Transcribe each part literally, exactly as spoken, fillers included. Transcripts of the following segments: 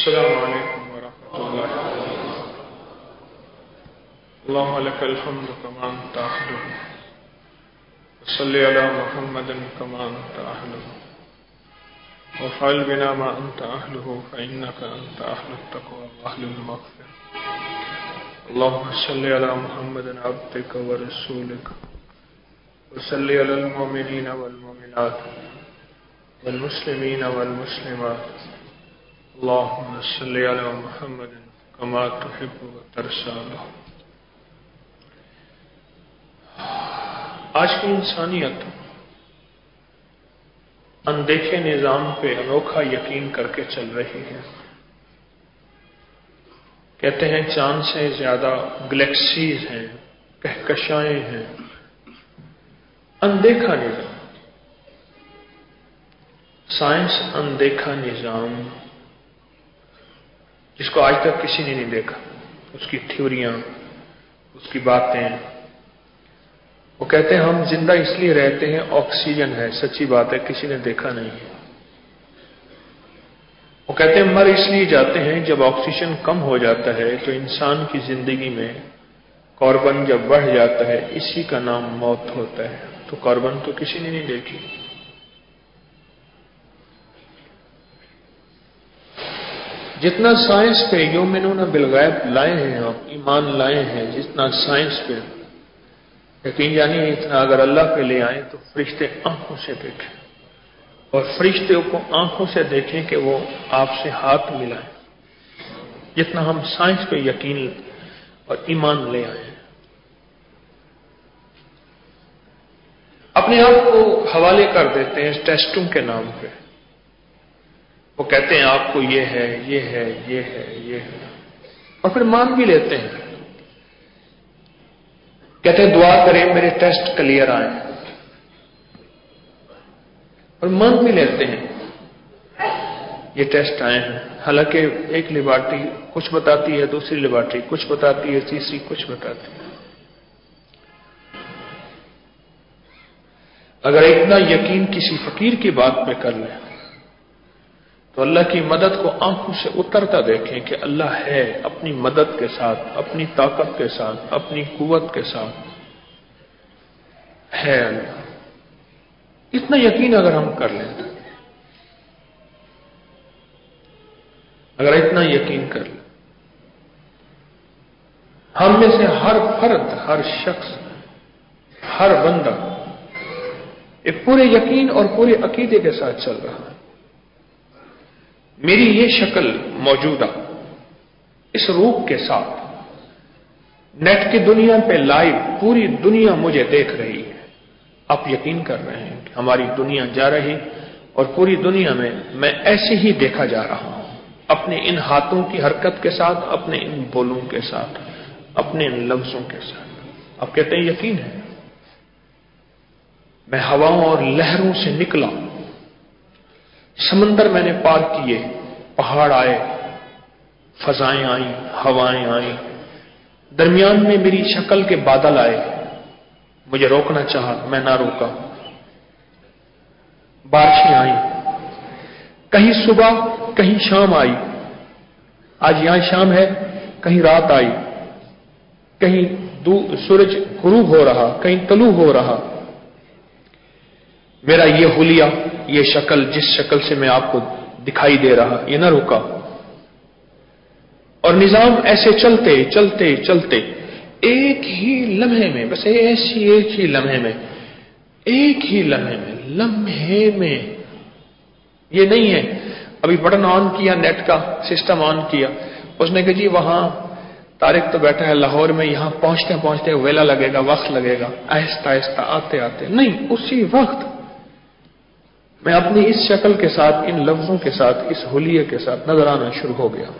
السلام علیکم ورحمۃ اللہ اللهم لك الحمد كما أنت أهل وصل على محمد كما أنت أهل وفعل بنا ما أنت أهله فإنك أنت أهل التقوى وأهل المغفرة اللهم صل على محمد عبدك ورسولك وصل على المؤمنين والمؤمنات والمسلمين والمسلمات اللهم صل على محمد كما تحب وترضى له۔ آج کی انسانیت اندیکھے نظام پہ انوکھا یقین کر کے چل رہی ہے۔ کہتے ہیں چاند سے زیادہ گلیکسیز ہیں، کہکشائیں ہیں، اندیکھا نظام، سائنس اندیکھا نظام جس کو آج تک کسی نے نہیں دیکھا، اس کی تھیوریاں، اس کی باتیں۔ وہ کہتے ہیں ہم زندہ اس لیے رہتے ہیں آکسیجن ہے، سچی بات ہے، کسی نے دیکھا نہیں ہے۔ وہ کہتے ہیں مر اس لیے جاتے ہیں جب آکسیجن کم ہو جاتا ہے تو انسان کی زندگی میں کاربن جب بڑھ جاتا ہے اسی کا نام موت ہوتا ہے۔ تو کاربن تو کسی نے نہیں دیکھی۔ جتنا سائنس پہ یومنون بالغیب لائے ہیں، آپ ایمان لائے ہیں، جتنا سائنس پہ یقین جانیے، اتنا اگر اللہ پہ لے آئیں تو فرشتے آنکھوں سے دیکھیں، اور فرشتے کو آنکھوں سے دیکھیں کہ وہ آپ سے ہاتھ ملائیں، جتنا ہم سائنس پہ یقین اور ایمان لے آئے ہیں۔ اپنے آپ کو حوالے کر دیتے ہیں ٹیسٹوں کے نام پہ۔ وہ کہتے ہیں آپ کو یہ ہے، یہ ہے، یہ ہے، یہ ہے، اور پھر مان بھی لیتے ہیں۔ کہتے ہیں دعا کریں میرے ٹیسٹ کلیئر آئیں، اور مان بھی لیتے ہیں یہ ٹیسٹ آئے ہیں۔ حالانکہ ایک لیبارٹری کچھ بتاتی ہے، دوسری لیبارٹری کچھ بتاتی ہے، تیسری کچھ بتاتی ہے۔ اگر اتنا یقین کسی فقیر کی بات پہ کر لیں تو اللہ کی مدد کو آنکھوں سے اترتا دیکھیں کہ اللہ ہے، اپنی مدد کے ساتھ، اپنی طاقت کے ساتھ، اپنی قوت کے ساتھ ہے اللہ۔ اتنا یقین اگر ہم کر لیں، اگر اتنا یقین کر لیں، ہم میں سے ہر فرد، ہر شخص، ہر بندہ ایک پورے یقین اور پورے عقیدے کے ساتھ چل رہا ہے۔ میری یہ شکل موجودہ اس روح کے ساتھ نیٹ کی دنیا پہ لائیو پوری دنیا مجھے دیکھ رہی ہے۔ آپ یقین کر رہے ہیں کہ ہماری دنیا جا رہی اور پوری دنیا میں میں ایسے ہی دیکھا جا رہا ہوں، اپنے ان ہاتھوں کی حرکت کے ساتھ، اپنے ان بولوں کے ساتھ، اپنے ان لفظوں کے ساتھ۔ آپ کہتے ہیں یقین ہے؟ میں ہواؤں اور لہروں سے نکلا، سمندر میں نے پار کیے، پہاڑ آئے، فضائیں آئیں، ہوائیں آئیں، درمیان میں میری شکل کے بادل آئے، مجھے روکنا چاہا، میں نہ روکا، بارشیں آئیں، کہیں صبح کہیں شام آئی، آج یہاں شام ہے، کہیں رات آئی، کہیں سورج غروب ہو رہا، کہیں طلوع ہو رہا۔ میرا یہ حلیہ، یہ شکل، جس شکل سے میں آپ کو دکھائی دے رہا، یہ نہ رکا، اور نظام ایسے چلتے چلتے چلتے ایک ہی لمحے میں، بس ایسی ایک ہی لمحے میں، ایک ہی لمحے میں لمحے میں یہ نہیں ہے ابھی بٹن آن کیا، نیٹ کا سسٹم آن کیا، اس نے کہا جی وہاں طارق تو بیٹھا ہے لاہور میں، یہاں پہنچتے پہنچتے ویلا لگے گا، وقت لگے گا، آہستہ آہستہ آتے آتے نہیں، اسی وقت میں اپنی اس شکل کے ساتھ، ان لفظوں کے ساتھ، اس حلیے کے ساتھ نظر آنا شروع ہو گیا،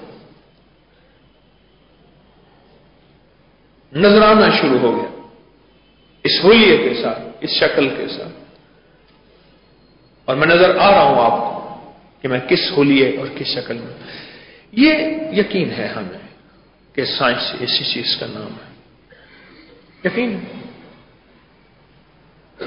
نظر آنا شروع ہو گیا اس حلیے کے ساتھ، اس شکل کے ساتھ، اور میں نظر آ رہا ہوں آپ کو کہ میں کس حلیے اور کس شکل میں۔ یہ یقین ہے ہمیں کہ سائنس اسی چیز کا نام ہے، یقین۔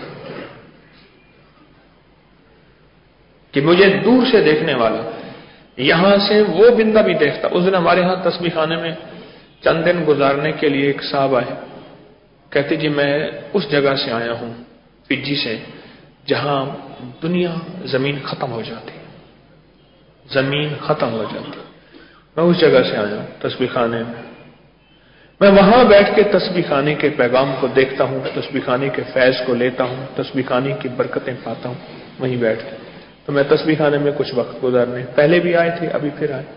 کہ مجھے دور سے دیکھنے والا یہاں سے وہ بندہ بھی دیکھتا. اس دن ہمارے ہاں تسبیح خانے میں چند دن گزارنے کے لیے ایک صاحب آئے, کہتے جی میں اس جگہ سے آیا ہوں, فجی سے, جہاں دنیا زمین ختم ہو جاتی, زمین ختم ہو جاتی. میں اس جگہ سے آیا ہوں تسبیح خانے میں. میں وہاں بیٹھ کے تسبیح خانے کے پیغام کو دیکھتا ہوں, تسبیح خانے کے فیض کو لیتا ہوں, تسبیح خانے کی برکتیں پاتا ہوں وہیں بیٹھ کے. تو میں تسبیح خانے میں کچھ وقت گزارنے پہلے بھی آئے تھے, ابھی پھر آئے.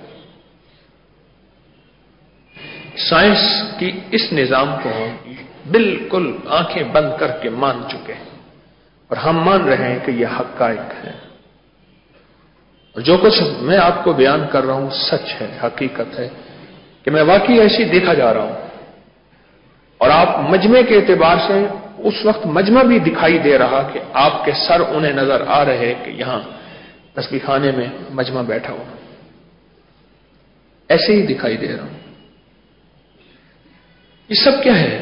سائنس کی اس نظام کو ہم بالکل آنکھیں بند کر کے مان چکے ہیں, اور ہم مان رہے ہیں کہ یہ حقائق ہے. اور جو کچھ میں آپ کو بیان کر رہا ہوں سچ ہے, حقیقت ہے, کہ میں واقعی ایسی دیکھا جا رہا ہوں. اور آپ مجمع کے اعتبار سے اس وقت مجمع بھی دکھائی دے رہا کہ آپ کے سر انہیں نظر آ رہے کہ یہاں تسبیح خانے میں مجمع بیٹھا ہو, ایسے ہی دکھائی دے رہا ہوں. یہ سب کیا ہے؟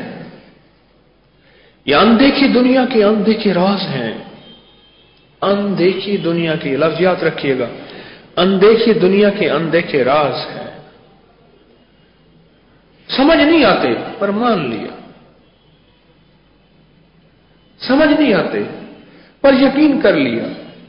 یہ اندیکھی دنیا کے اندیکھے راز ہیں. اندیکھی دنیا کے لفظ یاد رکھیے گا, اندیکھی دنیا کے اندیکھے راز ہیں. سمجھ نہیں آتے پر مان لیا, سمجھ نہیں آتے پر یقین کر لیا.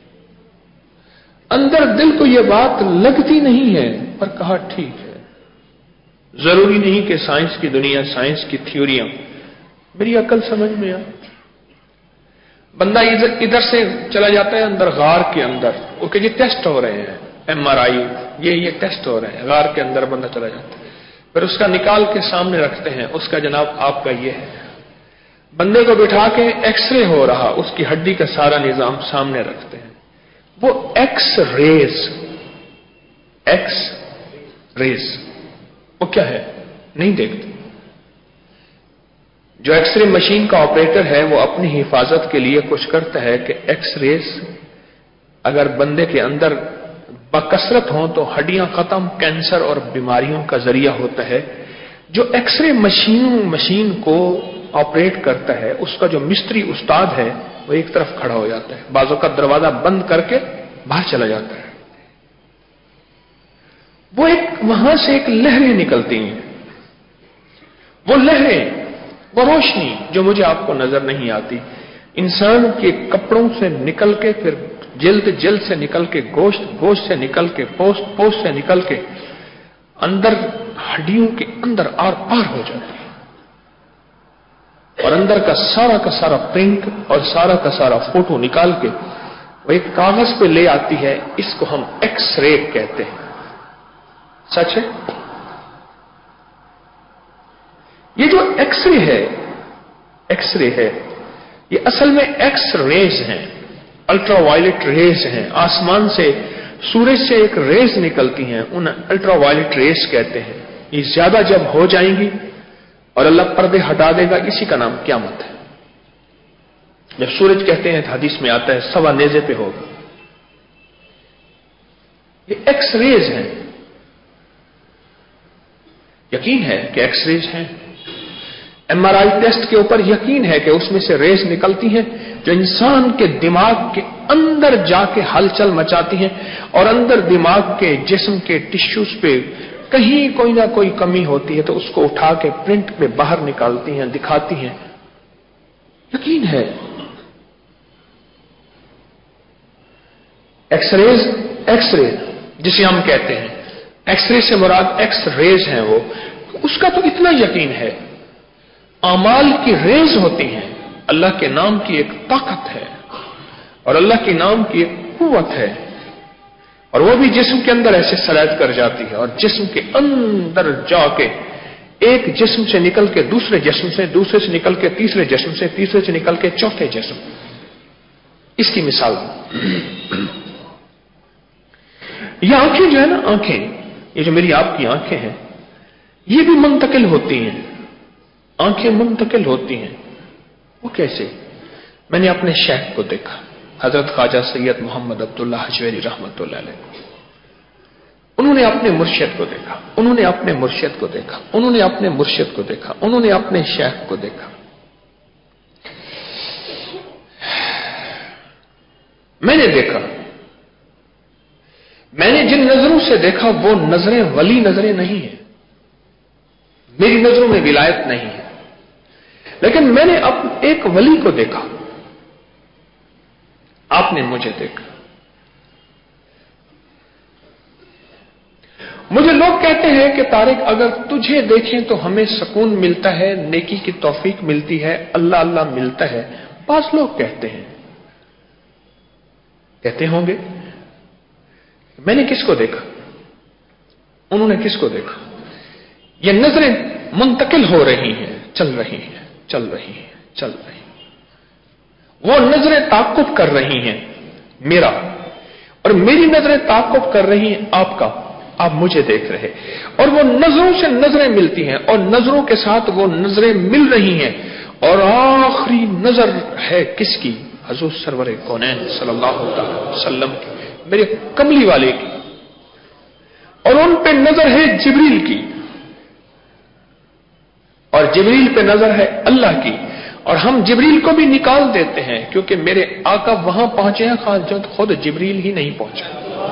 اندر دل کو یہ بات لگتی نہیں ہے پر کہا ٹھیک ہے. ضروری نہیں کہ سائنس کی دنیا, سائنس کی تھیوریاں میری عقل سمجھ میں آ. بندہ ادھر ادھر سے چلا جاتا ہے اندر غار کے اندر, وہ کہ یہ ٹیسٹ ہو رہے ہیں, ایم آر آئی یہ یہ ٹیسٹ ہو رہے ہیں. غار کے اندر بندہ چلا جاتا ہے, پھر اس کا نکال کے سامنے رکھتے ہیں, اس کا جناب آپ کا یہ ہے. بندے کو بٹھا کے ایکس رے ہو رہا, اس کی ہڈی کا سارا نظام سامنے رکھتے ہیں. وہ ایکس ریز, ایکس ریز وہ کیا ہے نہیں دیکھتے. جو ایکس رے مشین کا آپریٹر ہے وہ اپنی حفاظت کے لیے کچھ کرتا ہے کہ ایکس ریز اگر بندے کے اندر بکثرت ہوں تو ہڈیاں ختم, کینسر اور بیماریوں کا ذریعہ ہوتا ہے. جو ایکس رے مشین مشین کو آپریٹ کرتا ہے اس کا جو مستری استاد ہے وہ ایک طرف کھڑا ہو جاتا ہے, بازو کا دروازہ بند کر کے باہر چلا جاتا ہے. وہ ایک وہاں سے ایک لہریں نکلتی ہیں, وہ لہریں, وہ روشنی جو مجھے آپ کو نظر نہیں آتی, انسان کے کپڑوں سے نکل کے پھر جلد جلد سے نکل کے گوشت, گوشت سے نکل کے پوست, پوست سے نکل کے اندر ہڈیوں کے اندر آر پار ہو جاتی ہے, اور اندر کا سارا کا سارا پرنٹ اور سارا کا سارا فوٹو نکال کے وہ ایک کاغذ پہ لے آتی ہے. اس کو ہم ایکس رے کہتے ہیں. سچ ہے. یہ جو ایکس رے ہے, ایکس رے ہے یہ اصل میں ایکس ریز ہیں, الٹرا وائلٹ ریز ہیں. آسمان سے سورج سے ایک ریز نکلتی ہیں, ان الٹرا وائلٹ ریز کہتے ہیں. یہ زیادہ جب ہو جائیں گی اور اللہ پردے ہٹا دے گا, اسی کا نام قیامت ہے. جب سورج کہتے ہیں حدیث میں آتا ہے سوا نیزے پہ ہوگا. یہ ایکس ریز ہیں. یقین ہے کہ ایکس ریز ہیں. ایم آر آئی ٹیسٹ کے اوپر یقین ہے کہ اس میں سے ریز نکلتی ہیں جو انسان کے دماغ کے اندر جا کے ہلچل مچاتی ہیں, اور اندر دماغ کے جسم کے ٹشوز پہ کہیں کوئی نہ کوئی کمی ہوتی ہے تو اس کو اٹھا کے پرنٹ پہ باہر نکالتی ہیں, دکھاتی ہیں. یقین ہے. ایکس ریز, ایکس رے جسے ہم کہتے ہیں, ایکس رے سے مراد ایکس ریز ہیں, وہ اس کا تو اتنا یقین ہے. اعمال کی ریز ہوتی ہیں, اللہ کے نام کی ایک طاقت ہے اور اللہ کے نام کی ایک قوت ہے, اور وہ بھی جسم کے اندر ایسے سرایت کر جاتی ہے, اور جسم کے اندر جا کے ایک جسم سے نکل کے دوسرے جسم سے, دوسرے سے نکل کے تیسرے جسم سے, تیسرے سے نکل کے چوتھے جسم. اس کی مثال یہ آنکھیں جو ہے نا, آنکھیں یہ جو میری آپ کی آنکھیں ہیں یہ بھی منتقل ہوتی ہیں. آنکھیں منتقل ہوتی ہیں. وہ کیسے؟ میں نے اپنے شیخ کو دیکھا, حضرت خواجہ سید محمد عبداللہ حجویری رحمۃ اللہ علیہ. انہوں نے اپنے مرشد کو دیکھا, انہوں نے اپنے مرشد کو دیکھا, انہوں نے اپنے مرشد کو دیکھا, انہوں نے اپنے شیخ کو دیکھا. میں نے دیکھا, میں نے جن نظروں سے دیکھا وہ نظریں ولی نظریں نہیں ہیں، میری نظروں میں ولایت نہیں ہے، لیکن میں نے اب ایک ولی کو دیکھا، آپ نے مجھے دیکھا۔ مجھے لوگ کہتے ہیں کہ طارق اگر تجھے دیکھیں تو ہمیں سکون ملتا ہے، نیکی کی توفیق ملتی ہے، اللہ اللہ ملتا ہے۔ بعض لوگ کہتے ہیں، کہتے ہوں گے میں نے کس کو دیکھا، انہوں نے کس کو دیکھا؟ یہ نظریں منتقل ہو رہی ہیں، چل رہی ہیں، چل رہی ہیں، چل رہی ہیں۔ وہ نظریں تعاقب کر رہی ہیں میرا، اور میری نظریں تعاقب کر رہی ہیں آپ کا، آپ مجھے دیکھ رہے، اور وہ نظروں سے نظریں ملتی ہیں، اور نظروں کے ساتھ وہ نظریں مل رہی ہیں، اور آخری نظر ہے کس کی؟ حضور سرور کونین صلی اللہ علیہ وسلم کی، میرے کملی والے کی، اور ان پہ نظر ہے جبریل کی، اور جبریل پہ نظر ہے اللہ کی، اور ہم جبریل کو بھی نکال دیتے ہیں کیونکہ میرے آقا وہاں پہنچے ہیں خاص جو خود جبریل ہی نہیں پہنچا۔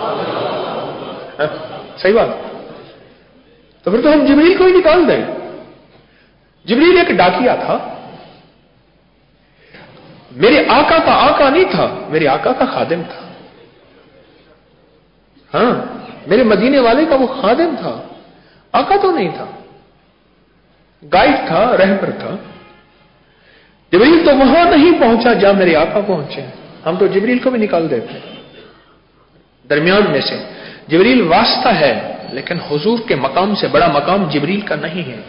صحیح بات، تو پھر تو ہم جبریل کو ہی نکال دیں۔ جبریل ایک ڈاکیا تھا، میرے آقا کا آقا نہیں تھا، میرے آقا کا خادم تھا۔ ہاں، میرے مدینے والے کا وہ خادم تھا، آقا تو نہیں تھا، گائیڈ تھا، رہبر تھا۔ جبریل تو وہاں نہیں پہنچا جہاں میرے آقا پہنچے، ہم تو جبریل کو بھی نکال دیتے۔ درمیان میں سے جبریل واسطہ ہے، لیکن حضور کے مقام سے بڑا مقام جبریل کا نہیں ہے۔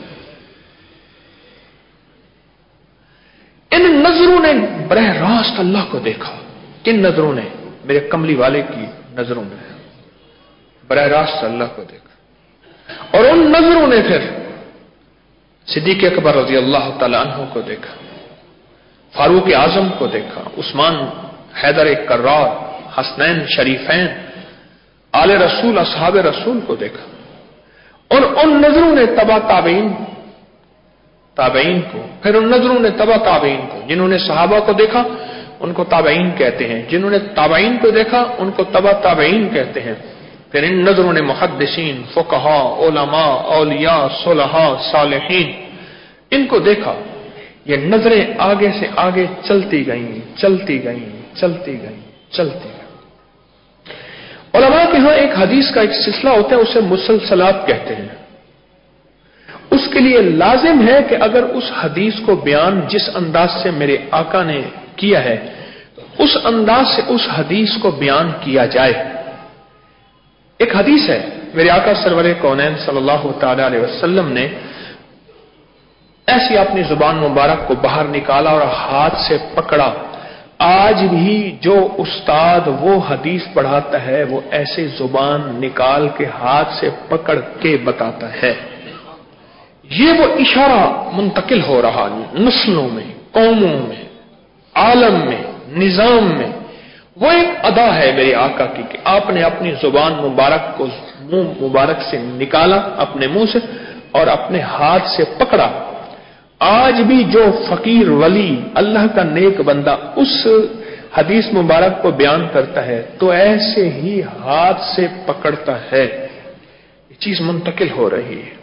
ان نظروں نے براہ راست اللہ کو دیکھا، کن نظروں نے؟ میرے کملی والے کی نظروں نے براہ راست اللہ کو دیکھا، اور ان نظروں نے پھر صدیق اکبر رضی اللہ تعالی عنہ کو دیکھا، فاروق اعظم کو دیکھا، عثمان حیدر کرار، حسنین شریفین، آل رسول، اصحاب رسول کو دیکھا، اور ان نظروں نے تبع تابعین تابعین کو، پھر ان نظروں نے تبع تابعین کو، جنہوں نے صحابہ کو دیکھا ان کو تابعین کہتے ہیں، جنہوں نے تابعین کو دیکھا ان کو تبع تابعین کہتے ہیں، پھر ان نظروں نے محدثین، فقہاء، علماء، اولیاء، صلحاء، صالحین، ان کو دیکھا۔ یہ نظریں آگے سے آگے چلتی گئیں، چلتی گئیں، چلتی گئیں، چلتی گئیں۔ علماء کے ہاں ایک حدیث کا ایک سلسلہ ہوتا ہے، اسے مسلسلات کہتے ہیں۔ اس کے لیے لازم ہے کہ اگر اس حدیث کو بیان جس انداز سے میرے آقا نے کیا ہے اس انداز سے اس حدیث کو بیان کیا جائے۔ ایک حدیث ہے، میرے آقا سرور کونین صلی اللہ تعالی علیہ وسلم نے ایسی اپنی زبان مبارک کو باہر نکالا اور ہاتھ سے پکڑا۔ آج بھی جو استاد وہ حدیث پڑھاتا ہے وہ ایسے زبان نکال کے ہاتھ سے پکڑ کے بتاتا ہے۔ یہ وہ اشارہ منتقل ہو رہا نسلوں میں، قوموں میں، عالم میں، نظام میں۔ وہ ایک ادا ہے میرے آقا کی کہ آپ نے اپنی زبان مبارک کو منہ مبارک سے نکالا اپنے منہ سے اور اپنے ہاتھ سے پکڑا۔ آج بھی جو فقیر ولی اللہ کا نیک بندہ اس حدیث مبارک کو بیان کرتا ہے تو ایسے ہی ہاتھ سے پکڑتا ہے۔ یہ چیز منتقل ہو رہی ہے،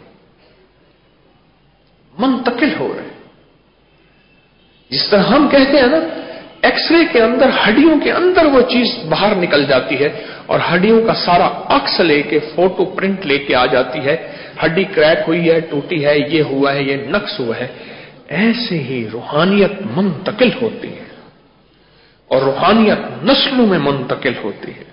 منتقل ہو رہے۔ جس طرح ہم کہتے ہیں نا ایکس رے کے اندر ہڈیوں کے اندر وہ چیز باہر نکل جاتی ہے اور ہڈیوں کا سارا عکس لے کے فوٹو پرنٹ لے کے آ جاتی ہے، ہڈی کریک ہوئی ہے، ٹوٹی ہے، یہ ہوا ہے، یہ نقص ہوا ہے۔ ایسے ہی روحانیت منتقل ہوتی ہے اور روحانیت نسلوں میں منتقل ہوتی ہے۔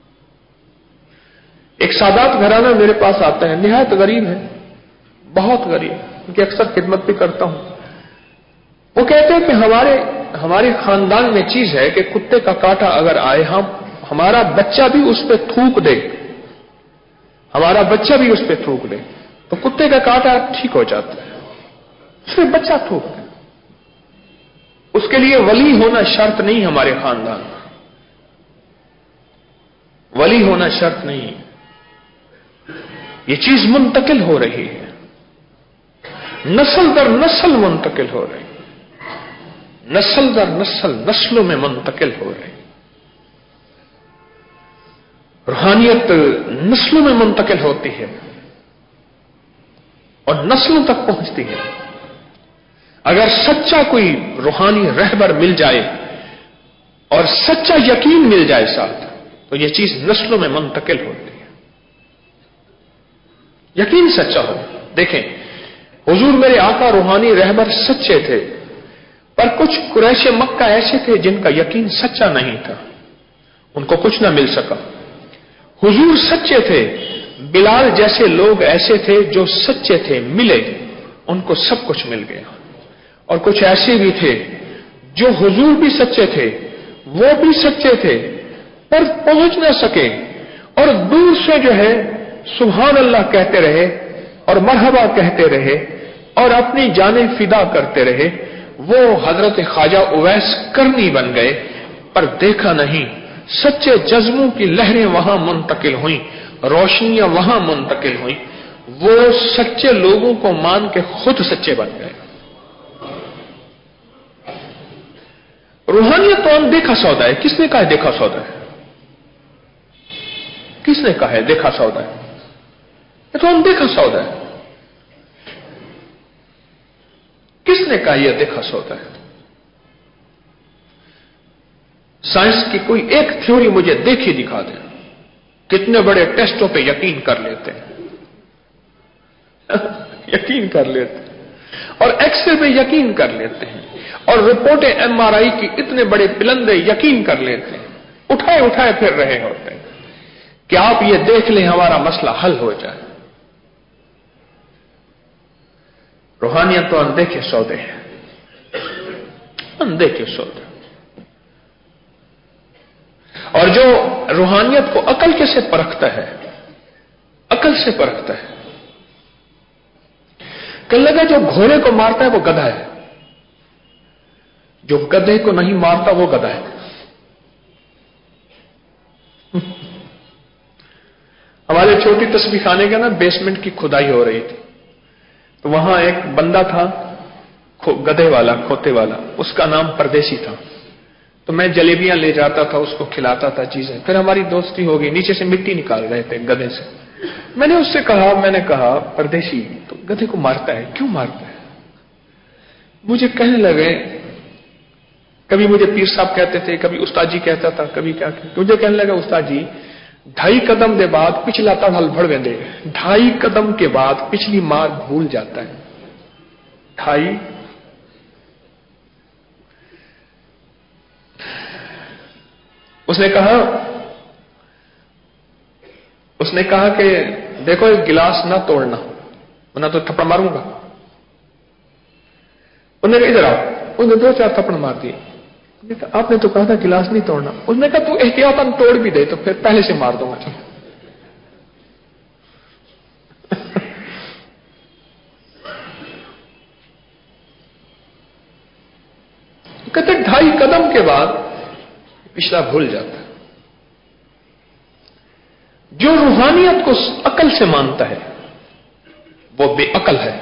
ایک سادات گھرانہ میرے پاس آتا ہے، نہایت غریب ہے، بہت غریب، ان کی اکثر خدمت بھی کرتا ہوں۔ وہ کہتے ہیں کہ ہمارے ہمارے خاندان میں چیز ہے کہ کتے کا کاٹا اگر آئے ہم ہمارا بچہ بھی اس پہ تھوک دے، ہمارا بچہ بھی اس پہ تھوک دے تو کتے کا کاٹا ٹھیک ہو جاتا ہے، صرف بچہ تھوک دے۔ اس کے لیے ولی ہونا شرط نہیں، ہمارے خاندان میں ولی ہونا شرط نہیں۔ یہ چیز منتقل ہو رہی ہے، نسل در نسل منتقل ہو رہی، نسل در نسل نسلوں میں منتقل ہو رہی۔ रूहानियत नस्लों में मुंतकिल होती है और नस्लों तक पहुंचती है। अगर सच्चा कोई रूहानी रहबर मिल जाए और सच्चा यकीन मिल जाए साथ, तो यह चीज नस्लों में मुंतकिल होती है। यकीन सच्चा हो। देखें, हुजूर मेरे आका रूहानी रहबर सच्चे थे, पर कुछ कुरैश मक्का ऐसे थे जिनका यकीन सच्चा नहीं था, उनको कुछ ना मिल सका। हुजूर सच्चे थे, बिलाल जैसे लोग ऐसे थे जो सच्चे थे, मिले, उनको सब कुछ मिल गया। और कुछ ऐसे भी थे जो हुजूर भी सच्चे थे, वो भी सच्चे थे, पर पहुंच ना सके, और दूर से जो है सुभान अल्लाह कहते रहे और मरहबा कहते रहे और अपनी जानें फिदा करते रहे। वो हजरत ख्वाजा उवैस करनी बन गए, पर देखा नहीं सच्चे जज्बों की लहरें वहां मुंतकिल हुई, रोशनियां वहां मुंतकिल हुई। वो सच्चे लोगों को मान के खुद सच्चे बन गए। रूहानियत तो अनदेखा सौदा है। किसने कहा है देखा सौदा है? किसने कहा है देखा सौदा है? ये तो अनदेखा सौदा है। किसने कहा यह देखा सौदा है? साइंस की कोई एक थ्योरी मुझे देखी दिखा दे। कितने बड़े टेस्टों पे यकीन कर लेते हैं यकीन कर लेते हैं और एक्सरे पे यकीन कर लेते हैं और रिपोर्टें एमआरआई की इतने बड़े पिलंदे यकीन कर लेते हैं, उठाए उठाए फिर रहे होते हैं कि आप ये देख लें हमारा मसला हल हो जाए। रूहानियत तो अनदेखे सौदे हैं, अनदेखे सौदे। और जो रूहानियत को अकल कैसे परखता है, अकल से परखता है। कल लगा जो घोड़े को मारता है वो गधा है, जो गधे को नहीं मारता वो गधा है। हमारे छोटी तस्बीह खाने के ना बेसमेंट की खुदाई हो रही थी, तो वहां एक बंदा था गधे वाला, खोते वाला, उसका नाम परदेसी था। तो मैं जलेबियां ले जाता था, उसको खिलाता था चीजें, फिर हमारी दोस्ती हो गई। नीचे से मिट्टी निकाल रहे थे गधे से। मैंने उससे कहा मैंने कहा परदेसी तो गधे को मारता है, क्यों मारता है? मुझे कहने लगे, कभी मुझे पीर साहब कहते थे, कभी उस्ताद जी कहता था, कभी क्या कहते, मुझे कहने लगा उस्ताद जी ढाई कदम के बाद पिछला तड़हल भड़ वेंदे, ढाई कदम के बाद पिछली मार भूल जाता है। ढाई उसने कहा उसने कहा कि देखो एक गिलास ना तोड़ना वरना तो थप्पड़ मारूंगा। उन्होंने कहा इधर आओ, उसने दो चार थप्पड़ मार दिए। आपने तो कहा था गिलास नहीं तोड़ना। उसने कहा तू एहतियातन तोड़ भी दे तो फिर पहले से मार दूंगा। कहते ढाई कदम के बाद पिछला भूल जाता है। जो रूहानियत को अकल से मानता है वो बेअकल है।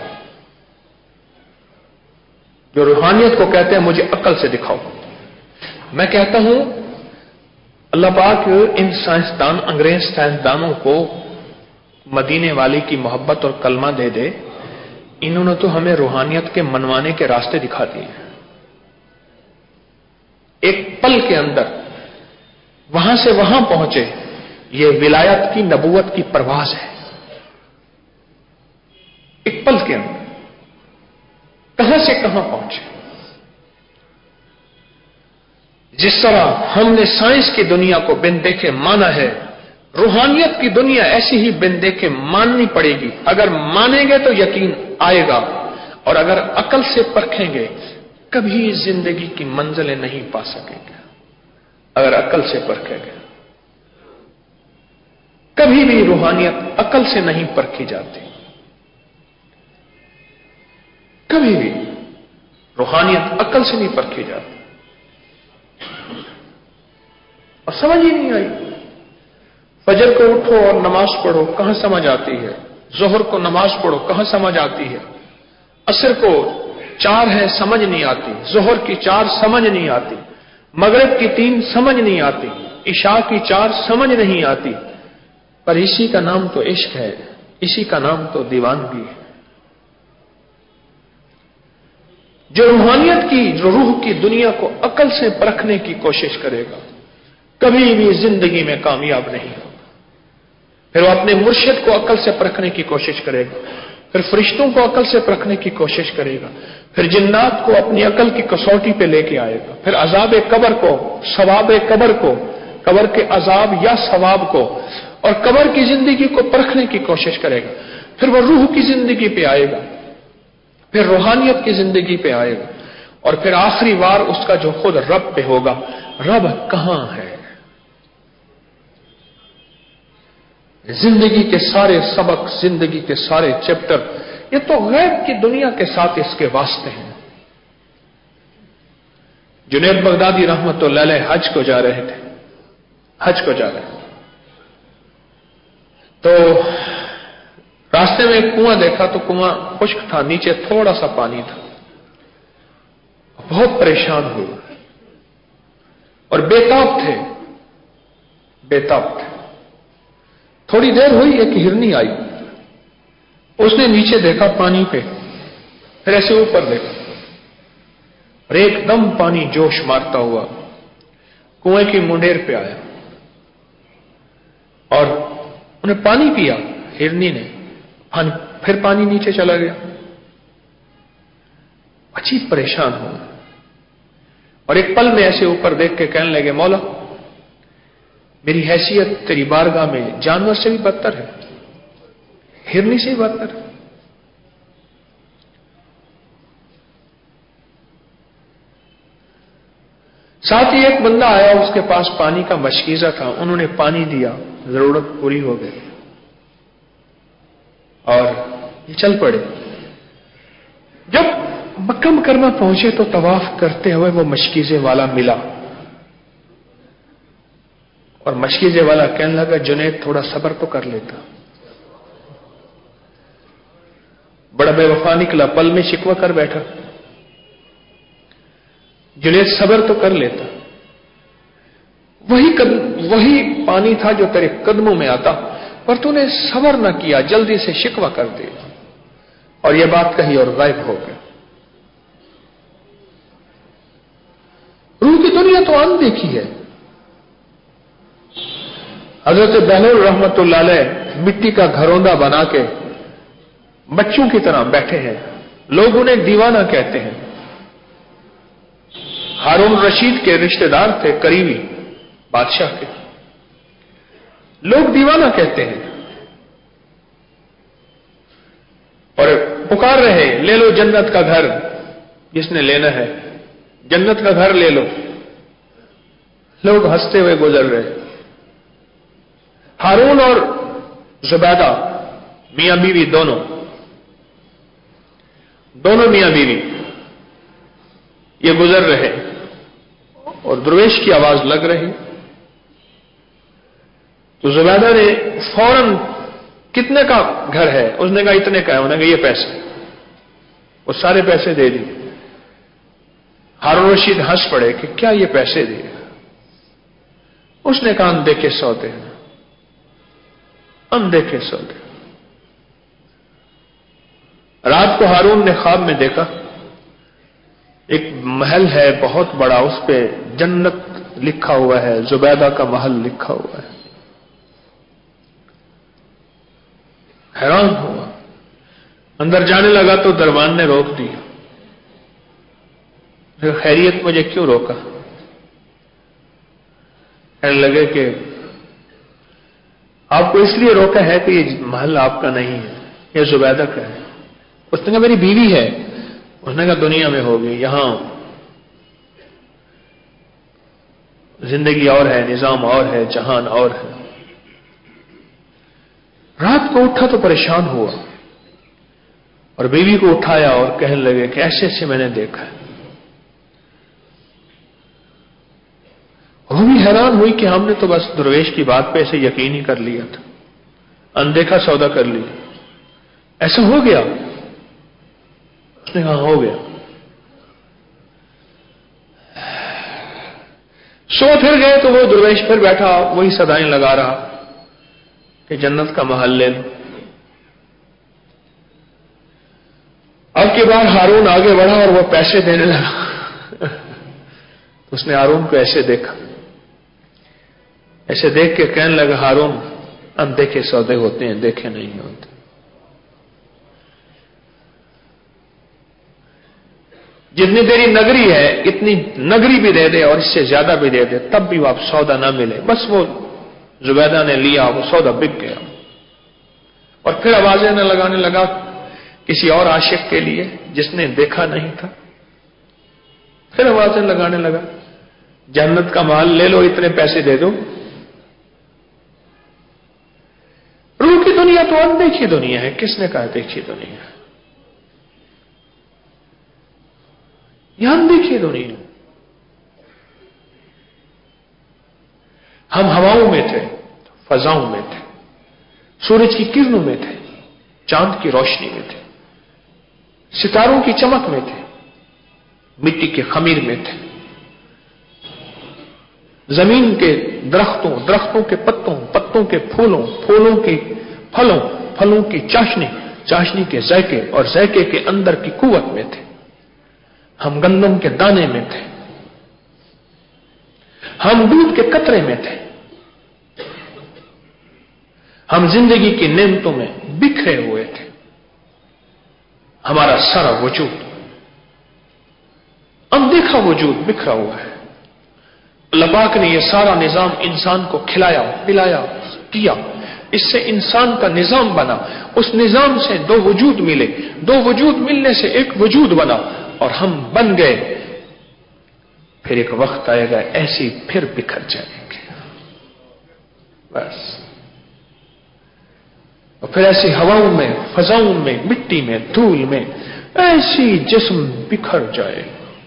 जो रूहानियत को कहते हैं मुझे अकल से दिखाओ, मैं कहता हूं अल्लाह पाक इन साइंसदान, अंग्रेज साइंसदानों को मदीने वाली की मोहब्बत और कलमा दे दे। इन्होंने तो हमें रूहानियत के मनवाने के रास्ते दिखा दिए। एक पल के अंदर वहां से वहां पहुंचे। ये विलायत की, नबूवत की परवाज है। एक पल के अंदर कहां से कहां पहुंचे। जिस तरह हमने साइंस की दुनिया को बिन देखे माना है, रूहानियत की दुनिया ऐसी ही बिन देखे माननी पड़ेगी। अगर मानेंगे तो यकीन आएगा, और अगर अकल से परखेंगे कभी जिंदगी की मंजिलें नहीं पा सकेंगे। अगर अकल से परखेंगे, कभी भी रूहानियत अकल से नहीं परखी जाती। कभी भी रूहानियत अकल से नहीं परखी जाती। और समझ ही नहीं आई। फजर को उठो और नमाज पढ़ो, कहां समझ आती है? जोहर को नमाज पढ़ो, कहां समझ आती है? असर को चार है समझ नहीं आती, जोहर की चार समझ नहीं आती, मगरिब की तीन समझ नहीं आती, इशा की चार समझ नहीं आती, پر اسی کا نام تو عشق ہے، اسی کا نام تو دیوانگی ہے۔ جو روحانیت کی، جو روح کی دنیا کو عقل سے پرکھنے کی کوشش کرے گا کبھی بھی زندگی میں کامیاب نہیں ہوگا۔ پھر وہ اپنے مرشد کو عقل سے پرکھنے کی کوشش کرے گا، پھر فرشتوں کو عقل سے پرکھنے کی کوشش کرے گا، پھر جنات کو اپنی عقل کی کسوٹی پہ لے کے آئے گا، پھر عذاب قبر کو، ثواب قبر کو، قبر کے عذاب یا ثواب کو اور قبر کی زندگی کو پرکھنے کی کوشش کرے گا، پھر وہ روح کی زندگی پہ آئے گا، پھر روحانیت کی زندگی پہ آئے گا، اور پھر آخری وار اس کا جو خود رب پہ ہوگا، رب کہاں ہے؟ زندگی کے سارے سبق، زندگی کے سارے چیپٹر، یہ تو غیب کی دنیا کے ساتھ اس کے واسطے ہیں۔ جنید بغدادی رحمت اللہ علیہ حج کو جا رہے تھے، حج کو جا رہے تھے تو راستے میں ایک کنواں دیکھا تو کنواں خشک تھا، نیچے تھوڑا سا پانی تھا، بہت پریشان ہوئے اور بےتاب تھے، بےتاب تھے۔ تھوڑی دیر ہوئی، ایک ہرنی آئی، اس نے نیچے دیکھا پانی پہ، پھر ایسے اوپر دیکھا اور ایک دم پانی جوش مارتا ہوا کنویں کی منڈیر پہ آیا اور انہیں پانی پیا، ہرنی نے پانی، پھر پانی نیچے چلا گیا۔ عجیب پریشان ہوا اور ایک پل میں ایسے اوپر دیکھ کے کہنے لگے، مولا میری حیثیت تیری بارگاہ میں جانور سے بھی بدتر ہے، ہرنی سے بھی بدتر ہے۔ ساتھ ہی ایک بندہ آیا، اس کے پاس پانی کا مشکیزہ تھا، انہوں نے پانی دیا، ضرورت پوری ہو گئی اور یہ چل پڑے۔ جب مکہ مکرمہ پہنچے تو طواف کرتے ہوئے وہ مشکیزے والا ملا اور مشکیزے والا کہنے لگا، جنید تھوڑا صبر تو کر لیتا، بڑا بے وفا نکلا، پل میں شکوہ کر بیٹھا، جنید صبر تو کر لیتا، وہی قدم، وہی پانی تھا جو تیرے قدموں میں آتا، پر تو نے صبر نہ کیا، جلدی سے شکوہ کر دیا اور یہ بات کہی اور غائب ہو گیا۔ روح کی دنیا تو ان دیکھی ہے۔ حضرت بہلول رحمت اللہ علیہ مٹی کا گھروندا بنا کے بچوں کی طرح بیٹھے ہیں، لوگ انہیں دیوانہ کہتے ہیں۔ ہارون رشید کے رشتہ دار تھے، قریبی بادشاہ کے، لوگ دیوانہ کہتے ہیں اور پکار رہے، لے لو جنت کا گھر، جس نے لینا ہے جنت کا گھر لے لو۔ لوگ ہنستے ہوئے گزر رہے۔ ہارون اور زبیدہ میاں بیوی دونوں دونوں میاں بیوی یہ گزر رہے اور درویش کی آواز لگ رہی تو زبیدہ نے فوراً، کتنے کا گھر ہے؟ اس نے کہا اتنے کا ہے، انہوں نے کہا یہ پیسے، وہ سارے پیسے دے دی۔ ہارون رشید ہنس پڑے کہ کیا یہ پیسے دیے؟ اس نے کہا اندیکھے سودے، اندیکھے سودے۔ رات کو ہارون نے خواب میں دیکھا ایک محل ہے بہت بڑا، اس پہ جنت لکھا ہوا ہے، زبیدہ کا محل لکھا ہوا ہے۔ حیران ہوا، اندر جانے لگا تو دربان نے روک دیا۔ خیریت، مجھے کیوں روکا؟ کہنے لگے کہ آپ کو اس لیے روکا ہے کہ یہ محل آپ کا نہیں ہے، یہ زبیدہ کا ہے۔ اس نے کہا میری بیوی ہے۔ اس نے کہا دنیا میں ہوگی، یہاں زندگی اور ہے، نظام اور ہے، جہان اور ہے۔ رات کو اٹھا تو پریشان ہوا اور بیوی کو اٹھایا اور کہنے لگے کہ ایسے ایسے میں نے دیکھا ہے۔ وہ بھی حیران ہوئی کہ ہم نے تو بس درویش کی بات پہ ایسے یقین ہی کر لیا تھا، اندیکھا سودا کر لیا، ایسا ہو گیا؟ اس نے کہا ہو گیا۔ سو پھر گئے تو وہ درویش پھر بیٹھا وہی صدائیں لگا رہا کہ جنت کا محل لے لو. اب کی بار ہارون آگے بڑھا اور وہ پیسے دینے لگا. اس نے ہارون کو ایسے دیکھا, ایسے دیکھ کے کہنے لگا, ہارون اب دیکھے سودے ہوتے ہیں, دیکھے نہیں ہوتے. جتنی تیری نگری ہے اتنی نگری بھی دے دے اور اس سے زیادہ بھی دے دے, تب بھی آپ سودا نہ ملے. بس وہ زبیدہ نے لیا, وہ سودا بک گیا. اور پھر آوازیں نہ لگانے لگا کسی اور عاشق کے لیے جس نے دیکھا نہیں تھا. پھر آوازیں لگانے لگا, جنت کا مال لے لو, اتنے پیسے دے دو. روح کی دنیا تو اندیکھی دنیا ہے. کس نے کہا دیکھی دنیا ہے؟ یہ اندیکھی دنیا. ہم ہواؤں میں تھے, فضاؤں میں تھے, سورج کی کرنوں میں تھے, چاند کی روشنی میں تھے, ستاروں کی چمک میں تھے, مٹی کے خمیر میں تھے, زمین کے درختوں, درختوں کے پتوں, پتوں کے پھولوں, پھولوں کے پھلوں, پھلوں کی چاشنی, چاشنی کے ذائقے اور ذائقے کے اندر کی قوت میں تھے. ہم گندم کے دانے میں تھے, ہم دودھ کے قطرے میں تھے, ہم زندگی کی نعمتوں میں بکھرے ہوئے تھے. ہمارا سارا وجود, اندیکھا وجود بکھرا ہوا ہے. اللہ پاک نے یہ سارا نظام انسان کو کھلایا, پلایا, کیا. اس سے انسان کا نظام بنا. اس نظام سے دو وجود ملے, دو وجود ملنے سے ایک وجود بنا اور ہم بن گئے. پھر ایک وقت آئے گا ایسی پھر بکھر جائیں گے بس. اور پھر ایسی ہواؤں میں, فضاؤں میں, مٹی میں, دھول میں ایسی جسم بکھر جائے.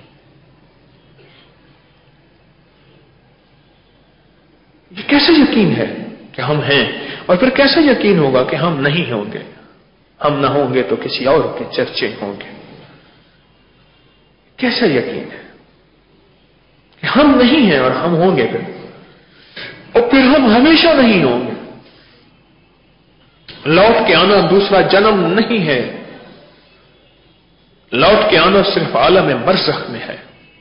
یہ کیسے یقین ہے کہ ہم ہیں, اور پھر کیسے یقین ہوگا کہ ہم نہیں ہوں گے؟ ہم نہ ہوں گے تو کسی اور کے چرچے ہوں گے. کیسا یقین ہے کہ ہم نہیں ہیں اور ہم ہوں گے پھر, اور پھر ہم ہمیشہ نہیں ہوں گے. لوٹ کے آنا دوسرا جنم نہیں ہے, لوٹ کے آنا صرف عالم برزخ میں ہے.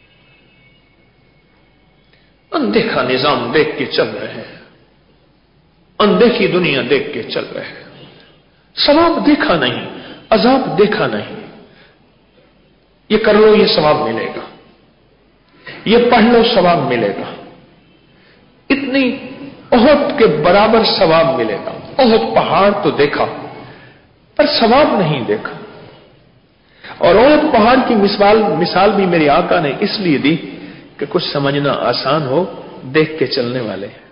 اندیکھا نظام دیکھ کے چل رہے ہیں, اندیکھی دنیا دیکھ کے چل رہے ہیں. ثواب دیکھا نہیں, عذاب دیکھا نہیں. یہ کر لو یہ ثواب ملے گا, یہ پڑھ لو ثواب ملے گا, اتنی احد کے برابر ثواب ملے گا. احد پہاڑ تو دیکھا پر ثواب نہیں دیکھا. اور احد پہاڑ کی مثال مثال بھی میری آقا نے اس لیے دی کہ کچھ سمجھنا آسان ہو, دیکھ کے چلنے والے ہیں.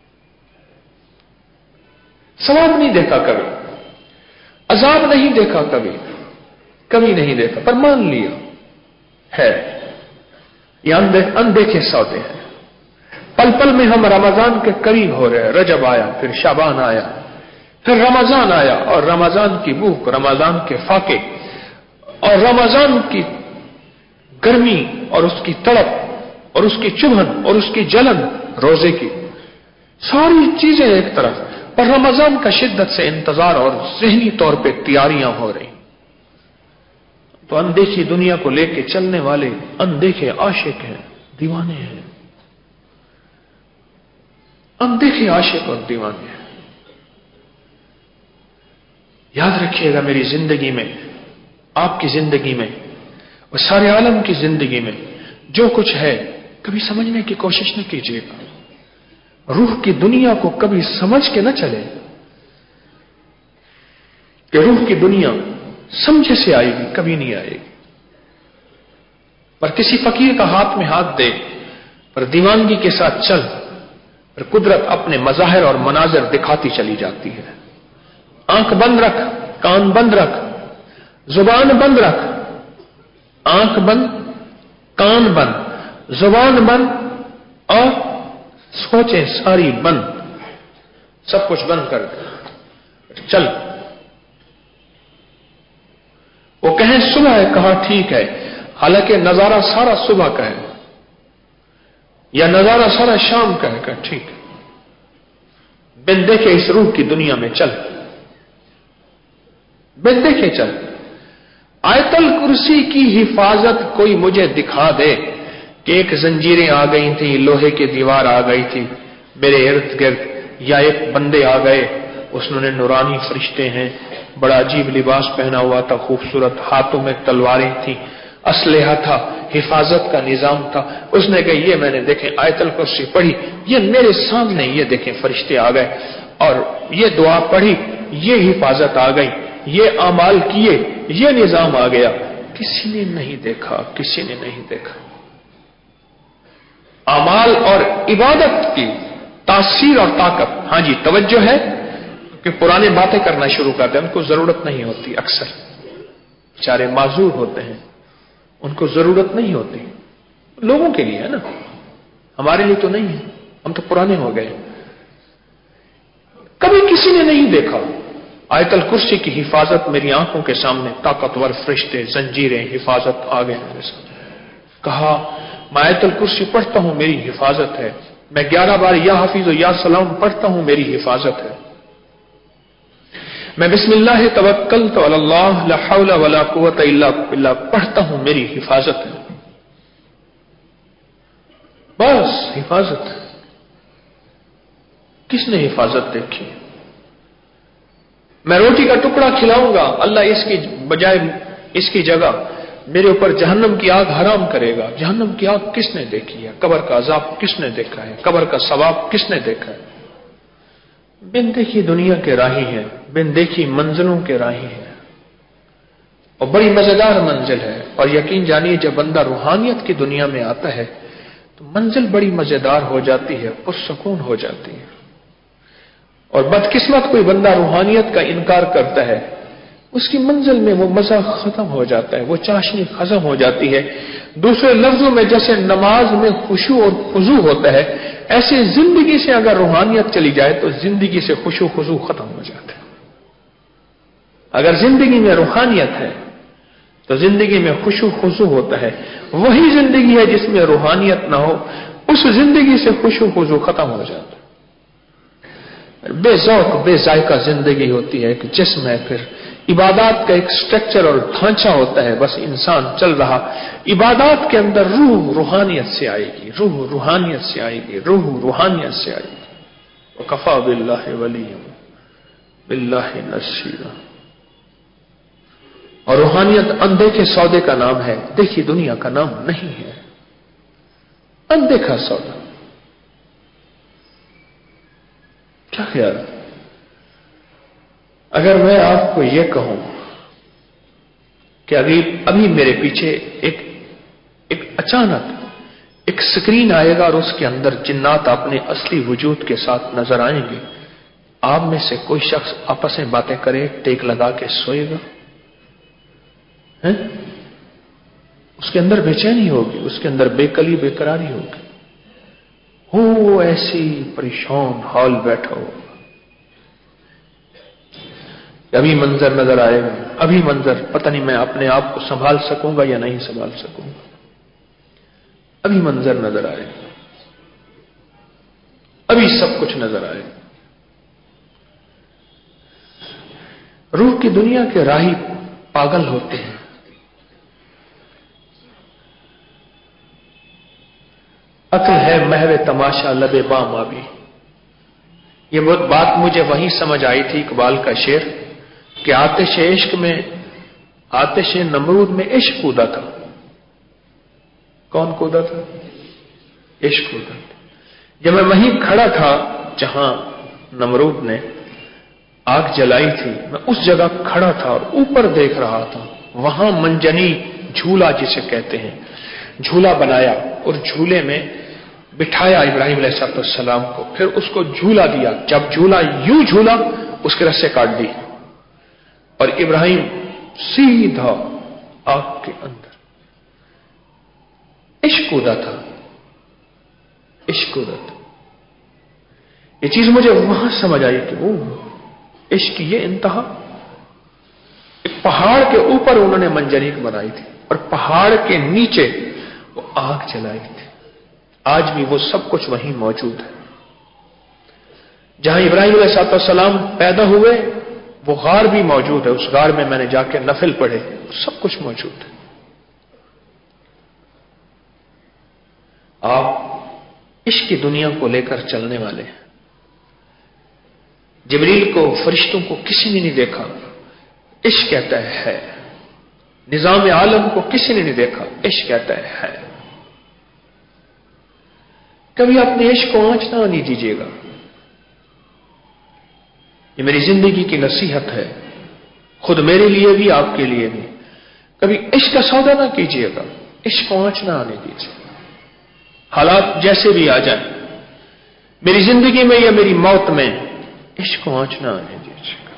ثواب نہیں دیکھا کبھی, عذاب نہیں دیکھا کبھی, کبھی نہیں دیکھا, پر مان لیا ہے. یہ اندیکھے سودے ہیں. پل پل میں ہم رمضان کے قریب ہو رہے ہیں. رجب آیا, پھر شعبان آیا, پھر رمضان آیا, اور رمضان کی بھوک, رمضان کے فاقے, اور رمضان کی گرمی اور اس کی تڑپ اور اس کی چبھن اور اس کی جلن, روزے کی ساری چیزیں ایک طرف, پر رمضان کا شدت سے انتظار اور ذہنی طور پہ تیاریاں ہو رہی. تو اندیکھی دنیا کو لے کے چلنے والے اندیکھے عاشق ہیں, دیوانے ہیں. اندیکھے عاشق اور دیوانے ہیں. یاد رکھیے گا میری زندگی میں, آپ کی زندگی میں اور سارے عالم کی زندگی میں جو کچھ ہے کبھی سمجھنے کی کوشش نہ کیجیے گا. روح کی دنیا کو کبھی سمجھ کے نہ چلے کہ روح کی دنیا سمجھے سے آئے گی, کبھی نہیں آئے گی. پر کسی فقیر کا ہاتھ میں ہاتھ دے, پر دیوانگی کے ساتھ چل, پر قدرت اپنے مظاہر اور مناظر دکھاتی چلی جاتی ہے. آنکھ بند رکھ, کان بند رکھ, زبان بند رکھ. آنکھ بند, کان بند, زبان بند, اور سوچیں ساری بند, سب کچھ بند کر چل. وہ کہیں صبح ہے, کہا ٹھیک ہے, حالانکہ نظارہ سارا صبح کا ہے, یا نظارہ سارا شام کا ہے, کہا ٹھیک. बिन देखे इस रूह की दुनिया में चल, बिन देखे चल। आयतल कुर्सी की हिफाजत कोई मुझे दिखा दे कि एक जंजीरें आ गई थी, लोहे की दीवार आ गई थी मेरे इर्द गिर्द, या एक बंदे आ गए, उसने नूरानी फरिश्ते हैं, बड़ा अजीब लिबास पहना हुआ था, खूबसूरत, हाथों में तलवारें थी, असलहा था, हिफाजत का निजाम था। उसने कहा ये मैंने देखे आयतल कुर्सी पढ़ी, ये मेरे सामने ये देखे फरिश्ते आ गए, और ये दुआ पढ़ी, ये हिफाजत आ गई, ये अमाल किए, ये निजाम आ गया। किसी ने नहीं देखा, किसी ने नहीं देखा। अमाल और इबादत की तासीर और ताकत, हाँ जी तवज्जो है कि पुराने बातें करना शुरू करते हैं, उनको जरूरत नहीं होती, अक्सर बेचारे माजूर होते हैं, उनको जरूरत नहीं होती, लोगों के लिए है ना, हमारे लिए तो नहीं है, हम तो पुराने हो गए। कभी किसी ने नहीं देखा। आयतल कुर्सी की हिफाजत मेरी आंखों के सामने, ताकतवर फरिश्ते, जंजीरें, हिफाजत आ गए मेरे सामने। कहा मैं आयतल कुर्सी पढ़ता हूं, मेरी हिफाजत है, मैं ग्यारह बार या हाफिज या सलाम पढ़ता हूं, मेरी हिफाजत है, मैं बिस्मिल्लाह तवक्कलतु अलल्लाह ला हौला वला कुव्वता इल्ला बिल्लाह पढ़ता हूं, मेरी हिफाजत है। बस हिफाजत। किसने हिफाजत देखी? मैं रोटी का टुकड़ा खिलाऊंगा, अल्लाह इसकी बजाय, इसकी जगह मेरे ऊपर जहन्नम की आग हराम करेगा। जहन्नम की आग किसने देखी है? कब्र का अजाब किसने देखा है? कब्र का सवाब किसने देखा है? बिन देखी दुनिया के राही है, बिन देखी मंजिलों के राही है, और बड़ी मजेदार मंजिल है। और यकीन जानिए जब बंदा रूहानियत की दुनिया में आता है तो मंजिल बड़ी मजेदार हो जाती है, पुरसकून हो जाती है। और बदकिस्मत कोई बंदा रूहानियत का इनकार करता है, उसकी मंजिल में वो मजा खत्म हो जाता है, वो चाशनी खत्म हो जाती है। दूसरे लफ्जों में जैसे नमाज में खुशू और खुजू होता है, ऐसे जिंदगी से अगर रूहानियत चली जाए तो जिंदगी से खुशू खुजू खत्म हो जाता है। अगर जिंदगी में रूहानियत है तो जिंदगी में खुशू खुजू होता है। वही जिंदगी है जिसमें रूहानियत ना हो, उस जिंदगी से खुशू खुजू खत्म हो जाता है। बेजौक बेजायका जिंदगी होती है, एक जिस्म है, फिर इबादत का एक स्ट्रक्चर और ढांचा होता है, बस इंसान चल रहा। इबादत के अंदर रूह रूहानियत से आएगी, रूह रूहानियत से आएगी, रूह रूहानियत से आएगी। वकफा बिल्लाहि वलिय्यन बिल्लाहि नसीरा। और रूहानियत अनदेखे सौदे का नाम है, देखी दुनिया का नाम नहीं है। अनदेखा सौदा। क्या ख्याल? अगर मैं आपको यह कहूं कि अभी अभी मेरे पीछे एक एक अचानक एक स्क्रीन आएगा और उसके अंदर जिन्नात अपने असली वजूद के साथ नजर आएंगे, आप में से कोई शख्स आपस में बातें करे, टेक लगा के सोएगा? है? उसके अंदर बेचैनी होगी, उसके अंदर बेकली बेकरारी होगी, हो ऐसी परेशान हाल बैठा होगा। अभी मंजर नजर आएगा, अभी मंजर, पता नहीं मैं अपने आप को संभाल सकूंगा या नहीं संभाल सकूंगा, अभी मंजर नजर आएगा, अभी सब कुछ नजर आएगा। रूह की दुनिया के राही पागल होते हैं। अक्ल है महवे तमाशा लबे बाम आबी। ये बात मुझे वहीं समझ आई थी इकबाल का शेर कि आतिश इश्क में, आतिश नमरूद में इश्क कूदा था। कौन कूदा था? इश्क कूदा था। जब मैं वहीं खड़ा था जहां नमरूद ने आग जलाई थी, मैं उस जगह खड़ा था और ऊपर देख रहा था। वहां मंजनी झूला जिसे कहते हैं, झूला बनाया और झूले में बिठाया इब्राहिम अलैहिस्सलाम को, फिर उसको झूला दिया। जब झूला यूं झूला, उसके रस्से काट दी और इब्राहिम सीधा आग के अंदर। इश्क कूदा था, इश्क कूदा था। ये चीज मुझे वहां समझ आई कि वो इश्क की ये इंतहा। एक पहाड़ के ऊपर उन्होंने मंजरीक बनाई थी और पहाड़ के नीचे वो आग जलाई थी। आज भी वो सब कुछ वहीं मौजूद है। جہاں ابراہیم علیہ السلام پیدا ہوئے وہ غار بھی موجود ہے، اس غار میں میں نے جا کے نفل پڑھے، سب کچھ موجود ہے۔ آپ عشق کی دنیا کو لے کر چلنے والے ہیں۔ جبریل کو، فرشتوں کو کسی نے نہیں دیکھا، عشق کہتا ہے ہے۔ نظام عالم کو کسی نے نہیں دیکھا، عشق کہتا ہے ہے۔ کبھی اپنے عشق کو آنچ نہ آنے دیجیے گا، یہ میری زندگی کی نصیحت ہے، خود میرے لیے بھی آپ کے لیے بھی۔ کبھی عشق کا سودا نہ کیجیے گا، عشق کو آنچ نہ آنے دیجیے، حالات جیسے بھی آ جائیں، میری زندگی میں یا میری موت میں عشق کو آنچ نہ آنے دیجیے گا۔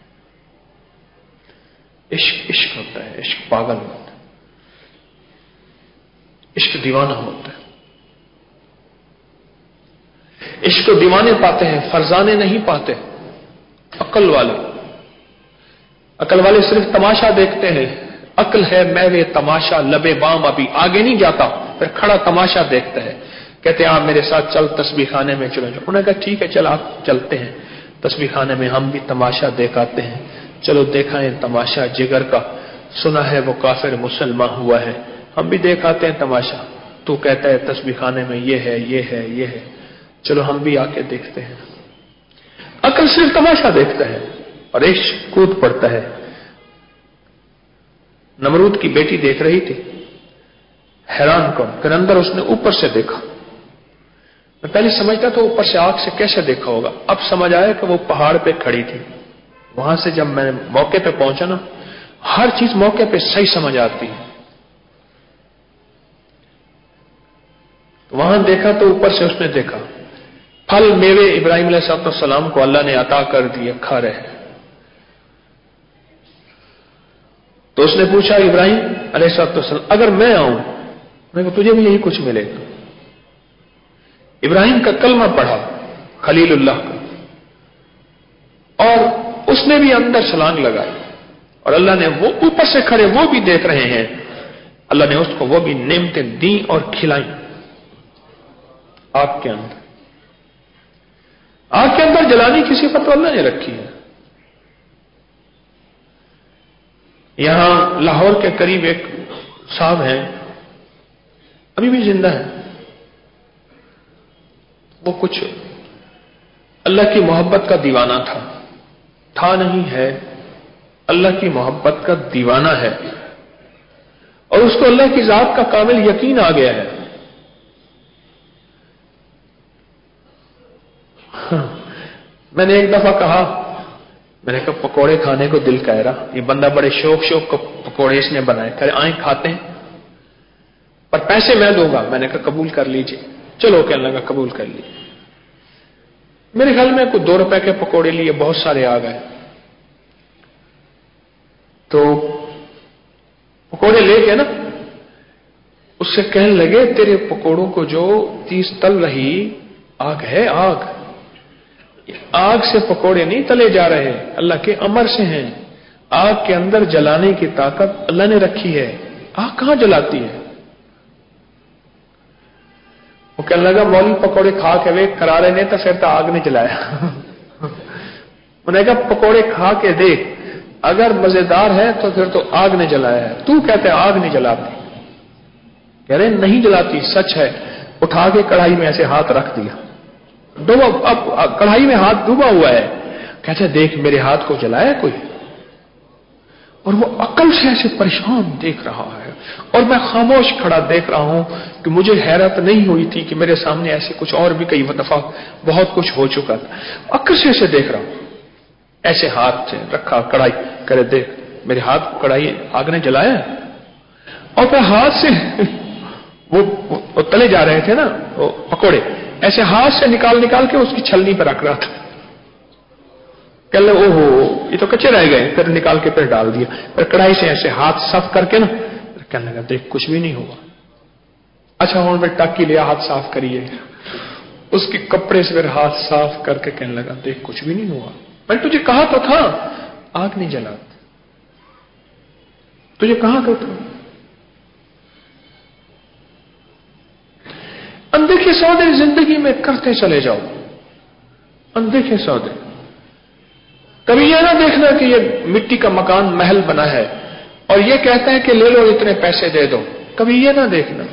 عشق عشق ہوتا ہے، عشق پاگل ہوتا ہے، عشق دیوانہ ہوتا ہے۔ عشق کو دیوانے پاتے ہیں، فرزانے نہیں پاتے۔ عقل والے عقل والے صرف تماشا دیکھتے ہیں، عقل ہے میوے تماشا لبے بام، ابھی آگے نہیں جاتا، پھر کھڑا تماشا دیکھتا ہے۔ کہتے ہیں آپ میرے ساتھ چل تسبیح خانے میں چلو جاؤ، انہوں نے کہا ٹھیک ہے چل آپ چلتے ہیں تسبیح خانے میں، ہم بھی تماشا دیکھاتے ہیں، چلو دیکھائیں تماشا جگر کا، سنا ہے وہ کافر مسلمان ہوا ہے، ہم بھی دیکھاتے ہیں تماشا، تو کہتا ہے تسبیح خانے میں یہ ہے یہ ہے یہ ہے، چلو ہم بھی آ کے دیکھتے ہیں۔ عقل صرف تماشا دیکھتا ہے اور عشق کود پڑتا ہے۔ نمرود کی بیٹی دیکھ رہی تھی، حیران کون، پھر اندر اس نے اوپر سے دیکھا۔ میں پہلے سمجھتا تھا اوپر سے آنکھ سے کیسے دیکھا ہوگا، اب سمجھ آیا کہ وہ پہاڑ پہ کھڑی تھی۔ وہاں سے جب میں موقع پہ پہنچا نا، ہر چیز موقع پہ صحیح سمجھ آتی ہے۔ وہاں دیکھا تو اوپر سے اس نے دیکھا پھل میوے ابراہیم علیہ السلام کو اللہ نے عطا کر دیے، کھا رہے ہیں۔ تو اس نے پوچھا ابراہیم علیہ السلام اگر میں آؤں، میں کہا تجھے بھی یہی کچھ ملے گا۔ ابراہیم کا کلمہ پڑھا خلیل اللہ کا، اور اس نے بھی اندر چھلانگ لگائی، اور اللہ نے وہ اوپر سے کھڑے وہ بھی دیکھ رہے ہیں، اللہ نے اس کو وہ بھی نعمتیں دیں اور کھلائیں۔ آگ کے اندر آگ کے اندر جلانی کسی پر تو اللہ نے رکھی ہے۔ یہاں لاہور کے قریب ایک صاحب ہیں، ابھی بھی زندہ ہے، وہ کچھ اللہ کی محبت کا دیوانہ تھا تھا نہیں ہے، اللہ کی محبت کا دیوانہ ہے، اور اس کو اللہ کی ذات کا کامل یقین آ گیا ہے۔ میں نے ایک دفعہ کہا، میں نے کہا پکوڑے کھانے کو دل کہہ رہا، یہ بندہ بڑے شوق شوق کو پکوڑے اس نے بنائے، کہ آئیں کھاتے ہیں پر پیسے میں دوں گا۔ میں نے کہا قبول کر لیجئے، چلو کہنے لگا قبول کر لیجئے۔ میرے خیال میں کوئی دو روپے کے پکوڑے لیے بہت سارے آ گئے، تو پکوڑے لے کے نا اس سے کہنے لگے تیرے پکوڑوں کو جو تیز تل رہی آگ ہے، آگ آگ سے پکوڑے نہیں تلے جا رہے، اللہ کے امر سے ہیں۔ آگ کے اندر جلانے کی طاقت اللہ نے رکھی ہے، آگ کہاں جلاتی ہے؟ وہ کہنے لگا مولوی پکوڑے کھا کے وے کرارے نے تو پھر تو آگ نے جلایا۔ انہوں نے کہا پکوڑے کھا کے دیکھ، اگر مزیدار ہے تو پھر تو آگ نے جلایا ہے، تو کہتے ہیں آگ نہیں جلاتی۔ کہہ رہے نہیں جلاتی، سچ ہے۔ اٹھا کے کڑھائی میں ایسے ہاتھ رکھ دیا، ڈوبا، اب کڑھائی میں ہاتھ ڈوبا ہوا ہے، کہتے دیکھ میرے ہاتھ کو جلایا کوئی؟ اور وہ عقل سے ایسے پریشان دیکھ رہا ہے، اور میں خاموش کھڑا دیکھ رہا ہوں کہ مجھے حیرت نہیں ہوئی تھی کہ میرے سامنے ایسے کچھ اور بھی کئی دفعہ بہت کچھ ہو چکا تھا۔ عقل سے ایسے دیکھ رہا ہوں، ایسے ہاتھ سے رکھا کڑھائی، کرے دیکھ میرے ہاتھ کو کڑھائی آگ نے جلایا ہے، اور پھر ہاتھ سے وہ تلے جا رہے تھے نا وہ پکوڑے، ایسے ہاتھ سے نکال نکال کے اس کی چھلنی پر رکھ رہا تھا۔ کہ لے او ہو یہ تو کچے رہ گئے، پھر نکال کے پھر ڈال دیا، پھر کڑھائی سے ایسے ہاتھ صاف کر کے نا کہنے لگا دیکھ کچھ بھی نہیں ہوا۔ اچھا ہوں میں ٹاکی لیا، ہاتھ صاف کریے، اس کے کپڑے سے پھر ہاتھ صاف کر کے کہنے لگا دیکھ کچھ بھی نہیں ہوا، میں نے تجھے کہا تو تھا آگ نہیں جلاتی، تجھے کہا تو تھا۔ اندیکھے سودے زندگی میں کرتے چلے جاؤ، अनदेखे सौदे। कभी यह ना देखना कि ये मिट्टी का मकान महल बना है और ये कहता है कि ले लो इतने पैसे दे दो, कभी यह ना देखना।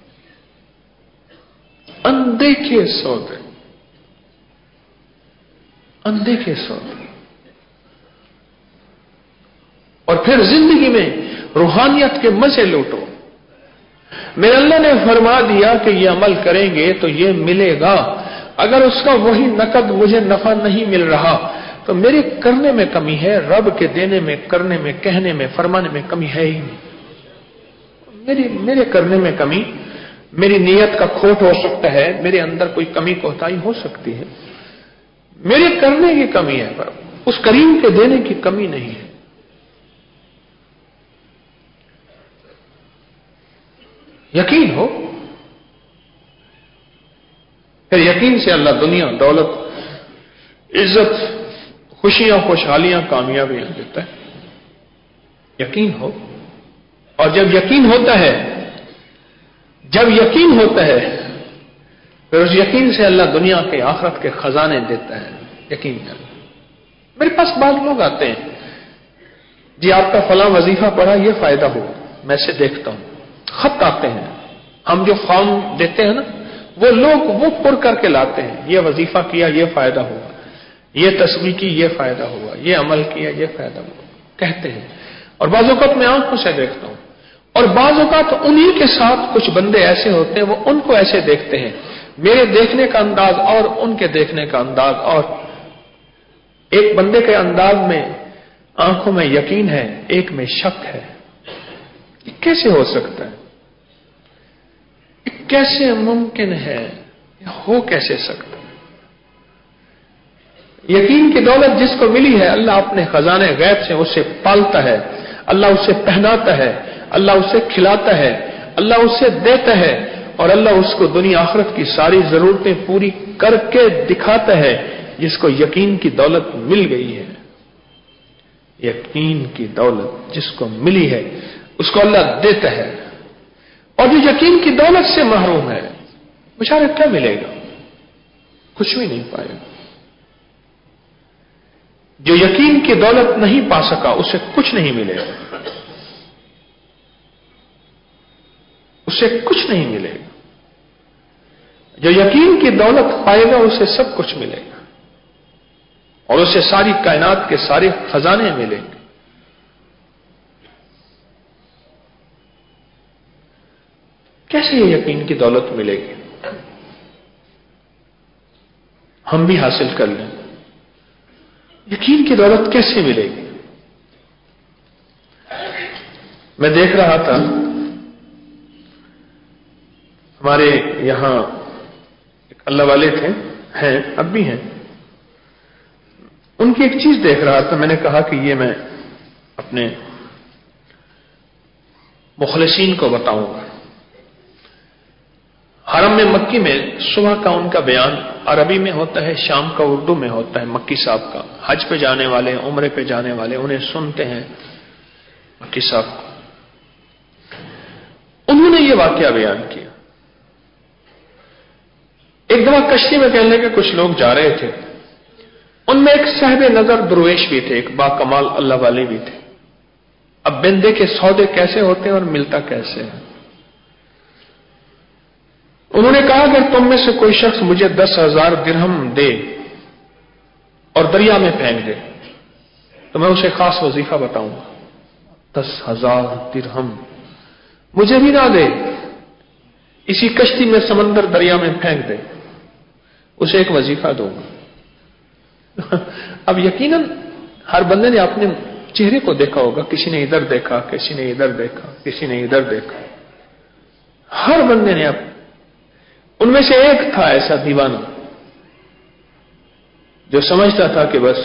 अनदेखे सौदे, अनदेखे सौदे। और फिर जिंदगी में रूहानियत के मजे लूटो। मेरे अल्लाह ने फरमा दिया कि ये अमल करेंगे तो ये मिलेगा, अगर उसका वही नकद मुझे नफा नहीं मिल रहा तो मेरे करने में कमी है, रब के देने में, करने में, कहने में, फरमाने में कमी है ही नहीं। मेरी मेरे करने में कमी, मेरी नीयत का खोट हो सकता है, मेरे अंदर कोई कमी कोताही हो सकती है, मेरे करने की कमी है, पर उस करीम के देने की कमी नहीं है। यकीन हो, फिर यकीन से अल्लाह दुनिया, दौलत, इज्जत, खुशियां, खुशहालियां, कामयाबियां देता है। यकीन हो, और जब यकीन होता है, जब यकीन होता है फिर उस यकीन से अल्लाह दुनिया के आखिरत के खजाने देता है। यकीन कर। मेरे पास बाद लोग आते हैं, जी आपका फला वजीफा पढ़ा, ये फायदा हो, मैं से देखता हूं, खत आते हैं, हम जो फॉर्म देते हैं ना, वो लोग वो पुर करके लाते हैं, ये वजीफा किया, ये फायदा हुआ, ये तस्बीह की, ये फायदा हुआ, ये अमल किया, ये फायदा हुआ, कहते हैं। और बाज़ औक़ात मैं आंखों से देखता हूं, और बाज़ औक़ात उन्हीं के साथ कुछ बंदे ऐसे होते हैं, वो उनको ऐसे देखते हैं। मेरे देखने का अंदाज और उनके देखने का अंदाज और। एक बंदे के अंदाज में, आंखों में यकीन है, एक में शक है। ये कैसे हो सकता है? ये कैसे मुमकिन है? ये हो कैसे सकता है? यकीन की दौलत जिसको मिली है, अल्लाह अपने खजाने गैब से उसे पालता है, अल्लाह उसे पहनाता है, अल्लाह उसे खिलाता है, अल्लाह उसे देता है, और अल्लाह उसको दुनिया आखिरत की सारी जरूरतें पूरी करके दिखाता है। जिसको यकीन की दौलत मिल गई है, यकीन की दौलत जिसको मिली है, उसको अल्लाह देता है। और जो यकीन की दौलत से महरूम है, बेचारे क्या मिलेगा? कुछ भी नहीं पाएगा। जो यकीन की दौलत नहीं पा सका, उसे कुछ नहीं मिलेगा, उसे कुछ नहीं मिलेगा। जो यकीन की दौलत पाएगा, उसे सब कुछ मिलेगा, और उसे सारी कायनात के सारे खजाने मिलेंगे। कैसे ये यकीन की दौलत मिलेगी? हम भी हासिल कर लें। यकीन की दौलत कैसे मिलेगी? मैं देख रहा था, हमारे यहां एक अल्लाह वाले थे, हैं, अब भी हैं, उनकी एक चीज देख रहा था। मैंने कहा कि ये मैं अपने मुखलिसीन को बताऊंगा। हरम में मक्की में सुबह का उनका बयान अरबी में होता है, शाम का उर्दू में होता है। मक्की साहब का, हज पे जाने वाले, उम्रे पे जाने वाले उन्हें सुनते हैं मक्की साहब को। उन्होंने ये वाकया बयान किया। एक दफा कश्ती में कहने के कुछ लोग जा रहे थे, उनमें एक साहिब नजर दरवेश भी थे, एक बाकमाल अल्लाह वाले भी थे। अब बंदे के सौदे कैसे होते हैं और मिलता कैसे है? उन्होंने कहा, अगर तुम में से कोई शख्स मुझे दस हजार दिरहम दे और दरिया में फेंक दे, तो मैं उसे खास वजीफा बताऊंगा। दस हजार दिरहम मुझे भी ना दे, इसी कश्ती में समंदर दरिया में फेंक दे, उसे एक वजीफा दूंगा। अब यकीनन हर बंदे ने अपने चेहरे को देखा होगा, किसी ने इधर देखा, किसी ने इधर देखा, किसी ने इधर देखा, हर बंदे ने। अब उनमें से एक था ऐसा दीवाना जो समझता था कि बस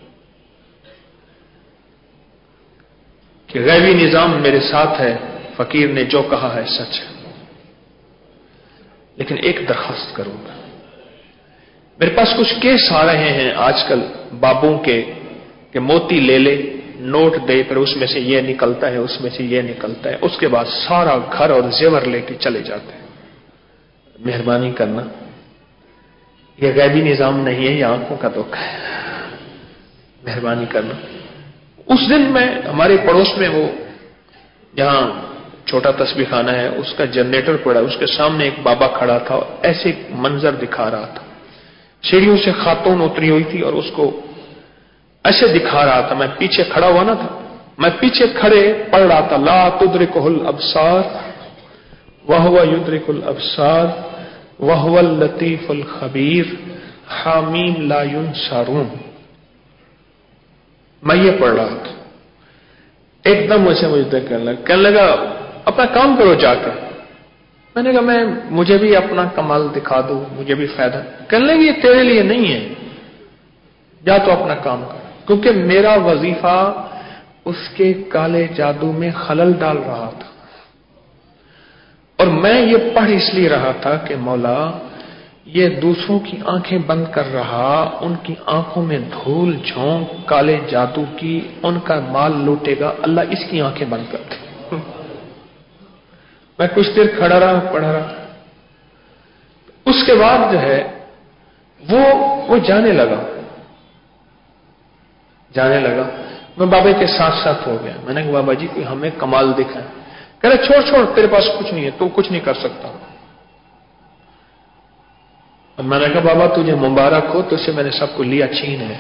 कि गैबी निजाम मेरे साथ है, फकीर ने जो कहा है सच है। लेकिन एक दरखास्त करूंगा, मेरे पास कुछ केस आ रहे हैं आजकल बाबों के कि मोती ले ले, नोट दे, पर उसमें से ये निकलता है, उसमें से ये निकलता है, उसके बाद सारा घर और जेवर लेके चले जाते हैं। मेहरबानी करना, یہ غیبی نظام نہیں ہے، یہ آنکھوں کا دھوکہ ہے، مہربانی کرنا۔ اس دن میں ہمارے پڑوس میں وہ جہاں چھوٹا تسبیح خانہ ہے اس کا جنریٹر پڑا، اس کے سامنے ایک بابا کھڑا تھا، ایسے منظر دکھا رہا تھا، سیڑھیوں سے خاتون اتری ہوئی تھی اور اس کو ایسے دکھا رہا تھا۔ میں پیچھے کھڑا ہوا نا تھا، میں پیچھے کھڑے پڑھ رہا تھا، لا تدرکہ الابصار وہو یدرک الابصار وہو اللطیف الخبیر حامیم لا ینصرون۔ میں یہ پڑھ رہا تھا، ایک دم ویسے مجھے دیکھ کرنے لگا، کہنے لگا اپنا کام کرو جا کر۔ میں نے کہا میں مجھے بھی اپنا کمال دکھا دو، مجھے بھی فائدہ۔ کہنے لگا یہ تیرے لیے نہیں ہے، جا تو اپنا کام کر، کیونکہ میرا وظیفہ اس کے کالے جادو میں خلل ڈال رہا تھا، اور میں یہ پڑھ اس لیے رہا تھا کہ مولا یہ دوسروں کی آنکھیں بند کر رہا، ان کی آنکھوں میں دھول جھونک کالے جادو کی، ان کا مال لوٹے گا، اللہ اس کی آنکھیں بند کر دے۔ میں کچھ دیر کھڑا رہا، پڑھا رہا، اس کے بعد جو ہے وہ وہ جانے لگا جانے لگا میں بابے کے ساتھ ساتھ ہو گیا۔ میں نے کہا بابا جی کوئی ہمیں کمال دکھائے۔ کہہ رہے چھوڑ چھوڑ تیرے پاس کچھ نہیں ہے، تو کچھ نہیں کر سکتا۔ اور میں نے کہا بابا تجھے مبارک ہو، تو سے میں نے سب کو لیا چھین ہے۔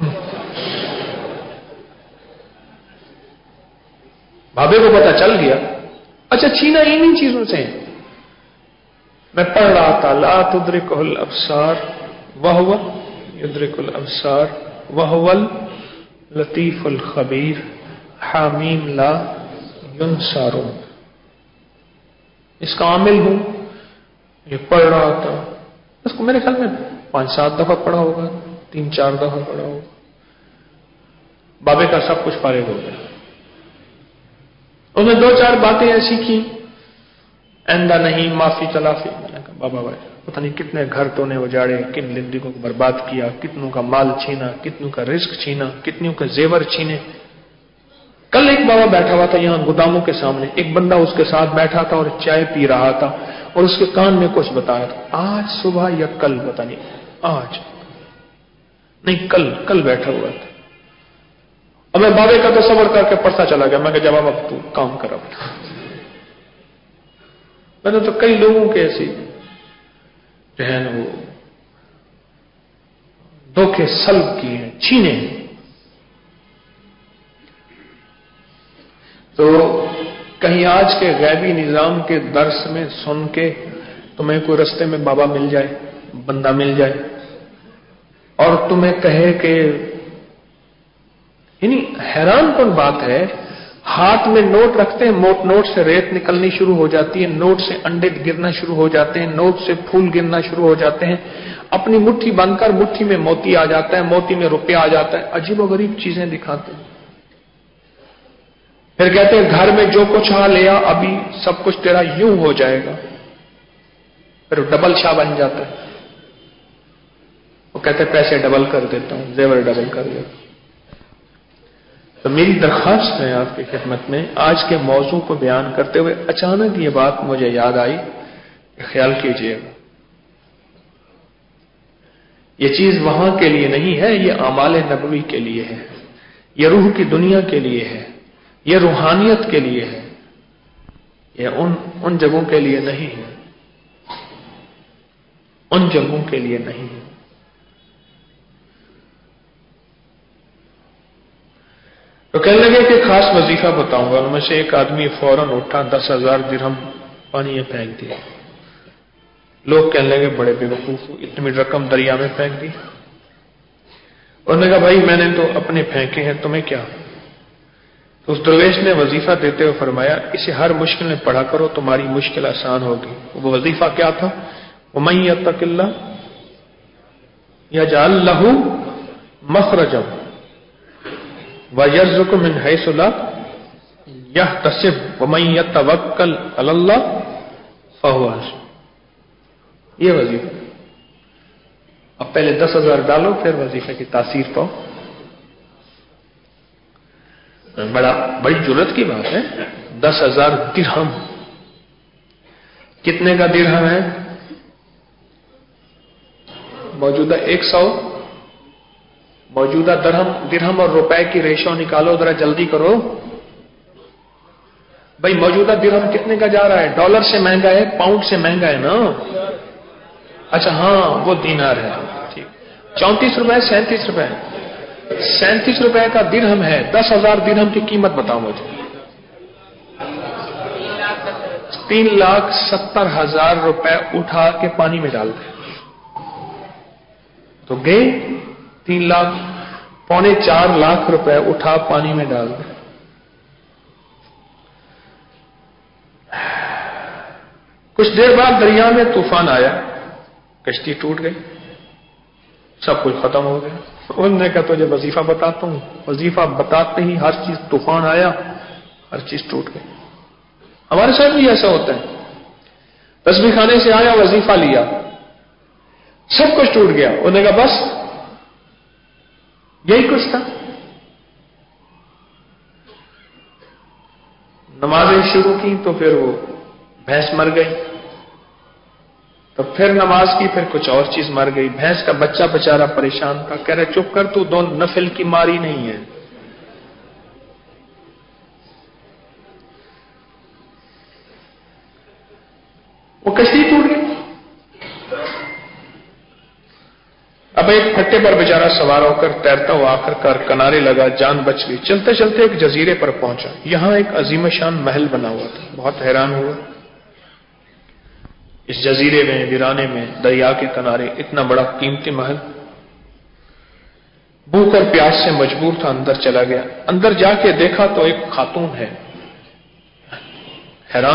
بابے کو پتا چل گیا، اچھا چھینا انہی چیزوں سے۔ میں پڑھ رہا تھا لا تدرکہ الابصار وہو یدرک الابصار وہو اللطیف الخبیر حامیم لا ینصرون۔ اس کا عامل ہوں، یہ پڑھ رہا تھا، اس کو میرے خیال میں پانچ سات دفعہ پڑھا ہوگا، تین چار دفعہ پڑھا ہوگا۔ بابے کا سب کچھ فارغ ہو گیا۔ انہوں نے دو چار باتیں ایسی کی، آئندہ نہیں، معافی تلافی۔ میں نے کہا بابا بھائی پتہ نہیں کتنے گھر تو نے اجاڑے، کن زندگیوں کو برباد کیا، کتنوں کا مال چھینا، کتنوں کا رزق چھینا، کتنوں کا زیور چھینے۔ کل ایک بابا بیٹھا ہوا تھا یہاں گوداموں کے سامنے، ایک بندہ اس کے ساتھ بیٹھا تھا اور چائے پی رہا تھا، اور اس کے کان میں کچھ بتایا تھا، آج صبح یا کل، پتہ نہیں آج نہیں کل کل بیٹھا ہوا تھا۔ اب میں بابے کا تصور کر کے پڑھتا چلا گیا۔ میں کہا جواب اب تو کام کر اپنا۔ میں نے تو کئی لوگوں کے ایسی جو ہے نا وہ دھوکے سلب کیے ہیں، چھینے ہیں۔ تو کہیں آج کے غیبی نظام کے درس میں سن کے تمہیں کوئی رستے میں بابا مل جائے، بندہ مل جائے، اور تمہیں کہے کہ یعنی حیران کن بات ہے، ہاتھ میں نوٹ رکھتے ہیں، موٹ نوٹ سے ریت نکلنی شروع ہو جاتی ہے، نوٹ سے انڈے گرنا شروع ہو جاتے ہیں، نوٹ سے پھول گرنا شروع ہو جاتے ہیں، اپنی مٹھی بند کر مٹھی میں موتی آ جاتا ہے، موتی میں روپیہ آ جاتا ہے، عجیب و غریب چیزیں دکھاتے ہیں۔ پھر کہتے ہیں گھر میں جو کچھ آ لیا ابھی سب کچھ تیرا یوں ہو جائے گا، پھر ڈبل شاہ بن جاتا ہے۔ وہ کہتے ہیں پیسے ڈبل کر دیتا ہوں، زیور ڈبل کر دیتا ہوں۔ تو میری درخواست ہے آپ کی خدمت میں، آج کے موضوع کو بیان کرتے ہوئے اچانک یہ بات مجھے یاد آئی کہ خیال کیجئے یہ چیز وہاں کے لیے نہیں ہے، یہ اعمال نبوی کے لیے ہے، یہ روح کی دنیا کے لیے ہے، یہ روحانیت کے لیے ہے، یہ ان ان جگہوں کے لیے نہیں ہے، ان جگہوں کے لیے نہیں ہے۔ تو کہنے لگے کہ خاص وظیفہ بتاؤں گا، ان میں سے ایک آدمی فوراً اٹھا، دس ہزار درہم پانی میں پھینک دیا۔ لوگ کہنے لگے بڑے بے وقوف، اتنی رقم دریا میں پھینک دی۔ انہوں نے کہا بھائی میں نے تو اپنے پھینکے ہیں، تمہیں کیا؟ تو اس درویش نے وظیفہ دیتے ہوئے فرمایا اسے ہر مشکل میں پڑھا کرو، تمہاری مشکل آسان ہوگی۔ وہ وظیفہ کیا تھا؟ وَمَن يَتَّقِ اللَّهَ يَجْعَل لَّهُ مَخْرَجًا وَيَرْزُقْهُ مِنْ حَيْثُ لَا يَحْتَسِبُ وَمَن يَتَوَکَّلْ عَلَى اللَّهِ فَهُوَ حَسْبُهُ۔ یہ وظیفہ۔ اب پہلے دس ہزار ڈالو پھر وظیفے کی تاثیر پاؤ۔ بڑا بڑی جرت کی بات ہے، دس ہزار درہم۔ کتنے کا درہم ہے؟ موجودہ ایک سو موجودہ درہم درہم اور روپے کی ریشو نکالو ذرا جلدی کرو بھائی. موجودہ درہم کتنے کا جا رہا ہے؟ ڈالر سے مہنگا ہے، پاؤنڈ سے مہنگا ہے نا. اچھا ہاں وہ دینار ہے. ٹھیک. چونتیس روپے سینتیس روپے سینتیس روپے کا درہم ہے. دس ہزار درہم کی قیمت بتاؤ مجھے. تین لاکھ ستر ہزار روپے اٹھا کے پانی میں ڈال دیں تو گئے تین لاکھ پونے چار لاکھ روپے اٹھا پانی میں ڈال دیں. کچھ دیر بعد دریا میں طوفان آیا، کشتی ٹوٹ گئی، سب کچھ ختم ہو گیا. انہوں نے کہا تجھے وظیفہ بتاتا ہوں. وظیفہ بتاتے ہی ہر چیز طوفان آیا، ہر چیز ٹوٹ گئی. ہمارے ساتھ بھی ایسا ہوتا ہے. تسبیح خانے سے آیا، وظیفہ لیا، سب کچھ ٹوٹ گیا. انہوں نے کہا بس یہی کچھ تھا. نمازیں شروع کی تو پھر وہ بھینس مر گئی، تو پھر نماز کی، پھر کچھ اور چیز مر گئی. بھینس کا بچہ بیچارہ پریشان تھا، کہہ رہے چپ کر، تو دو نفل کی ماری نہیں ہے. وہ کشتی ٹوٹ گئی. اب ایک پھٹے پر بیچارہ سوار ہو کر تیرتا ہوا آخر کار کنارے لگا، جان بچ گئی. چلتے چلتے ایک جزیرے پر پہنچا. یہاں ایک عظیم شان محل بنا ہوا تھا. بہت حیران ہوا. اس جزیرے میں، ویرانے میں، دریا کے کنارے اتنا بڑا قیمتی محل. بھوک اور پیاس سے مجبور تھا، اندر چلا گیا. اندر جا کے دیکھا تو ایک خاتون ہے. حیران.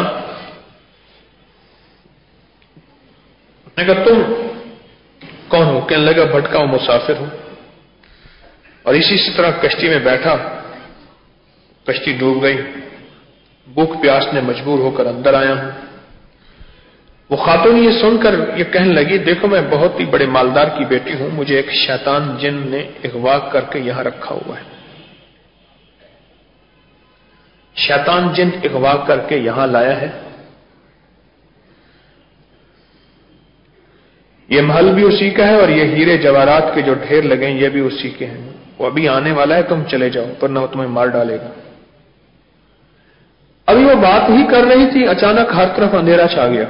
میں کہا تم کون ہو؟ کہنے لگا بھٹکا ہوں، مسافر ہوں، اور اسی طرح کشتی میں بیٹھا، کشتی ڈوب گئی، بھوک پیاس نے مجبور ہو کر اندر آیا ہوں. وہ خاتون یہ سن کر یہ کہنے لگی دیکھو میں بہت ہی بڑے مالدار کی بیٹی ہوں، مجھے ایک شیطان جن نے اغوا کر کے یہاں رکھا ہوا ہے. شیطان جن اغوا کر کے یہاں لایا ہے. یہ محل بھی اسی کا ہے اور یہ ہیرے جواہرات کے جو ڈھیر لگے ہیں یہ بھی اسی کے ہیں. وہ ابھی آنے والا ہے، تم چلے جاؤ ورنہ وہ تمہیں مار ڈالے گا. ابھی وہ بات ہی کر رہی تھی، اچانک ہر طرف اندھیرا چھا گیا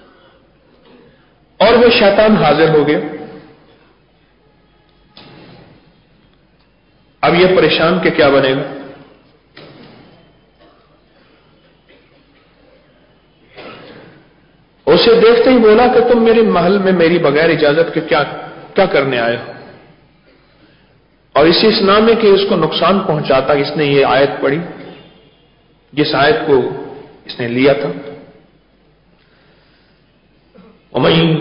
اور وہ شیطان حاضر ہو گیا. اب یہ پریشان کہ کیا بنے گا. اسے دیکھتے ہی بولا کہ تم میرے محل میں میری بغیر اجازت کے کیا کیا کرنے آئے ہو. اور اسی اسنا میں کہ اس کو نقصان پہنچاتا اس نے یہ آیت پڑھی، جس آیت کو اس نے لیا تھا. وَمَن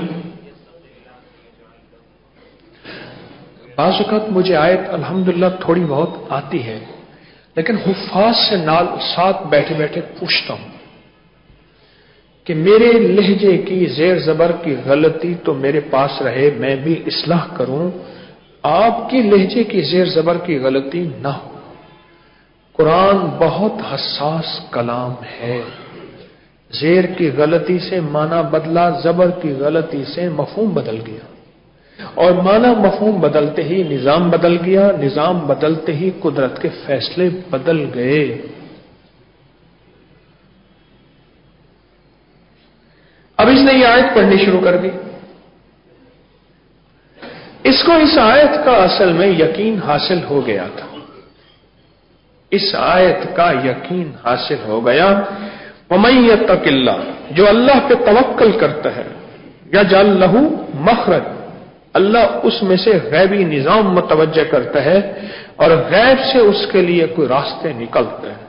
بعض اوقات مجھے آیت الحمدللہ تھوڑی بہت آتی ہے، لیکن حفاظ سے نال ساتھ بیٹھے بیٹھے پوچھتا ہوں کہ میرے لہجے کی زیر زبر کی غلطی تو میرے پاس رہے، میں بھی اصلاح کروں، آپ کی لہجے کی زیر زبر کی غلطی نہ ہو. قرآن بہت حساس کلام ہے. زیر کی غلطی سے معنی بدلا، زبر کی غلطی سے مفہوم بدل گیا، اور معنی مفہوم بدلتے ہی نظام بدل گیا، نظام بدلتے ہی قدرت کے فیصلے بدل گئے. اب اس نے یہ آیت پڑھنی شروع کر دی. اس کو اس آیت کا اصل میں یقین حاصل ہو گیا تھا. اس آیت کا یقین حاصل ہو گیا. وَمَن يَتَّقِ اللَّهَ، جو اللہ پہ توکل کرتا ہے، یجعل لہ مخرج، اللہ اس میں سے غیبی نظام متوجہ کرتا ہے اور غیب سے اس کے لیے کوئی راستے نکلتے ہیں.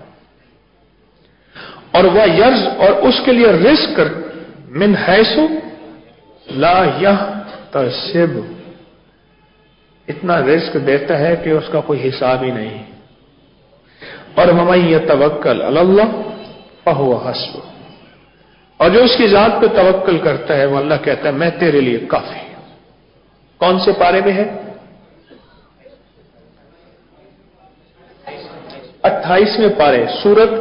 اور وہ یرز، اور اس کے لیے رزق من حیث لا یحتسب، اتنا رزق دیتا ہے کہ اس کا کوئی حساب ہی نہیں. اور وَمَن يَتَوَکَّلْ عَلَى اللَّهِ فَهُوَ حَسْبُهُ، اور جو اس کی ذات پہ توکل کرتا ہے وہ اللہ کہتا ہے میں تیرے لیے کافی. کون سے پارے میں ہے؟ اٹھائیسویں پارے، سورت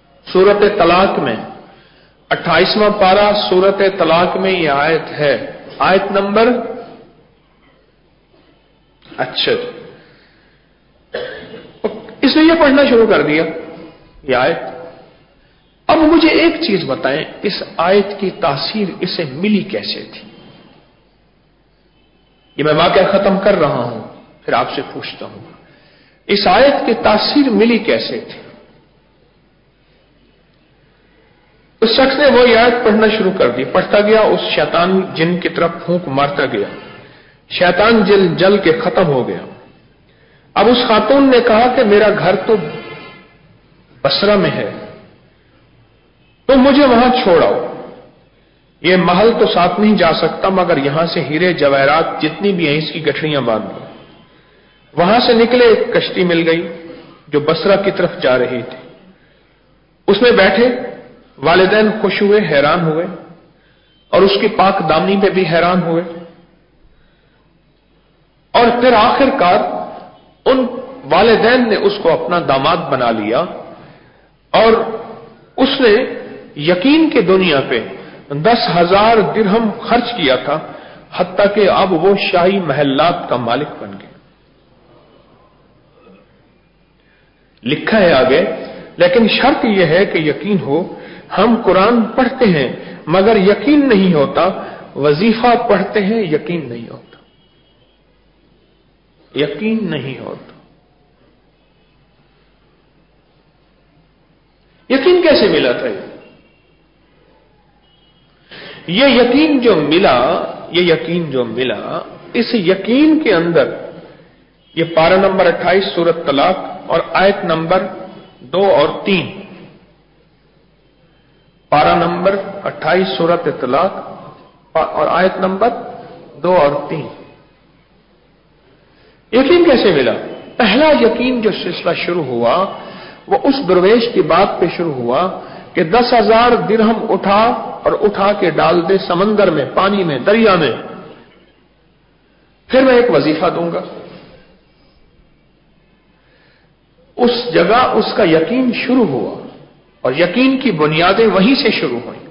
سورت طلاق میں، اٹھائیسواں پارہ سورت طلاق میں یہ آیت ہے. آیت نمبر اچھا اس نے یہ پڑھنا شروع کر دیا یہ آیت. اب مجھے ایک چیز بتائیں، اس آیت کی تاثیر اسے ملی کیسے تھی؟ یہ میں واقعہ ختم کر رہا ہوں پھر آپ سے پوچھتا ہوں اس آیت کی تاثیر ملی کیسے تھی؟ اس شخص نے وہ آیت پڑھنا شروع کر دی، پڑھتا گیا، اس شیطان جن کی طرف پھونک مارتا گیا، شیطان جل جل کے ختم ہو گیا. اب اس خاتون نے کہا کہ میرا گھر تو بصرہ میں ہے، تم مجھے وہاں چھوڑاؤ، یہ محل تو ساتھ نہیں جا سکتا مگر یہاں سے ہیرے جواہرات جتنی بھی ہیں اس کی گٹھڑیاں باندھ دو. وہاں سے نکلے، ایک کشتی مل گئی جو بصرہ کی طرف جا رہی تھی، اس میں بیٹھے. والدین خوش ہوئے، حیران ہوئے، اور اس کی پاک دامنی پہ بھی حیران ہوئے. اور پھر آخر کار ان والدین نے اس کو اپنا داماد بنا لیا اور اس نے یقین کی دنیا پہ دس ہزار درہم خرچ کیا تھا، حتیٰ کہ اب وہ شاہی محلات کا مالک بن گیا. لکھا ہے آگے، لیکن شرط یہ ہے کہ یقین ہو. ہم قرآن پڑھتے ہیں مگر یقین نہیں ہوتا، وظیفہ پڑھتے ہیں یقین نہیں ہوتا، یقین نہیں ہوتا. یقین کیسے ملا تھا؟ یہ یقین جو ملا یہ یقین جو ملا اس یقین کے اندر یہ پارہ نمبر اٹھائیس سورۃ طلاق اور آیت نمبر دو اور تین، پارہ نمبر اٹھائیس سورۃ طلاق اور آیت نمبر دو اور تین. یقین کیسے ملا؟ پہلا یقین جو سلسلہ شروع ہوا وہ اس درویش کی بات پہ شروع ہوا کہ دس ہزار درہم اٹھا اور اٹھا کے ڈال دے سمندر میں، پانی میں، دریا میں، پھر میں ایک وظیفہ دوں گا. اس جگہ اس کا یقین شروع ہوا اور یقین کی بنیادیں وہیں سے شروع ہوئیں.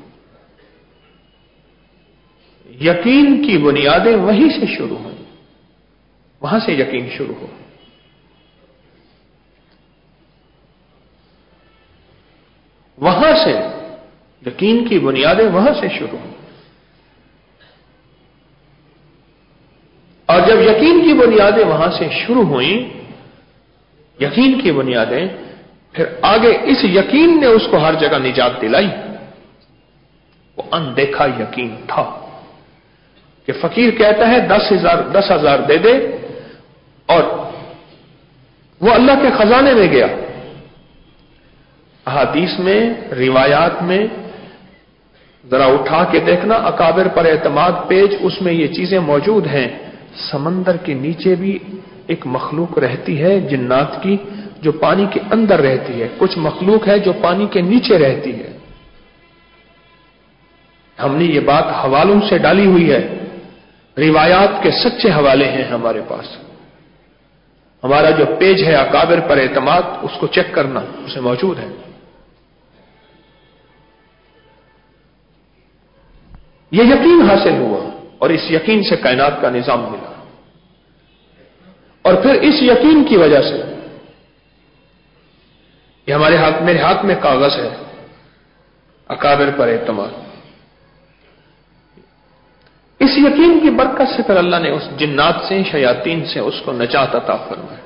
یقین کی بنیادیں وہیں سے شروع ہوئیں، وہاں سے یقین شروع ہو. وہاں سے یقین کی بنیادیں وہاں سے شروع ہوں. اور جب یقین کی بنیادیں وہاں سے شروع ہوئیں، یقین کی بنیادیں، پھر آگے اس یقین نے اس کو ہر جگہ نجات دلائی. وہ اندیکھا یقین تھا کہ فقیر کہتا ہے دس ہزار دس ہزار دے دے، اور وہ اللہ کے خزانے میں گیا. احادیث میں، روایات میں ذرا اٹھا کے دیکھنا، اکابر پر اعتماد پیج، اس میں یہ چیزیں موجود ہیں. سمندر کے نیچے بھی ایک مخلوق رہتی ہے جنات کی جو پانی کے اندر رہتی ہے، کچھ مخلوق ہے جو پانی کے نیچے رہتی ہے. ہم نے یہ بات حوالوں سے ڈالی ہوئی ہے، روایات کے سچے حوالے ہیں ہمارے پاس. ہمارا جو پیج ہے اکابر پر اعتماد، اس کو چیک کرنا، اسے موجود ہے. یہ یقین حاصل ہوا اور اس یقین سے کائنات کا نظام ملا. اور پھر اس یقین کی وجہ سے یہ ہمارے ہاتھ میرے ہاتھ میں کاغذ ہے، اکابر پر اعتماد. اس یقین کی برکت سے پھر اللہ نے اس جنات سے، شیاطین سے اس کو نجات عطا فرمائی.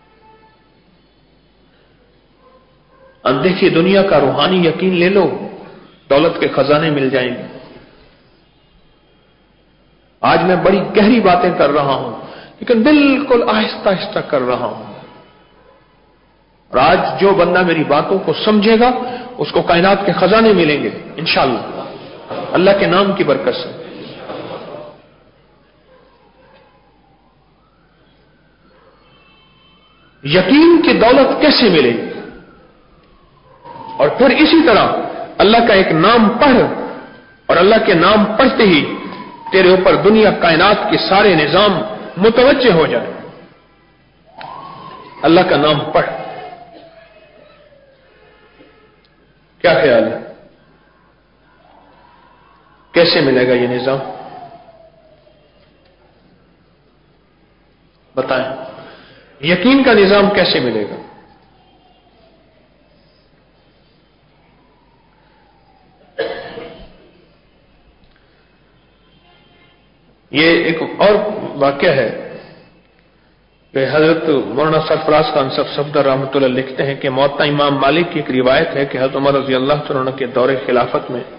اندیکھی دنیا کا روحانی یقین لے لو، دولت کے خزانے مل جائیں گے. آج میں بڑی گہری باتیں کر رہا ہوں لیکن بالکل آہستہ آہستہ کر رہا ہوں. اور آج جو بندہ میری باتوں کو سمجھے گا اس کو کائنات کے خزانے ملیں گے انشاءاللہ، اللہ کے نام کی برکت سے. یقین کی دولت کیسے ملے گی؟ اور پھر اسی طرح اللہ کا ایک نام پڑھ، اور اللہ کے نام پڑھتے ہی تیرے اوپر دنیا کائنات کے سارے نظام متوجہ ہو جائے. اللہ کا نام پڑھ. کیا خیال ہے کیسے ملے گا یہ نظام؟ بتائیں یقین کا نظام کیسے ملے گا؟ یہ ایک اور واقعہ ہے کہ حضرت مولانا سرفراز خان صاحب صفدر رحمۃ اللہ لکھتے ہیں کہ موطا امام مالک کی ایک روایت ہے کہ حضرت عمر رضی اللہ تعالیٰ عنہ کے دور خلافت میں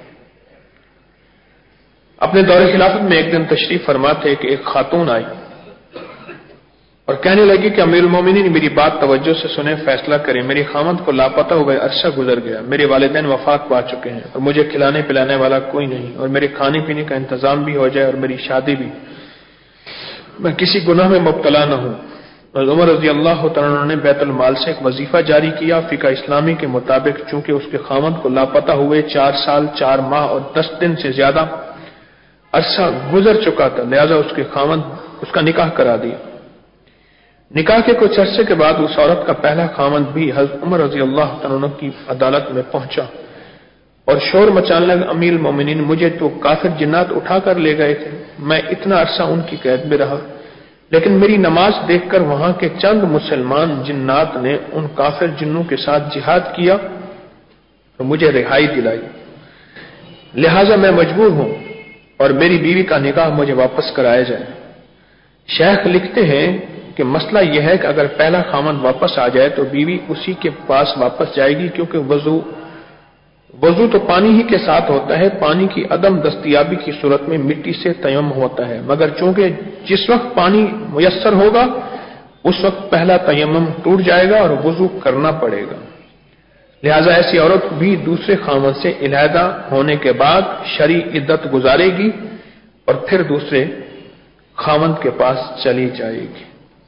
اپنے دور خلافت میں ایک دن تشریف فرما تھے کہ ایک خاتون آئی اور کہنے لگی کہ امیر المومنین میری بات توجہ سے سنیں، فیصلہ کریں، میری خامند کو لاپتہ ہوئے عرصہ گزر گیا، میرے والدین وفات پا چکے ہیں اور مجھے کھلانے پلانے والا کوئی نہیں، اور میرے کھانے پینے کا انتظام بھی ہو جائے اور میری شادی بھی، میں کسی گناہ میں مبتلا نہ ہوں۔ عمر رضی اللہ تعالیٰ عنہ نے بیت المال سے ایک وظیفہ جاری کیا فقہ اسلامی کے مطابق، چونکہ اس کے خامند کو لاپتہ ہوئے چار سال چار ماہ اور دس دن سے زیادہ عرصہ گزر چکا تھا، لہذا اس کے خامند اس کا نکاح کرا دیا۔ نکاح کے کچھ عرصے کے بعد اس عورت کا پہلا خامند بھی حضرت عمر رضی اللہ تعالیٰ عنہ کی عدالت میں پہنچا اور شور مچانے لگا، امیر المومنین مجھے تو کافر جنات اٹھا کر لے گئے تھے، میں اتنا عرصہ ان کی قید میں رہا، لیکن میری نماز دیکھ کر وہاں کے چند مسلمان جنات نے ان کافر جنوں کے ساتھ جہاد کیا تو مجھے رہائی دلائی، لہذا میں مجبور ہوں اور میری بیوی کا نکاح مجھے واپس کرایا جائے۔ شیخ لکھتے ہیں کہ مسئلہ یہ ہے کہ اگر پہلا خامند واپس آ جائے تو بیوی اسی کے پاس واپس جائے گی، کیونکہ وضو وضو تو پانی ہی کے ساتھ ہوتا ہے، پانی کی عدم دستیابی کی صورت میں مٹی سے تیمم ہوتا ہے، مگر چونکہ جس وقت پانی میسر ہوگا اس وقت پہلا تیمم ٹوٹ جائے گا اور وضو کرنا پڑے گا، لہذا ایسی عورت بھی دوسرے خامند سے علیحدہ ہونے کے بعد شرعی عدت گزارے گی اور پھر دوسرے خامند کے پاس چلی جائے گی۔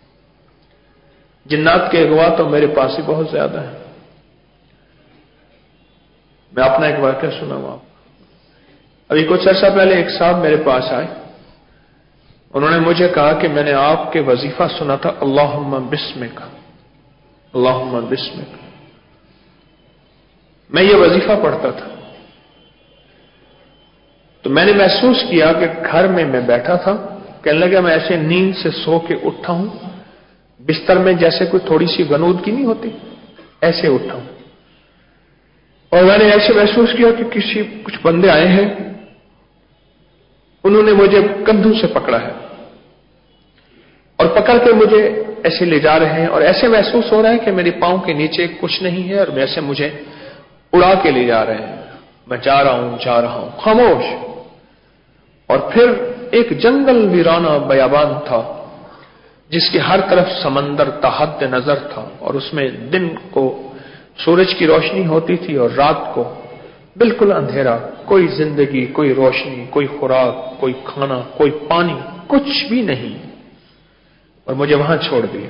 جنات کے اغوا تو میرے پاس ہی بہت زیادہ ہیں۔ میں اپنا ایک واقعہ سناؤں آپ کو۔ ابھی کچھ عرصہ پہلے ایک صاحب میرے پاس آئے، انہوں نے مجھے کہا کہ میں نے آپ کے وظیفہ سنا تھا اللہم بسمک، اللہم بسمک۔ میں یہ وظیفہ پڑھتا تھا تو میں نے محسوس کیا کہ گھر میں میں بیٹھا تھا، کہنے لگا میں ایسے نیند سے سو کے اٹھا ہوں، بستر میں جیسے کوئی تھوڑی سی غنودگی نہیں ہوتی ایسے اٹھا ہوں، اور میں نے ایسے محسوس کیا کہ کسی کچھ بندے آئے ہیں، انہوں نے مجھے کندھوں سے پکڑا ہے اور پکڑ کے مجھے ایسے لے جا رہے ہیں، اور ایسے محسوس ہو رہا ہے کہ میرے پاؤں کے نیچے کچھ نہیں ہے اور ویسے مجھے اڑا کے لے جا رہے ہیں، میں جا رہا ہوں جا رہا ہوں خاموش۔ اور پھر ایک جنگل ویرانہ بیابان تھا جس کے ہر طرف سمندر تحت نظر تھا، اور اس میں دن کو سورج کی روشنی ہوتی تھی اور رات کو بالکل اندھیرا، کوئی زندگی، کوئی روشنی، کوئی خوراک، کوئی کھانا، کوئی پانی، کچھ بھی نہیں، اور مجھے وہاں چھوڑ دیا۔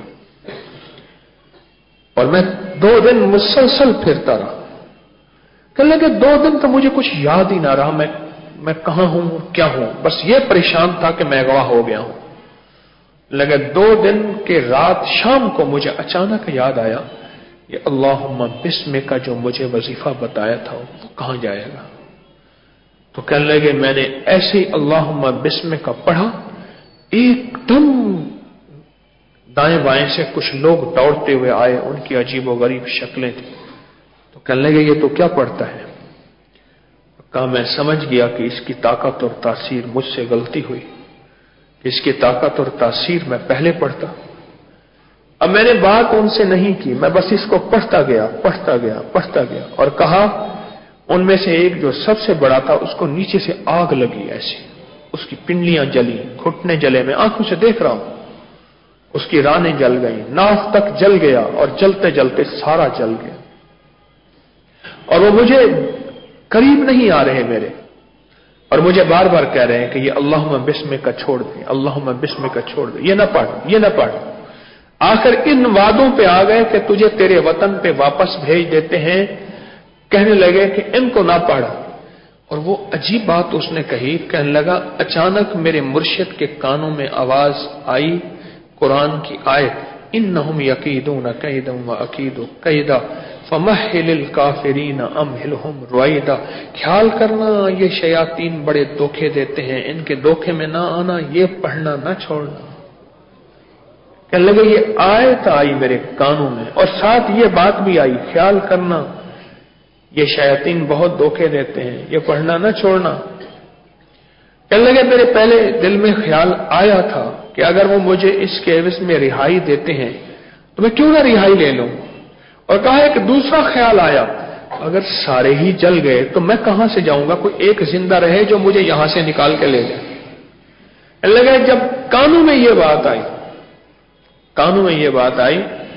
اور میں دو دن مسلسل پھرتا رہا، کہنے لگے دو دن تو مجھے کچھ یاد ہی نہ رہا میں میں کہاں ہوں کیا ہوں، بس یہ پریشان تھا کہ میں اغوا ہو گیا ہوں۔ لگے دو دن کے رات شام کو مجھے اچانک یاد آیا یہ اللہم بسمک کا جو مجھے وظیفہ بتایا تھا وہ کہاں جائے گا؟ تو کہنے لگے میں نے ایسے ہی اللہم بسمک کا پڑھا، ایک دم دائیں بائیں سے کچھ لوگ دوڑتے ہوئے آئے، ان کی عجیب و غریب شکلیں تھیں، تو کہنے لگے یہ تو کیا پڑھتا ہے؟ کہا میں سمجھ گیا کہ اس کی طاقت اور تاثیر مجھ سے غلطی ہوئی، اس کی طاقت اور تاثیر میں پہلے پڑھتا۔ اب میں نے بات ان سے نہیں کی، میں بس اس کو پڑھتا گیا پڑھتا گیا پڑھتا گیا، اور کہا ان میں سے ایک جو سب سے بڑا تھا اس کو نیچے سے آگ لگی، ایسی اس کی پنڈلیاں جلی، گھٹنے جلے، میں آنکھوں سے دیکھ رہا ہوں، اس کی رانیں جل گئیں، ناف تک جل گیا، اور جلتے جلتے سارا جل گیا، اور وہ مجھے قریب نہیں آ رہے میرے، اور مجھے بار بار کہہ رہے ہیں کہ یہ اللہم بسمک کا چھوڑ دیں، اللہم بسمک کا چھوڑ دیں، یہ نہ پڑھ یہ نہ پڑھ۔ آخر ان وعدوں پہ آ گئے کہ تجھے تیرے وطن پہ واپس بھیج دیتے ہیں، کہنے لگے کہ ان کو نہ پڑھ۔ اور وہ عجیب بات اس نے کہی، کہنے لگا اچانک میرے مرشد کے کانوں میں آواز آئی قرآن کی آیت، انہم یکیدون کیدا واکید کیدا فمہل الکافرین امہلہم رویدا، خیال کرنا یہ شیاطین بڑے دھوکے دیتے ہیں، ان کے دھوکے میں نہ آنا، یہ پڑھنا نہ چھوڑنا۔ کہنے لگے یہ آیت آئی میرے کانوں میں اور ساتھ یہ بات بھی آئی، خیال کرنا یہ شیاطین بہت دھوکے دیتے ہیں، یہ پڑھنا نہ چھوڑنا۔ کہنے لگے میرے پہلے دل میں خیال آیا تھا کہ اگر وہ مجھے اس کے عوض میں رہائی دیتے ہیں تو میں کیوں نہ رہائی لے لوں، اور کہا ایک دوسرا خیال آیا اگر سارے ہی جل گئے تو میں کہاں سے جاؤں گا، کوئی ایک زندہ رہے جو مجھے یہاں سے نکال کے لے جائے۔ کہنے لگے جب کانوں میں یہ بات آئی کانوں میں یہ بات آئی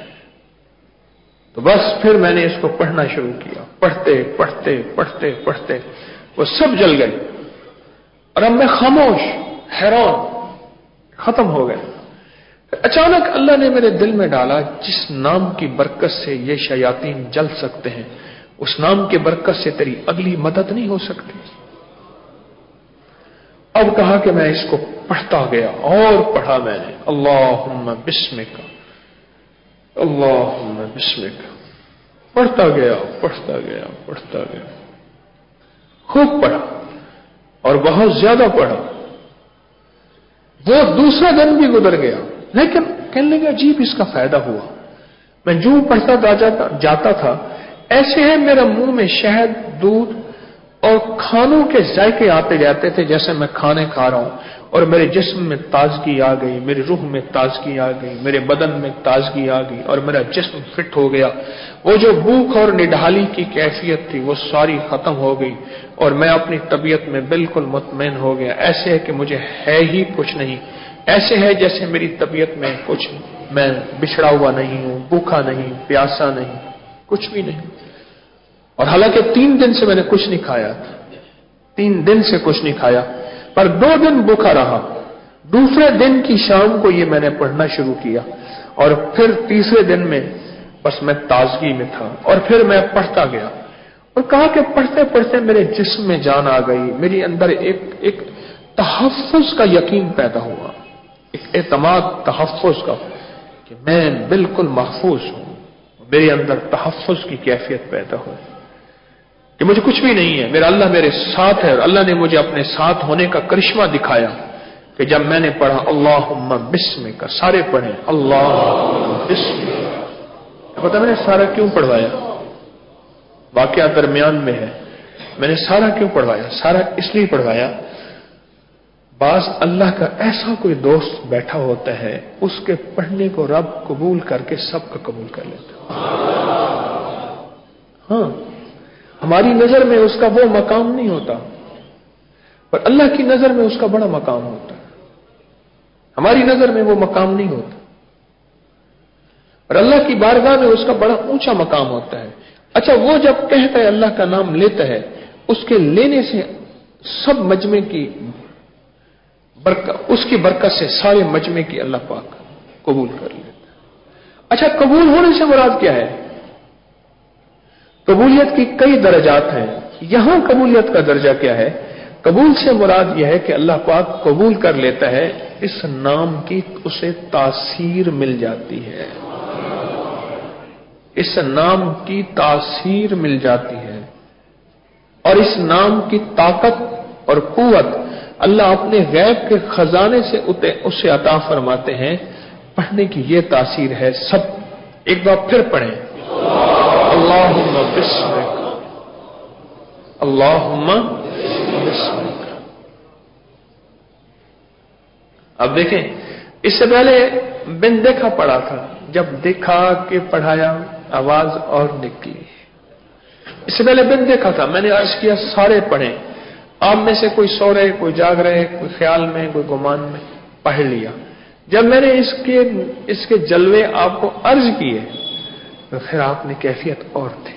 تو بس پھر میں نے اس کو پڑھنا شروع کیا، پڑھتے پڑھتے پڑھتے پڑھتے وہ سب جل گئے اور اب میں خاموش حیران ختم ہو گئے۔ اچانک اللہ نے میرے دل میں ڈالا جس نام کی برکت سے یہ شیاطین جل سکتے ہیں اس نام کی برکت سے تیری اگلی مدد نہیں ہو سکتی۔ اب کہا کہ میں اس کو پڑھتا گیا اور پڑھا میں نے اللہم بسمک اللہم بسمک، پڑھتا گیا پڑھتا گیا پڑھتا گیا خوب پڑھا اور بہت زیادہ پڑھا۔ وہ دوسرا دن بھی گزر گیا لیکن کہنے لگا عجیب اس کا فائدہ ہوا، میں جو پڑھتا جاتا تھا ایسے ہے میرا منہ میں شہد دودھ اور کھانوں کے ذائقے آتے جاتے تھے جیسے میں کھانے کھا رہا ہوں، اور میرے جسم میں تازگی آ گئی، میری روح میں تازگی آ گئی، میرے بدن میں تازگی آ گئی اور میرا جسم فٹ ہو گیا۔ وہ جو بھوک اور نڈھالی کی کیفیت تھی وہ ساری ختم ہو گئی اور میں اپنی طبیعت میں بالکل مطمئن ہو گیا۔ ایسے ہے کہ مجھے ہے ہی کچھ نہیں، ایسے ہے جیسے میری طبیعت میں کچھ، میں بچھڑا ہوا نہیں ہوں، بھوکا نہیں، پیاسا نہیں، کچھ بھی نہیں۔ اور حالانکہ تین دن سے میں نے کچھ نہیں کھایا تھا، تین دن سے کچھ نہیں کھایا، پر دو دن بھوکا رہا۔ دوسرے دن کی شام کو یہ میں نے پڑھنا شروع کیا اور پھر تیسرے دن میں بس میں تازگی میں تھا اور پھر میں پڑھتا گیا اور کہا کہ پڑھتے پڑھتے میرے جسم میں جان آ گئی، میری اندر ایک ایک تحفظ کا یقین پیدا ہوا، ایک اعتماد تحفظ کا کہ میں بالکل محفوظ ہوں، میرے اندر تحفظ کی کیفیت پیدا ہوئی کہ مجھے کچھ بھی نہیں ہے، میرا اللہ میرے ساتھ ہے اور اللہ نے مجھے اپنے ساتھ ہونے کا کرشمہ دکھایا کہ جب میں نے پڑھا اللہم بسمک، سارے پڑھیں اللہم بسمک۔ پتا میں نے سارا کیوں پڑھوایا؟ واقعہ درمیان میں ہے، میں نے سارا کیوں پڑھوایا؟ سارا اس لیے پڑھوایا، بعض اللہ کا ایسا کوئی دوست بیٹھا ہوتا ہے اس کے پڑھنے کو رب قبول کر کے سب کا قبول کر لیتا ہے۔ ہاں، ہماری نظر میں اس کا وہ مقام نہیں ہوتا پر اللہ کی نظر میں اس کا بڑا مقام ہوتا ہے، ہماری نظر میں وہ مقام نہیں ہوتا اور اللہ کی بارگاہ میں اس کا بڑا اونچا مقام ہوتا ہے۔ اچھا، وہ جب کہتا ہے اللہ کا نام لیتا ہے اس کے لینے سے سب مجمع کی برکت، اس کی برکت سے سارے مجمع کی اللہ پاک قبول کر لیتا ہے۔ اچھا، قبول ہونے سے مراد کیا ہے؟ قبولیت کی کئی درجات ہیں، یہاں قبولیت کا درجہ کیا ہے؟ قبول سے مراد یہ ہے کہ اللہ پاک قبول کر لیتا ہے، اس نام کی اسے تاثیر مل جاتی ہے، اس نام کی تاثیر مل جاتی ہے اور اس نام کی طاقت اور قوت اللہ اپنے غیب کے خزانے سے اسے عطا فرماتے ہیں۔ پڑھنے کی یہ تاثیر ہے۔ سب ایک بار پھر پڑھیں اللہم بسمک اللہم بسمک۔ اب دیکھیں، اس سے پہلے بن دیکھا پڑھا تھا، جب دیکھا کہ پڑھایا آواز اور نکلی۔ اس سے پہلے بن دیکھا تھا، میں نے عرض کیا سارے پڑھیں، آپ میں سے کوئی سو رہے، کوئی جاگ رہے، کوئی خیال میں، کوئی گمان میں، پڑھ لیا۔ جب میں نے اس کے اس کے جلوے آپ کو عرض کیے تو پھر آپ نے کیفیت اور تھی۔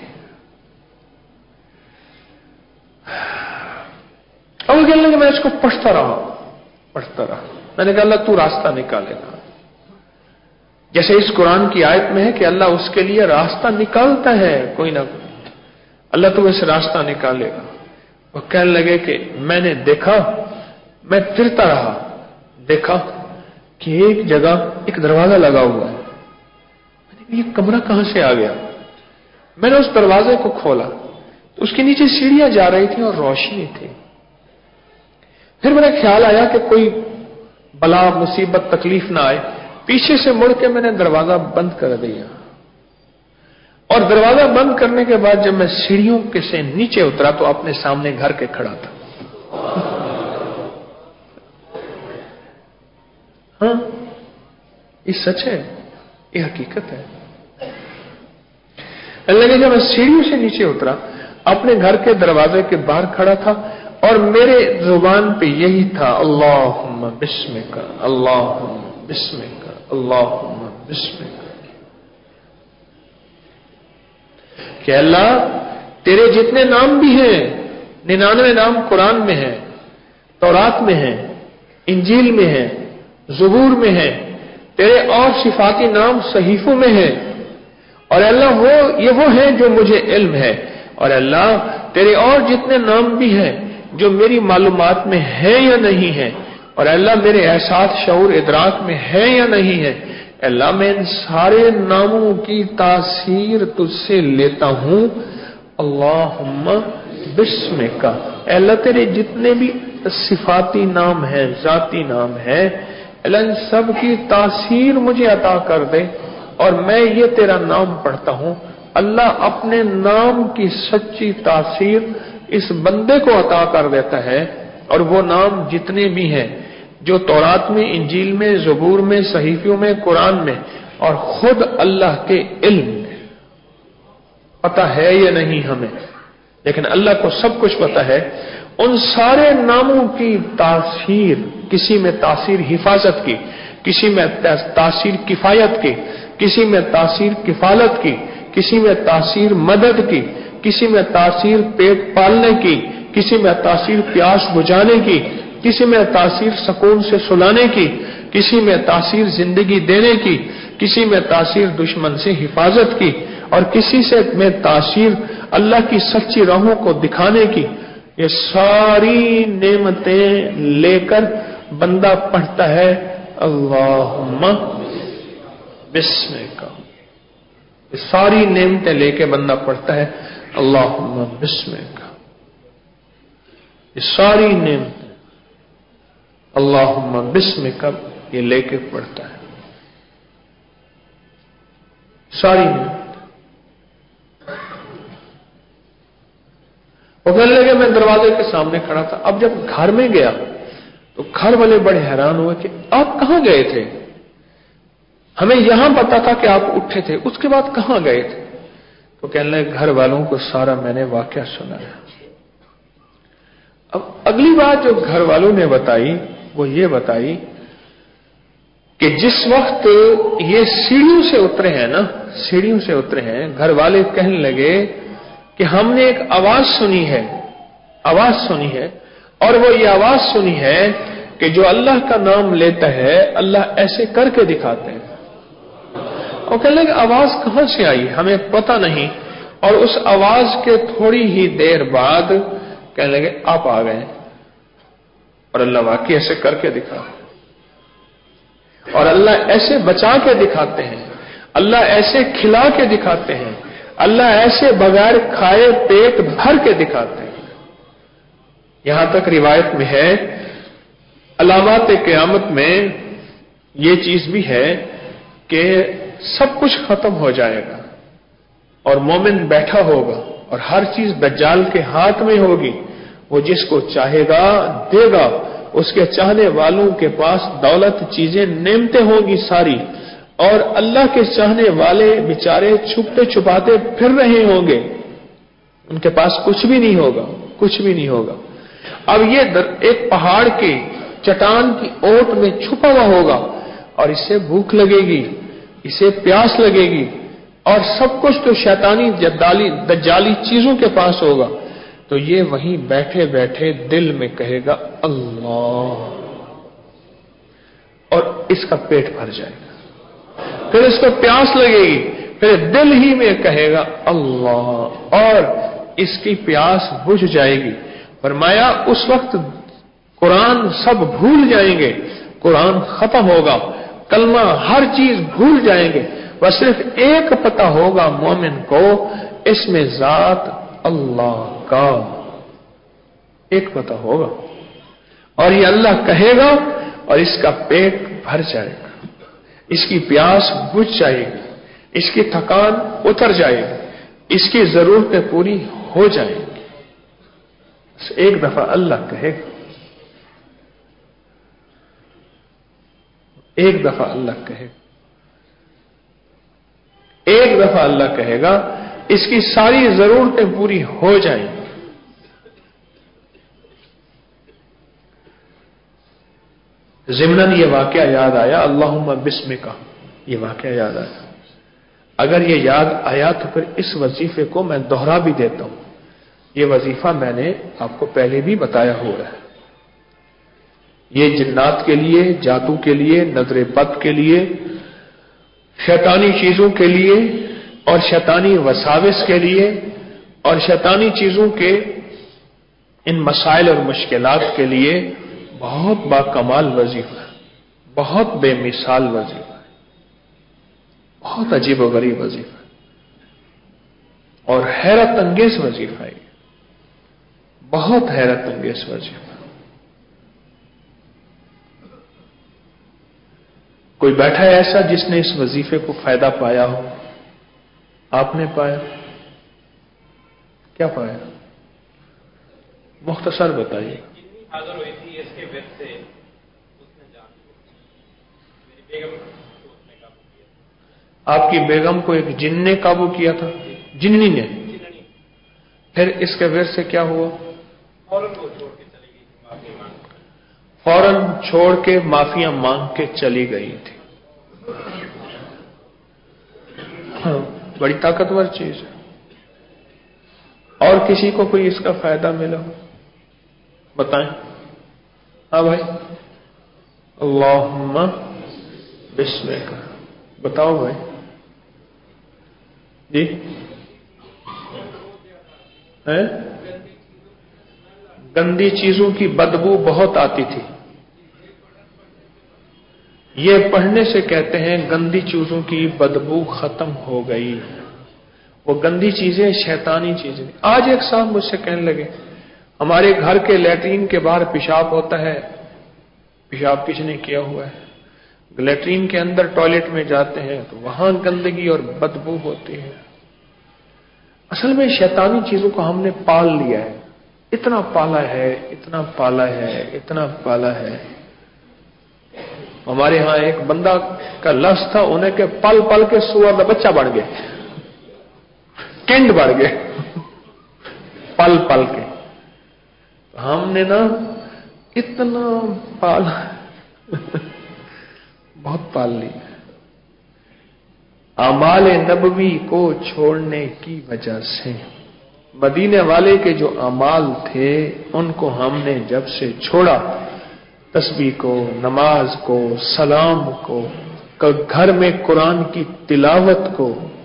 اب وہ کہنے لگے میں اس کو پڑھتا رہا پڑھتا رہا میں نے کہا اللہ تو راستہ نکالے گا، جیسے اس قرآن کی آیت میں ہے کہ اللہ اس کے لیے راستہ نکالتا ہے، کوئی نہ کوئی اللہ تو اس راستہ نکالے گا۔ وہ کہنے لگے کہ میں نے دیکھا، میں پھرتا رہا، دیکھا کہ ایک جگہ ایک دروازہ لگا ہوا ہے، میں نے کہا یہ کمرہ کہاں سے آ گیا؟ میں نے اس دروازے کو کھولا تو اس کے نیچے سیڑھیاں جا رہی تھیں اور روشنی تھی۔ پھر میرا خیال آیا کہ کوئی بلا مصیبت تکلیف نہ آئے، पीछे से मुड़ के मैंने दरवाजा बंद कर दिया, और दरवाजा बंद करने के बाद जब मैं सीढ़ियों के से नीचे उतरा तो अपने सामने घर के खड़ा था। हाँ, ये सच है, ये हकीकत है। लगे जब मैं सीढ़ियों से नीचे उतरा, अपने घर के दरवाजे के बाहर खड़ा था, और मेरे जुबान पे यही था, अल्लाहुम्मा बिस्मिका, अल्लाहुम्मा बिस्मिका, अल्लाहुम्मा बिस्मिका, कि अल्लाह तेरे जितने नाम भी हैं, निन्यानवे नाम कुरान में है, तौरात में है, इंजील में है, ज़बूर में है, तेरे और सिफाती नाम सहीफों में है, और अल्लाह वो ये वो है जो मुझे इल्म है, और अल्लाह तेरे और जितने नाम भी हैं जो मेरी मालूमात में है या नहीं है, और अल्लाह मेरे एहसास शऊर इदराक में है या नहीं है, अल्लाह मैं इन सारे नामों की तासीर तुझसे लेता हूं। अल्लाहुम्मा बिस्मिका, अल्लाह तेरे जितने भी सिफाती नाम है, जाती नाम है, अल्लाह इन सब की तासीर मुझे अता कर दे, और मैं ये तेरा नाम पढ़ता हूं। अल्लाह अपने नाम की सच्ची तासीर इस बंदे को अता कर देता है, और वो नाम जितने भी हैं जो तौरात में, इंजील में, ज़बूर में, सहीफियों में, कुरान में, और खुद अल्लाह के इल्म में, पता है या नहीं हमें, लेकिन अल्लाह को सब कुछ पता है, उन सारे नामों की तासीर, किसी में तासीर हिफाजत की, किसी में तासीर किफायत की, किसी में तासीर किफालत की, किसी में तासीर मदद की, किसी में तासीर पेट पालने की, किसी में तासीर प्यास बुझाने की, किसी में तासीर सुकून से सुलाने की, किसी में तासीर जिंदगी देने की, किसी में तासीर दुश्मन से हिफाजत की, और किसी से में तासीर अल्लाह की सच्ची राहों को दिखाने की। ये सारी नेमतें लेकर बंदा पढ़ता है अल्लाहुम्मा बिस्मिका। ये सारी नेमतें लेके बंदा पढ़ता है अल्लाहुम्मा बिस्मिका। ये सारी नेमतें अल्लाहुम्मा बिस्मिका ये लेके पढ़ता है, सारी नेमतें। वो कहने लगे मैं दरवाजे के सामने खड़ा था। अब जब घर में गया तो घर वाले बड़े हैरान हुए कि आप कहां गए थे, हमें यहां पता था कि आप उठे थे, उसके बाद कहां गए थे। तो कहने लगे घर वालों को सारा मैंने वाकया सुनाया। अब अगली बात जो घर वालों ने बताई वो ये बताई कि जिस वक्त ये सीढ़ियों से उतरे हैं ना, सीढ़ियों से उतरे हैं, घर वाले कहने लगे कि हमने एक आवाज सुनी है, आवाज सुनी है, और वो ये आवाज सुनी है कि जो अल्लाह का नाम लेता है अल्लाह ऐसे करके दिखाते हैं। और कहने लगे आवाज कहां से आई, हमें पता नहीं। और उस आवाज के थोड़ी ही देर बाद कहने लगे आप आ गए, और अल्लाह वाकई ऐसे करके दिखा, और अल्लाह ऐसे बचा के दिखाते हैं, अल्लाह ऐसे खिला के दिखाते हैं, अल्लाह ऐसे बगैर खाए पेट भर के दिखाते हैं। यहां तक रिवायत में है अलामात क़यामत में ये चीज भी है कि सब कुछ खत्म हो जाएगा और मोमिन बैठा होगा और हर चीज दज्जाल के हाथ में होगी, वो जिसको चाहेगा देगा, उसके चाहने वालों के पास दौलत चीजें नेमतें होंगी सारी, और अल्लाह के चाहने वाले बेचारे छुपते छुपाते फिर रहे होंगे, उनके पास कुछ भी नहीं होगा, कुछ भी नहीं होगा। अब ये एक पहाड़ की चट्टान की ओट में छुपा हुआ होगा और इससे भूख लगेगी, इसे प्यास लगेगी, और सब कुछ तो शैतानी जद्दाली दज्जाली चीजों के पास होगा। तो ये वहीं बैठे बैठे दिल में कहेगा अल्लाह, और इसका पेट भर जाएगा। फिर इसको प्यास लगेगी, फिर दिल ही में कहेगा अल्लाह, और इसकी प्यास बुझ जाएगी। फरमाया उस वक्त कुरान सब भूल जाएंगे, कुरान खत्म होगा, कलमा हर चीज भूल जाएंगे, बस सिर्फ एक पता होगा मोमिन को, इसमें जात अल्लाह का एक पता होगा, और ये अल्लाह कहेगा और इसका पेट भर जाएगा। اس کی پیاس بجھ جائے گی، اس کی تھکان اتر جائے گی، اس کی ضرورتیں پوری ہو جائیں گی۔ بس ایک دفعہ اللہ کہے گا، ایک دفعہ اللہ کہے گا، ایک دفعہ اللہ کہے گا، اس کی ساری ضرورتیں پوری ہو جائیں گی۔ ضمناً یہ واقعہ یاد آیا، اللہم بسمک، یہ واقعہ یاد آیا۔ اگر یہ یاد آیا تو پھر اس وظیفے کو میں دوہرا بھی دیتا ہوں۔ یہ وظیفہ میں نے آپ کو پہلے بھی بتایا ہوا ہے۔ یہ جنات کے لیے، جادو کے لیے، نظر بد کے لیے، شیطانی چیزوں کے لیے اور شیطانی وساوس کے لیے اور شیطانی چیزوں کے ان مسائل اور مشکلات کے لیے بہت باکمال وظیفہ ہے، بہت بے مثال وظیفہ ہے، بہت عجیب و غریب وظیفہ ہے اور حیرت انگیز وظیفہ ہے، بہت حیرت انگیز وظیفہ ہے۔ کوئی بیٹھا ہے ایسا جس نے اس وظیفے کو فائدہ پایا ہو؟ آپ نے پایا؟ کیا پایا؟ مختصر بتائیے۔ حاضر ہوئی تھی اس کے وقت سے اس نے جان میری بیگم کو اس نے قابو کیا۔ آپ کی بیگم کو ایک جن نے قابو کیا تھا؟ جننی نے؟ پھر اس کے ورث سے کیا ہوا؟ فوراً وہ چھوڑ کے چلی گئی تھی، معافی مانگ فوراً چھوڑ کے معافیاں مانگ کے چلی گئی تھی۔ ہاں، بڑی طاقتور چیز ہے۔ اور کسی کو کوئی اس کا فائدہ ملا ہو؟ بتائیں۔ ہاں بھائی، اللہم بسمک، بتاؤ بھائی جی۔ ہے؟ گندی چیزوں کی بدبو بہت آتی تھی، یہ پڑھنے سے کہتے ہیں گندی چیزوں کی بدبو ختم ہو گئی۔ وہ گندی چیزیں شیطانی چیزیں۔ آج ایک صاحب مجھ سے کہنے لگے، ہمارے گھر کے لیٹرین کے باہر پیشاب ہوتا ہے، پیشاب کس نے کیا ہوا ہے، لیٹرین کے اندر ٹوائلٹ میں جاتے ہیں تو وہاں گندگی اور بدبو ہوتی ہے۔ اصل میں شیطانی چیزوں کو ہم نے پال لیا ہے، اتنا پالا ہے، اتنا پالا ہے، اتنا پالا ہے۔ ہمارے ہاں ایک بندہ کا لفظ تھا، انہیں کہ پل پل کے سور کا بچہ بڑھ گئے، کنڈ بڑھ گئے، پل پل کے۔ ہم نے نا اتنا پالا، بہت پال لی۔ اعمال نبوی کو چھوڑنے کی وجہ سے مدینے والے کے جو اعمال تھے ان کو ہم نے جب سے چھوڑا، تسبیح کو، نماز کو، سلام کو، گھر میں قرآن کی تلاوت کو،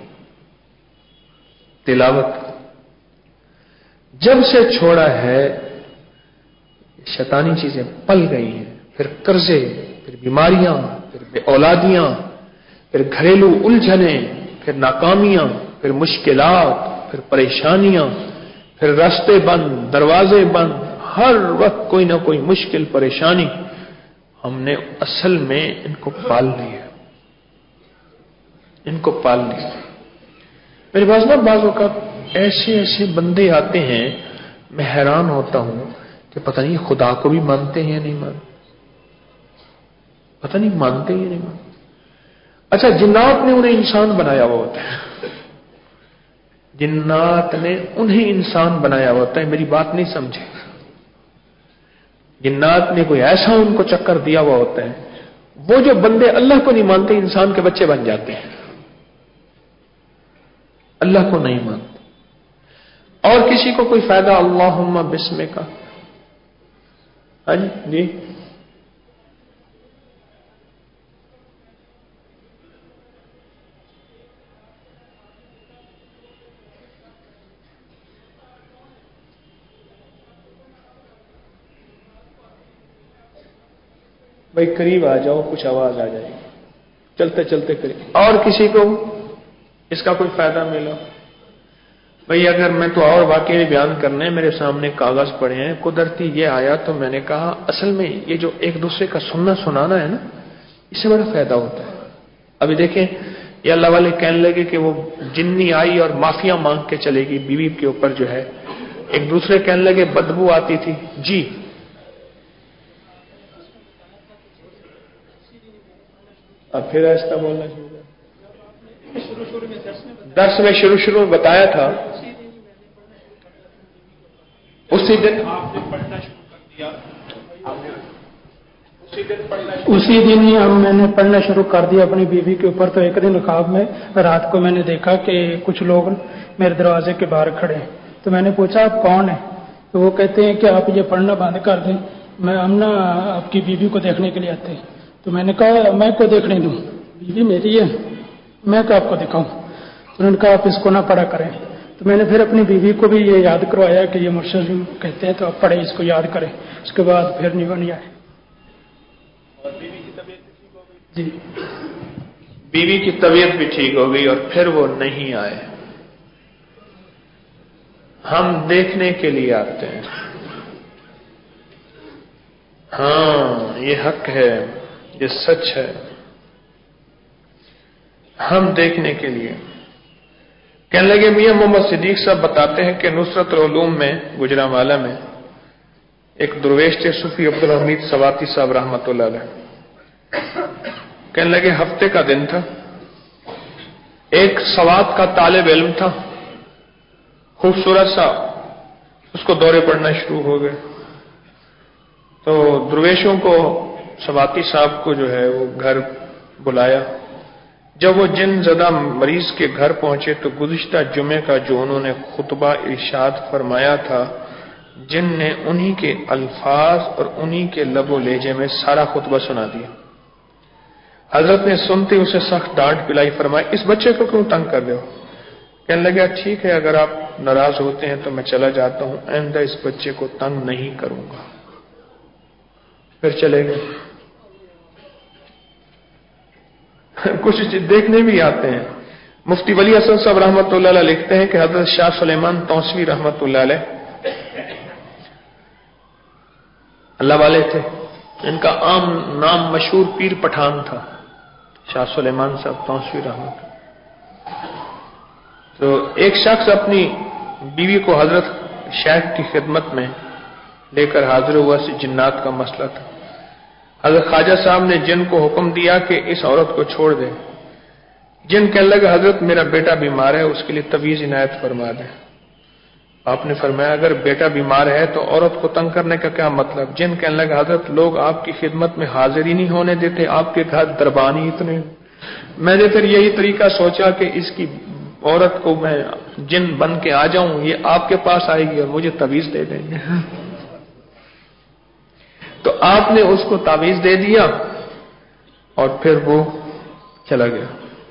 تلاوت کو جب سے چھوڑا ہے، شیطانی چیزیں پل گئی ہیں۔ پھر قرضے، پھر بیماریاں، پھر بے اولادیاں، پھر گھریلو الجھنیں، پھر ناکامیاں، پھر مشکلات، پھر پریشانیاں، پھر راستے بند، دروازے بند، ہر وقت کوئی نہ کوئی مشکل پریشانی۔ ہم نے اصل میں ان کو پال لیا، ان کو پال لیا۔ میرے پاس نا بعض اوقات ایسے ایسے بندے آتے ہیں، میں حیران ہوتا ہوں کہ پتہ نہیں خدا کو بھی مانتے ہیں یا نہیں مانتے، پتہ نہیں مانتے یا نہیں مانتے۔ اچھا، جنات نے انہیں انسان بنایا ہوا ہوتا ہے، جنات نے انہیں انسان بنایا ہوا ہوتا ہے، میری بات نہیں سمجھے۔ جنات نے کوئی ایسا ان کو چکر دیا ہوا ہوتا ہے، وہ جو بندے اللہ کو نہیں مانتے انسان کے بچے بن جاتے ہیں، اللہ کو نہیں مانتے۔ اور کسی کو کوئی فائدہ اللہم بسمک کا؟ ہاں جی جی بھائی قریب آ جاؤ، کچھ آواز آ جائے گی، چلتے چلتے قریب۔ اور کسی کو اس کا کوئی فائدہ ملا؟ بھئی اگر میں تو اور واقعی بیان کرنے، میرے سامنے کاغذ پڑے ہیں، قدرتی یہ آیا تو میں نے کہا اصل میں یہ جو ایک دوسرے کا سننا سنانا ہے نا، اس سے بڑا فائدہ ہوتا ہے۔ ابھی دیکھیں یہ اللہ والے کہنے لگے کہ وہ جنی آئی اور معافیا مانگ کے چلے گی بیوی کے اوپر جو ہے. ایک دوسرے کہنے لگے بدبو آتی تھی. جی اب پھر ایسا بولنا شروع کر. درس میں شروع شروع میں بتایا تھا اسی دن آپ نے پڑھنا شروع کر دیا. اسی دن ہی ہم میں نے پڑھنا شروع کر دیا اپنی بیوی کے اوپر. تو ایک دن خواب میں رات کو میں نے دیکھا کہ کچھ لوگ میرے دروازے کے باہر کھڑے ہیں. تو میں نے پوچھا آپ کون ہیں؟ تو وہ کہتے ہیں کہ آپ یہ پڑھنا بند کر دیں, میں ہم نا آپ کی بیوی کو دیکھنے کے لیے آتے ہیں. تو میں نے کہا میں کو دیکھنے دوں, بیوی میری ہے, میں کیا آپ کو دکھاؤں؟ تو انہوں نے کہا آپ اس کو نہ پڑھا کریں. تو میں نے پھر اپنی بیوی کو بھی یہ یاد کروایا کہ یہ مرشد کہتے ہیں تو آپ پڑھیں, اس کو یاد کریں. اس کے بعد پھر نہیں وہ نہیں آئے. بیوی کی طبیعت بھی ٹھیک ہو گئی. جی بیوی کی طبیعت بھی ٹھیک ہو گئی اور پھر وہ نہیں آئے. ہم دیکھنے کے لیے آتے ہیں. ہاں یہ حق ہے, یہ سچ ہے. ہم دیکھنے کے لیے. کہنے لگے میاں محمد صدیق صاحب بتاتے ہیں کہ نصرت العلوم میں گجرانوالہ میں ایک درویش تھے صوفی عبدالحمید سواتی صاحب رحمۃ اللہ علیہ. کہنے لگے ہفتے کا دن تھا, ایک سوات کا طالب علم تھا, خوبصورت سا, اس کو دورے پڑنا شروع ہو گئے. تو درویشوں کو سواتی صاحب کو جو ہے وہ گھر بلایا. جب وہ جن زدہ مریض کے گھر پہنچے تو گزشتہ جمعے کا جو انہوں نے خطبہ ارشاد فرمایا تھا جن نے انہی کے الفاظ اور انہی کے لب و لہجے میں سارا خطبہ سنا دیا. حضرت نے سنتے اسے سخت ڈانٹ پلائی, فرمایا اس بچے کو کیوں تنگ کر رہے ہو؟ کہنے لگا ٹھیک ہے اگر آپ ناراض ہوتے ہیں تو میں چلا جاتا ہوں, آئندہ اس بچے کو تنگ نہیں کروں گا. پھر چلے گئے. کچھ دیکھنے بھی آتے ہیں. مفتی ولی حسن صاحب رحمۃ اللہ علیہ لکھتے ہیں کہ حضرت شاہ سلیمان توسوی رحمۃ اللہ علیہ اللہ والے تھے, ان کا عام نام مشہور پیر پٹھان تھا, شاہ سلیمان صاحب توسوی رحمۃ. تو ایک شخص اپنی بیوی کو حضرت شیخ کی خدمت میں لے کر حاضر ہوا, سے جنات کا مسئلہ تھا. حضرت خواجہ صاحب نے جن کو حکم دیا کہ اس عورت کو چھوڑ دے. جن کہنے لگا حضرت میرا بیٹا بیمار ہے, اس کے لیے تویز عنایت فرما دیں. آپ نے فرمایا اگر بیٹا بیمار ہے تو عورت کو تنگ کرنے کا کیا مطلب؟ جن کہنے لگا حضرت لوگ آپ کی خدمت میں حاضر ہی نہیں ہونے دیتے, آپ کے گھر دربانی اتنے. میں نے پھر یہی طریقہ سوچا کہ اس کی عورت کو میں جن بن کے آ جاؤں, یہ آپ کے پاس آئے گی اور مجھے تویز دے دیں گے. تو آپ نے اس کو تعویذ دے دیا اور پھر وہ چلا گیا.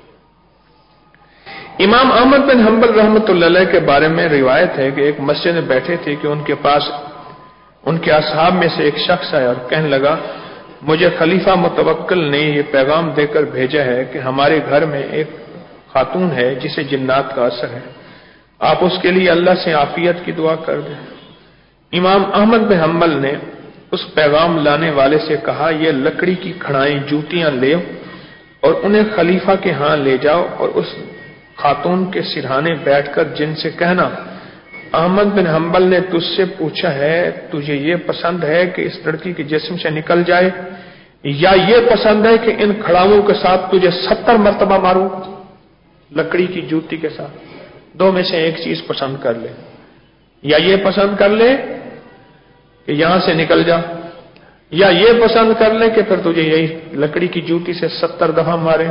امام احمد بن حنبل رحمۃ اللہ علیہ کے بارے میں روایت ہے کہ ایک مسجد میں بیٹھے تھے کہ ان کے پاس ان کے اصحاب میں سے ایک شخص آیا اور کہنے لگا مجھے خلیفہ متوکل نے یہ پیغام دے کر بھیجا ہے کہ ہمارے گھر میں ایک خاتون ہے جسے جنات کا اثر ہے, آپ اس کے لیے اللہ سے عافیت کی دعا کر دیں. امام احمد بن حنبل نے اس پیغام لانے والے سے کہا یہ لکڑی کی کھڑائیں جوتیاں لے اور انہیں خلیفہ کے ہاں لے جاؤ اور اس خاتون کے سرہانے بیٹھ کر جن سے کہنا احمد بن حنبل نے تجھ سے پوچھا ہے تجھے یہ پسند ہے کہ اس لڑکی کے جسم سے نکل جائے یا یہ پسند ہے کہ ان کھڑاؤں کے ساتھ تجھے ستر مرتبہ ماروں لکڑی کی جوتی کے ساتھ؟ دو میں سے ایک چیز پسند کر لے, یا یہ پسند کر لے کہ یہاں سے نکل جا, یا یہ پسند کر لے کہ پھر تجھے یہی لکڑی کی جوتی سے ستر دفعہ مارے.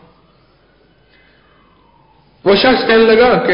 وہ شخص کہنے لگا کہ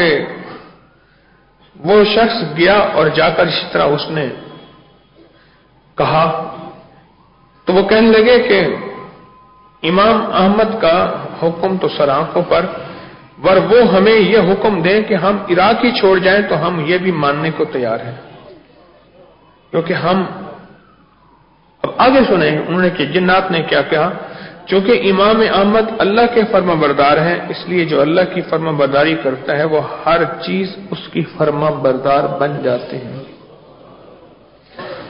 وہ شخص گیا اور جا کر اسی طرح اس نے کہا. تو وہ کہنے لگے کہ امام احمد کا حکم تو سر آنکھوں پر, ور وہ ہمیں یہ حکم دیں کہ ہم عراق ہی چھوڑ جائیں تو ہم یہ بھی ماننے کو تیار ہیں, کیونکہ ہم اب آگے سنیں انہوں نے کہ جنات نے کیا کہا, چونکہ امام احمد اللہ کے فرما بردار ہیں اس لیے جو اللہ کی فرما برداری کرتا ہے وہ ہر چیز اس کی فرما بردار بن جاتے ہیں.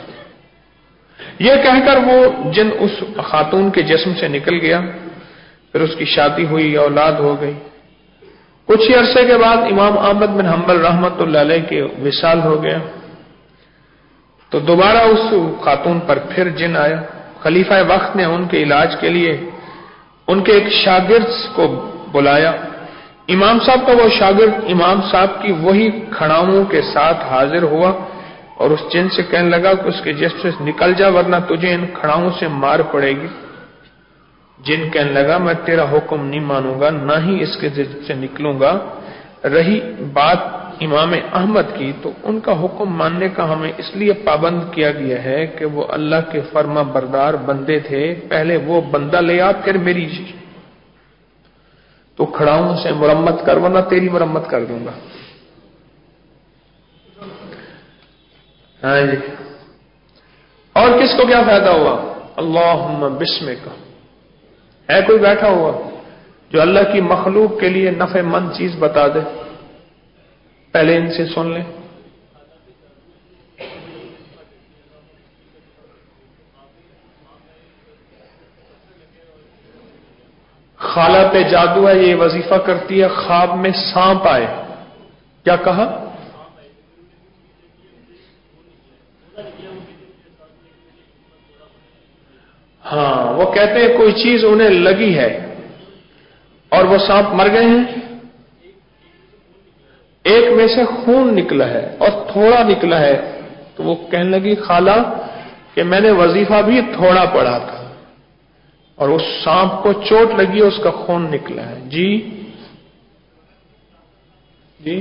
یہ کہہ کر وہ جن اس خاتون کے جسم سے نکل گیا. پھر اس کی شادی ہوئی، اولاد ہو گئی. کچھ ہی عرصے کے بعد امام احمد بن حنبل رحمت اللہ علیہ کے وصال ہو گیا. تو دوبارہ اس خاتون پر پھر جن آیا. خلیفہ وقت نے ان کے علاج کے لیے ان کے ایک شاگرد کو بلایا. امام صاحب کا وہ شاگرد امام صاحب کی وہی کھڑاؤں کے ساتھ حاضر ہوا اور اس جن سے کہنے لگا کہ اس کے جسم سے نکل جا ورنہ تجھے ان کھڑاؤں سے مار پڑے گی. جن کہنے لگا میں تیرا حکم نہیں مانوں گا، نہ ہی اس کے جسم سے نکلوں گا. رہی بات امام احمد کی تو ان کا حکم ماننے کا ہمیں اس لیے پابند کیا گیا ہے کہ وہ اللہ کے فرما بردار بندے تھے. پہلے وہ بندہ لے آ پھر میری تو کھڑاؤں سے مرمت کر ورنہ تیری مرمت کر دوں گا. ہاں جی. اور کس کو کیا فائدہ ہوا؟ اللہم بسمک. ہے کوئی بیٹھا ہوا جو اللہ کی مخلوق کے لیے نفع مند چیز بتا دے؟ پہلے ان سے سن لیں. خالہ پہ جادو ہے، یہ وظیفہ کرتی ہے، خواب میں سانپ آئے. کیا کہا؟ ہاں، وہ کہتے ہیں کوئی چیز انہیں لگی ہے اور وہ سانپ مر گئے ہیں. ایک میں سے خون نکلا ہے اور تھوڑا نکلا ہے. تو وہ کہنے لگی خالہ کہ میں نے وظیفہ بھی تھوڑا پڑھا تھا اور اس سانپ کو چوٹ لگی، اس کا خون نکلا ہے. جی جی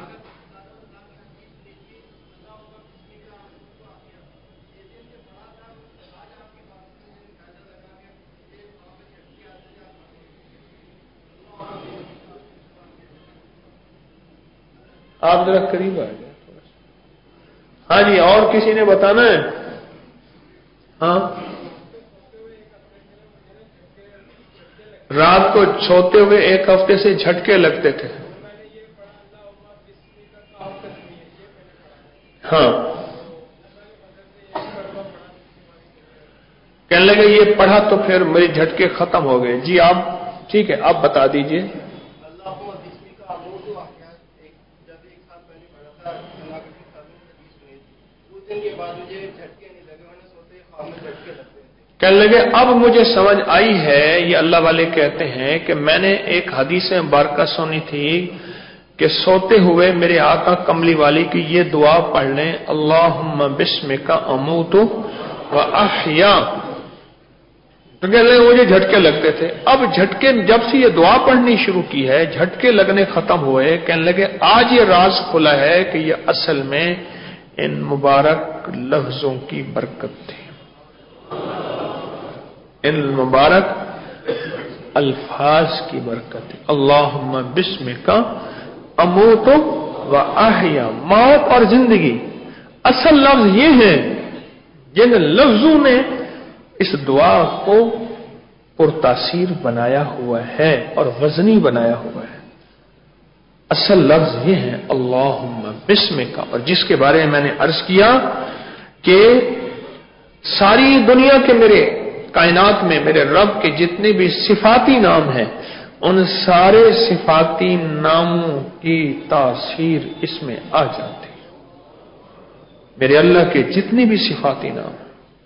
آپ ذرا قریب آ جائیں. ہاں جی، اور کسی نے بتانا ہے؟ ہاں. رات کو سوتے ہوئے ایک ہفتے سے جھٹکے لگتے تھے. ہاں. کہنے لگے یہ پڑھا تو پھر میری جھٹکے ختم ہو گئے. جی آپ ٹھیک ہے، آپ بتا دیجئے. کہنے لگے اب مجھے سمجھ آئی ہے، یہ اللہ والے کہتے ہیں کہ میں نے ایک حدیث مبارکہ سنی تھی کہ سوتے ہوئے میرے آقا کملی والی کی یہ دعا پڑھ لیں، اللہم بسمک اموت و احیا. تو کہنے لگے مجھے جھٹکے لگتے تھے. اب جھٹکے جب سے یہ دعا پڑھنی شروع کی ہے جھٹکے لگنے ختم ہوئے. کہنے لگے آج یہ راز کھلا ہے کہ یہ اصل میں ان مبارک لفظوں کی برکت تھی، ان مبارک الفاظ کی برکت ہے. اللہم بسمک اموت و احیا. موت اور زندگی اصل لفظ یہ ہیں جن لفظوں نے اس دعا کو پرتاثیر بنایا ہوا ہے اور وزنی بنایا ہوا ہے. اصل لفظ یہ ہے اللہم بسمک، اور جس کے بارے میں میں نے عرض کیا کہ ساری دنیا کے میرے کائنات میں میرے رب کے جتنے بھی صفاتی نام ہیں ان سارے صفاتی ناموں کی تاثیر اس میں آ جاتی ہے. میرے اللہ کے جتنے بھی صفاتی نام،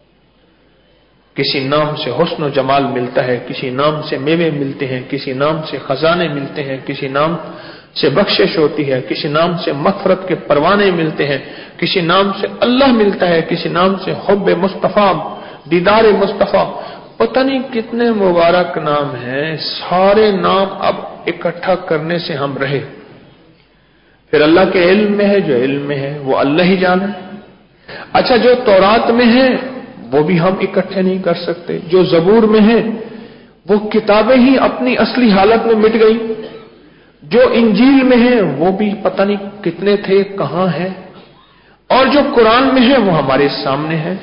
کسی نام سے حسن و جمال ملتا ہے، کسی نام سے میوے ملتے ہیں، کسی نام سے خزانے ملتے ہیں، کسی نام سے بخشش ہوتی ہے، کسی نام سے مغفرت کے پروانے ملتے ہیں، کسی نام سے اللہ ملتا ہے، کسی نام سے حب مصطفیٰ، دیدار مصطفیٰ. پتہ نہیں کتنے مبارک نام ہیں. سارے نام اب اکٹھا کرنے سے ہم رہے. پھر اللہ کے علم میں ہے، جو علم میں ہے وہ اللہ ہی جانا ہے. اچھا، جو تورات میں ہے وہ بھی ہم اکٹھے نہیں کر سکتے. جو زبور میں ہے وہ کتابیں ہی اپنی اصلی حالت میں مٹ گئی. جو انجیل میں ہے وہ بھی پتہ نہیں کتنے تھے، کہاں ہے. اور جو قرآن میں ہے وہ ہمارے سامنے ہے.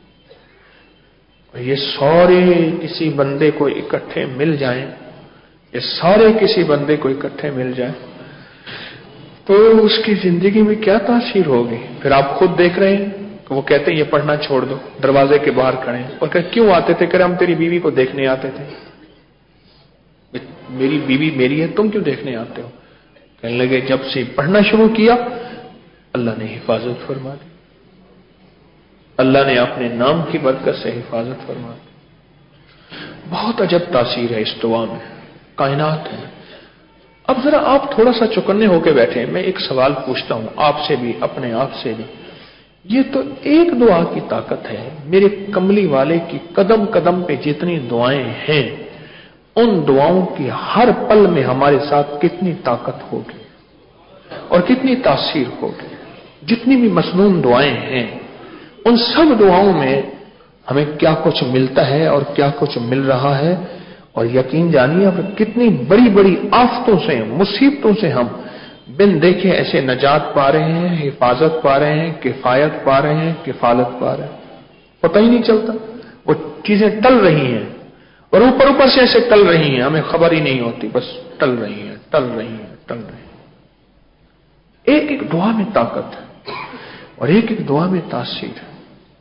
یہ سارے کسی بندے کو اکٹھے مل جائیں، یہ سارے کسی بندے کو اکٹھے مل جائیں تو اس کی زندگی میں کیا تاثیر ہوگی. پھر آپ خود دیکھ رہے ہیں کہ وہ کہتے ہیں یہ پڑھنا چھوڑ دو، دروازے کے باہر کھڑے ہیں اور کہ کیوں آتے تھے؟ کہ ہم تیری بیوی کو دیکھنے آتے تھے. میری بیوی میری ہے، تم کیوں دیکھنے آتے ہو؟ کہنے لگے جب سے پڑھنا شروع کیا اللہ نے حفاظت فرما دی، اللہ نے اپنے نام کی برکت سے حفاظت فرما دی۔ بہت عجب تاثیر ہے اس دعا میں، کائنات ہے۔ اب ذرا آپ تھوڑا سا چوکنے ہو کے بیٹھے، میں ایک سوال پوچھتا ہوں آپ سے بھی، اپنے آپ سے بھی۔ یہ تو ایک دعا کی طاقت ہے، میرے کملی والے کی قدم قدم پہ جتنی دعائیں ہیں ان دعاؤں کی ہر پل میں ہمارے ساتھ کتنی طاقت ہوگی اور کتنی تاثیر ہوگی۔ جتنی بھی مسنون دعائیں ہیں ان سب دعاؤں میں ہمیں کیا کچھ ملتا ہے اور کیا کچھ مل رہا ہے، اور یقین جانیے اب کتنی بڑی بڑی آفتوں سے، مصیبتوں سے ہم بن دیکھے ایسے نجات پا رہے ہیں، حفاظت پا رہے ہیں، کفایت پا رہے ہیں، کفالت پا رہے ہیں، پتہ ہی نہیں چلتا۔ وہ چیزیں ٹل رہی ہیں اور اوپر اوپر سے ایسے ٹل رہی ہیں، ہمیں خبر ہی نہیں ہوتی، بس ٹل رہی ہیں ٹل رہی ہیں ٹل رہی ہیں۔ ایک ایک دعا میں طاقت ہے اور ایک ایک دعا میں تاثیر ہے۔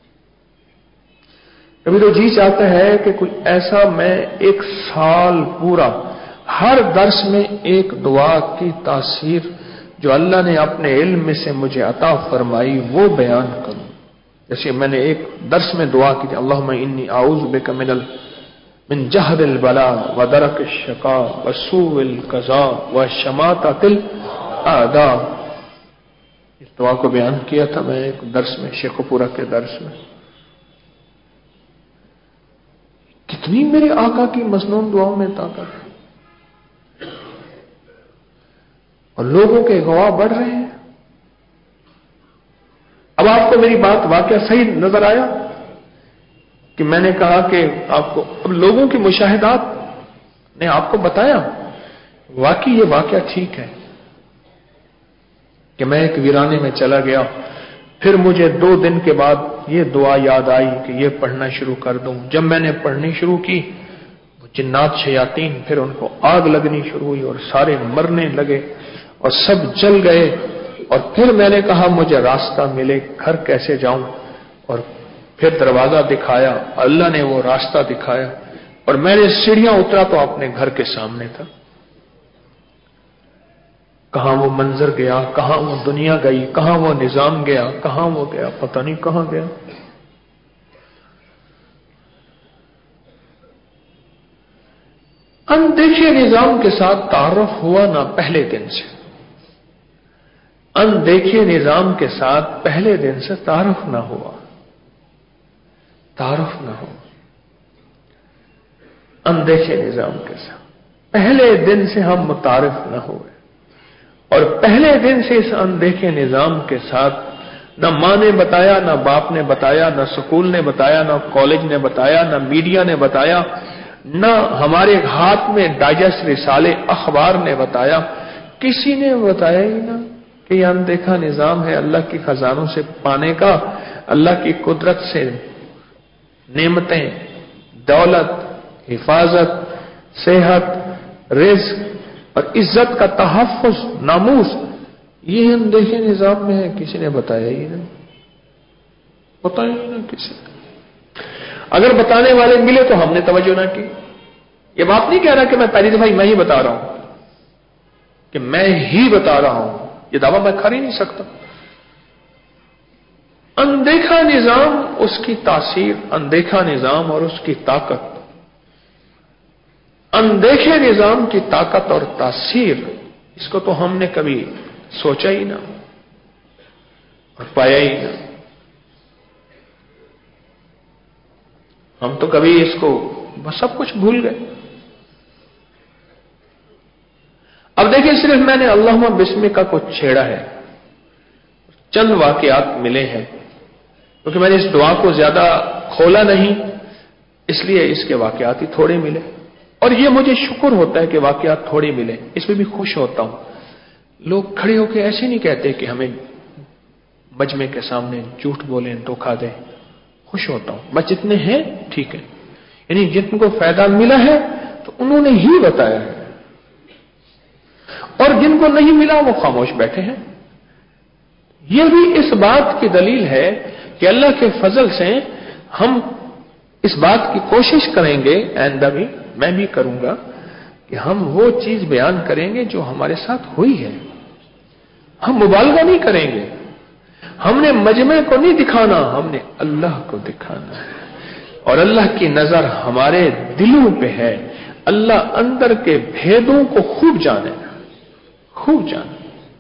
کبھی تو جی چاہتا ہے کہ کوئی ایسا میں ایک سال پورا ہر درس میں ایک دعا کی تاثیر جو اللہ نے اپنے علم میں سے مجھے عطا فرمائی وہ بیان کروں۔ جیسے میں نے ایک درس میں دعا کی تھی، اللہم انی اعوذ بک من ال من جہد البلاء ودرک الشقاء وسوء القضاء وشماتۃ الاعداء۔ اس دعا کو بیان کیا تھا میں ایک درس میں، شیخ پورہ کے درس میں۔ کتنی میرے آقا کی مسنون دعاؤں میں طاقت ہے اور لوگوں کے گواہ بڑھ رہے ہیں۔ اب آپ کو میری بات واقعہ صحیح نظر آیا کہ میں نے کہا کہ آپ کو اب لوگوں کے مشاہدات نے آپ کو بتایا واقعی یہ واقعہ ٹھیک ہے کہ میں ایک ویرانے میں چلا گیا، پھر مجھے دو دن کے بعد یہ دعا یاد آئی کہ یہ پڑھنا شروع کر دوں۔ جب میں نے پڑھنی شروع کی وہ جنات شیاطین پھر ان کو آگ لگنی شروع ہوئی اور سارے مرنے لگے اور سب جل گئے، اور پھر میں نے کہا مجھے راستہ ملے، گھر کیسے جاؤں، اور پھر دروازہ دکھایا، اللہ نے وہ راستہ دکھایا اور میں نے سیڑھیاں اترا تو اپنے گھر کے سامنے تھا۔ کہاں وہ منظر گیا، کہاں وہ دنیا گئی، کہاں وہ نظام گیا، کہاں وہ گیا، پتہ نہیں کہاں گیا۔ اندیکھے نظام کے ساتھ تعارف ہوا نہ پہلے دن سے، اندیکھے نظام کے ساتھ پہلے دن سے تعارف نہ ہوا، تعارف نہ ہو اندیکھے نظام کے ساتھ پہلے دن سے ہم متعارف نہ ہوئے، اور پہلے دن سے اس اندیکھے نظام کے ساتھ نہ ماں نے بتایا، نہ باپ نے بتایا، نہ سکول نے بتایا، نہ کالج نے بتایا، نہ میڈیا نے بتایا، نہ ہمارے ہاتھ میں ڈائجسٹ رسالے اخبار نے بتایا، کسی نے بتایا ہی نہ کہ یہ اندیکھا نظام ہے اللہ کی خزانوں سے پانے کا، اللہ کی قدرت سے نعمتیں، دولت، حفاظت، صحت، رزق اور عزت کا تحفظ، ناموس، یہ اندیکھے نظام میں ہے، کسی نے بتایا ہی نہیں، بتایا ہی نہیں کسی نے۔ اگر بتانے والے ملے تو ہم نے توجہ نہ کی۔ یہ بات نہیں کہہ رہا کہ میں پہلی دفعہ میں ہی بتا رہا ہوں کہ میں ہی بتا رہا ہوں، یہ دعویٰ میں کر ہی نہیں سکتا۔ اندیکھا نظام، اس کی تاثیر، اندیکھا نظام اور اس کی طاقت، اندیکھے نظام کی طاقت اور تاثیر، اس کو تو ہم نے کبھی سوچا ہی نہ اور پایا ہی نہ۔ ہم تو کبھی اس کو بس سب کچھ بھول گئے۔ اب دیکھیں صرف میں نے اللہم بسمک کا کچھ چھیڑا ہے، چند واقعات ملے ہیں، کیونکہ میں نے اس دعا کو زیادہ کھولا نہیں، اس لیے اس کے واقعات ہی تھوڑے ملے، اور یہ مجھے شکر ہوتا ہے کہ واقعات تھوڑے ملے، اس میں بھی خوش ہوتا ہوں۔ لوگ کھڑے ہو کے ایسے نہیں کہتے کہ ہمیں مجمع کے سامنے جھوٹ بولیں، دھوکہ دیں، خوش ہوتا ہوں، بس جتنے ہیں ٹھیک ہے، یعنی جن کو فائدہ ملا ہے تو انہوں نے ہی بتایا ہے، اور جن کو نہیں ملا وہ خاموش بیٹھے ہیں۔ یہ بھی اس بات کی دلیل ہے کہ اللہ کے فضل سے ہم اس بات کی کوشش کریں گے، آئندہ بھی میں بھی کروں گا، کہ کہ ہم وہ چیز بیان کریں گے جو ہمارے ساتھ ہوئی ہے. ہم مبالغہ نہیں کریں گے. ہم نے مجمع کو نہیں دکھانا, ہم نے اللہ کو دکھانا ہے. اور اللہ کی نظر ہمارے دلوں پہ ہے. اللہ اندر کے بھیدوں کو خوب جانے, خوب جانے.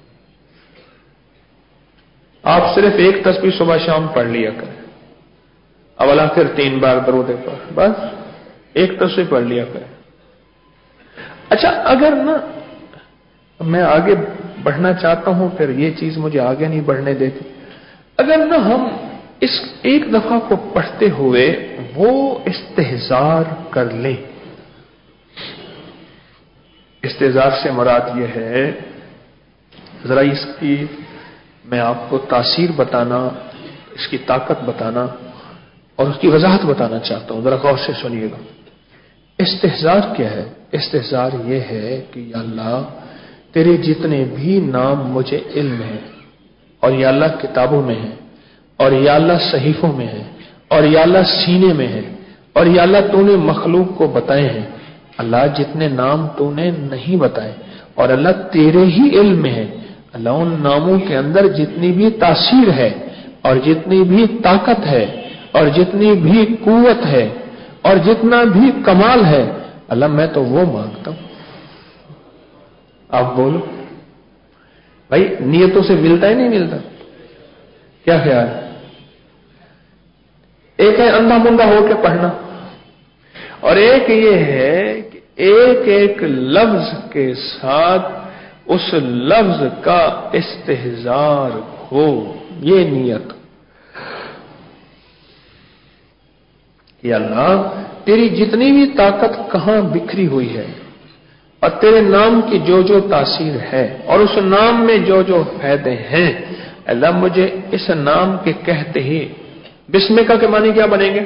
آپ صرف ایک تسبیح صبح شام پڑھ لیا کریں, اولا پھر تین بار درود پر, بس ایک تسبیح پڑھ لیا کریں. اچھا اگر نا میں آگے بڑھنا چاہتا ہوں, پھر یہ چیز مجھے آگے نہیں بڑھنے دیتی. اگر نہ ہم اس ایک دفعہ کو پڑھتے ہوئے وہ استحضار کر لیں. استحضار سے مراد یہ ہے, ذرا اس کی میں آپ کو تاثیر بتانا, اس کی طاقت بتانا اور اس کی وضاحت بتانا چاہتا ہوں, ذرا غور سے سنیے گا. استحضار کیا ہے؟ استحضار یہ ہے کہ یا اللہ تیرے جتنے بھی نام مجھے علم ہے, اور یا اللہ کتابوں میں ہے, اور یا اللہ صحیفوں میں ہے, اور یا اللہ سینے میں ہے, اور یا اللہ تو نے مخلوق کو بتائے ہیں. اللہ جتنے نام تو نے نہیں بتائے اور اللہ تیرے ہی علم میں ہے, اللہ ان ناموں کے اندر جتنی بھی تاثیر ہے اور جتنی بھی طاقت ہے اور جتنی بھی قوت ہے اور جتنا بھی کمال ہے, اللہ میں تو وہ مانگتا ہوں. آپ بولو بھائی, نیتوں سے ملتا ہے نہیں ملتا؟ کیا خیال ہے؟ ایک ہے اندھا مندھا ہو کے پڑھنا, اور ایک یہ ہے کہ ایک ایک لفظ کے ساتھ اس لفظ کا استحضار ہو. یہ نیت. یا اللہ تیری جتنی بھی طاقت کہاں بکھری ہوئی ہے, اور تیرے نام کی جو جو تاثیر ہے اور اس نام میں جو جو فائدے ہیں, اللہ مجھے اس نام کے کہتے ہی, بسم کا کے معنی کیا بنیں گے؟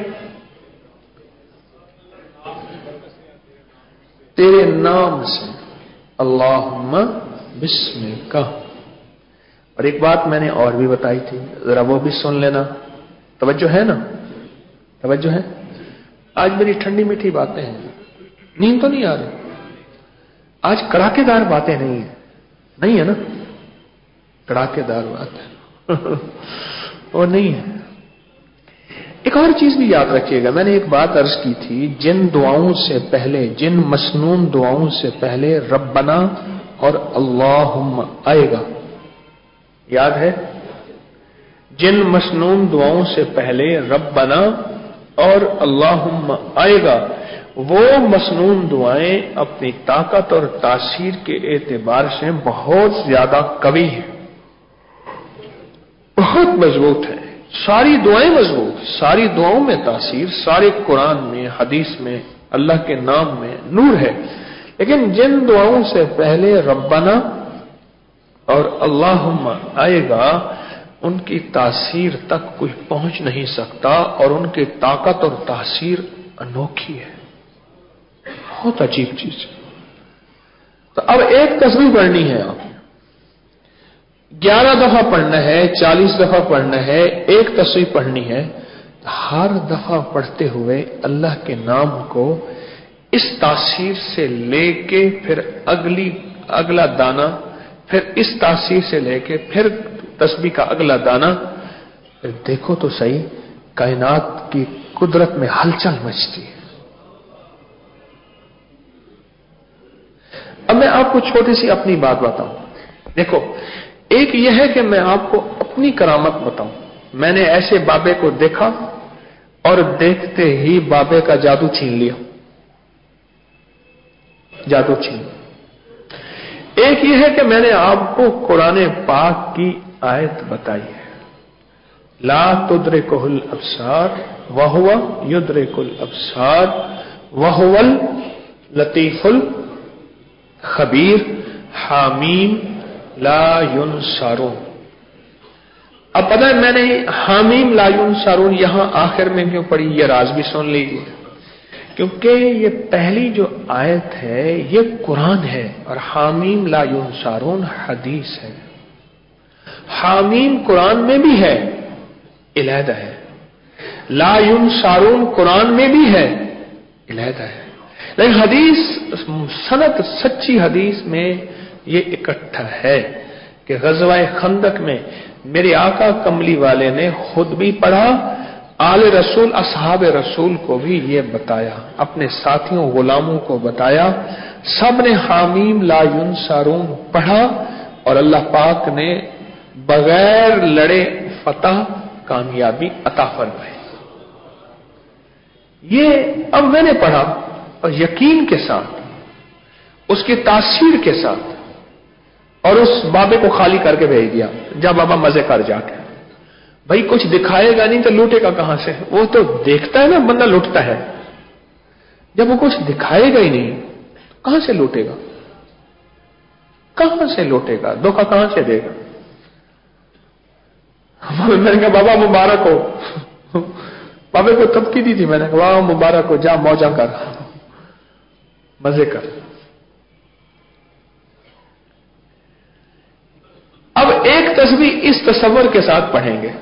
تیرے نام سے, اللہم بسم کا. اور ایک بات میں نے اور بھی بتائی تھی, ذرا وہ بھی سن لینا. توجہ ہے نا؟ توجہ ہے؟ آج میری ٹھنڈی میٹھی باتیں ہیں, نیند تو نہیں آ رہی. آج کڑاکے دار باتیں نہیں ہیں, نہیں ہے نا؟ کڑاکے دار باتیں وہ نہیں ہے. ایک اور چیز بھی یاد رکھیے گا, میں نے ایک بات عرض کی تھی, جن دعاؤں سے پہلے, جن مسنون دعاؤں سے پہلے ربنا اور اللہم آئے گا, یاد ہے؟ جن مسنون دعاؤں سے پہلے ربنا اور اللہم آئے گا, وہ مسنون دعائیں اپنی طاقت اور تاثیر کے اعتبار سے بہت زیادہ قوی ہیں, بہت مضبوط ہیں. ساری دعائیں مضبوط, ساری دعاؤں میں تاثیر, سارے قرآن میں, حدیث میں, اللہ کے نام میں نور ہے. لیکن جن دعاؤں سے پہلے ربنا اور اللہم آئے گا, ان کی تاثیر تک کوئی پہنچ نہیں سکتا, اور ان کی طاقت اور تاثیر انوکھی ہے, بہت عجیب چیز ہے. تو اب ایک تسبیح پڑھنی ہے, آپ گیارہ دفعہ پڑھنا ہے, چالیس دفعہ پڑھنا ہے, ایک تسبیح پڑھنی ہے. ہر دفعہ پڑھتے ہوئے اللہ کے نام کو اس تاثیر سے لے کے پھر اگلی اگلا دانہ, پھر اس تاثیر سے لے کے پھر تسبیح کا اگلا دانہ. پھر دیکھو تو صحیح, کائنات کی قدرت میں ہلچل مچتی ہے. اب میں آپ کو چھوٹی سی اپنی بات بتاؤں. دیکھو, ایک یہ ہے کہ میں آپ کو اپنی کرامت بتاؤں. میں نے ایسے بابے کو دیکھا اور دیکھتے ہی بابے کا جادو چھین لیا, جادو چھین لیا. ایک یہ ہے کہ میں نے آپ کو قرآن پاک کی آیت بتائی ہے, لا تدرکہ الابصار وہو یدرک الابصار وہو اللطیف الخبیر حامیم لا ینصرون. اب پتہ ہے میں نے حامیم لا ینصرون یہاں آخر میں کیوں پڑھی, یہ راز بھی سن لیجیے. کیونکہ یہ پہلی جو آیت ہے یہ قرآن ہے, اور حامیم لا ینصرون حدیث ہے. حامیم قرآن میں بھی ہے, علیحدہ ہے. لا ینصرون قرآن میں بھی ہے, علیحدہ ہے. لیکن حدیث سند سچی حدیث میں یہ اکٹھا ہے کہ غزوہ خندق میں میرے آقا کملی والے نے خود بھی پڑھا، آل رسول اصحاب رسول کو بھی یہ بتایا، اپنے ساتھیوں غلاموں کو بتایا، سب نے حامیم لا ینصرون پڑھا اور اللہ پاک نے بغیر لڑے فتح کامیابی عطا فرمائی۔ یہ اب میں نے پڑھا اور یقین کے ساتھ، اس کی تاثیر کے ساتھ، اور اس بابے کو خالی کر کے بھیج دیا، جا بابا مزے کر جا کے۔ بھائی کچھ دکھائے گا نہیں تو لوٹے گا کہاں سے؟ وہ تو دیکھتا ہے نا، بندہ لوٹتا ہے، جب وہ کچھ دکھائے گا ہی نہیں تو کہاں سے لوٹے گا؟ کہاں سے لوٹے گا؟ دھوکہ کہاں سے دے گا؟ میں نے کہا بابا مبارک ہو، بابے کو تبکی دی تھی، میں نے کہا بابا مبارک ہو، جا موجہ کر، مزے کر۔ اب ایک تسبیح اس تصور کے ساتھ پڑھیں گے،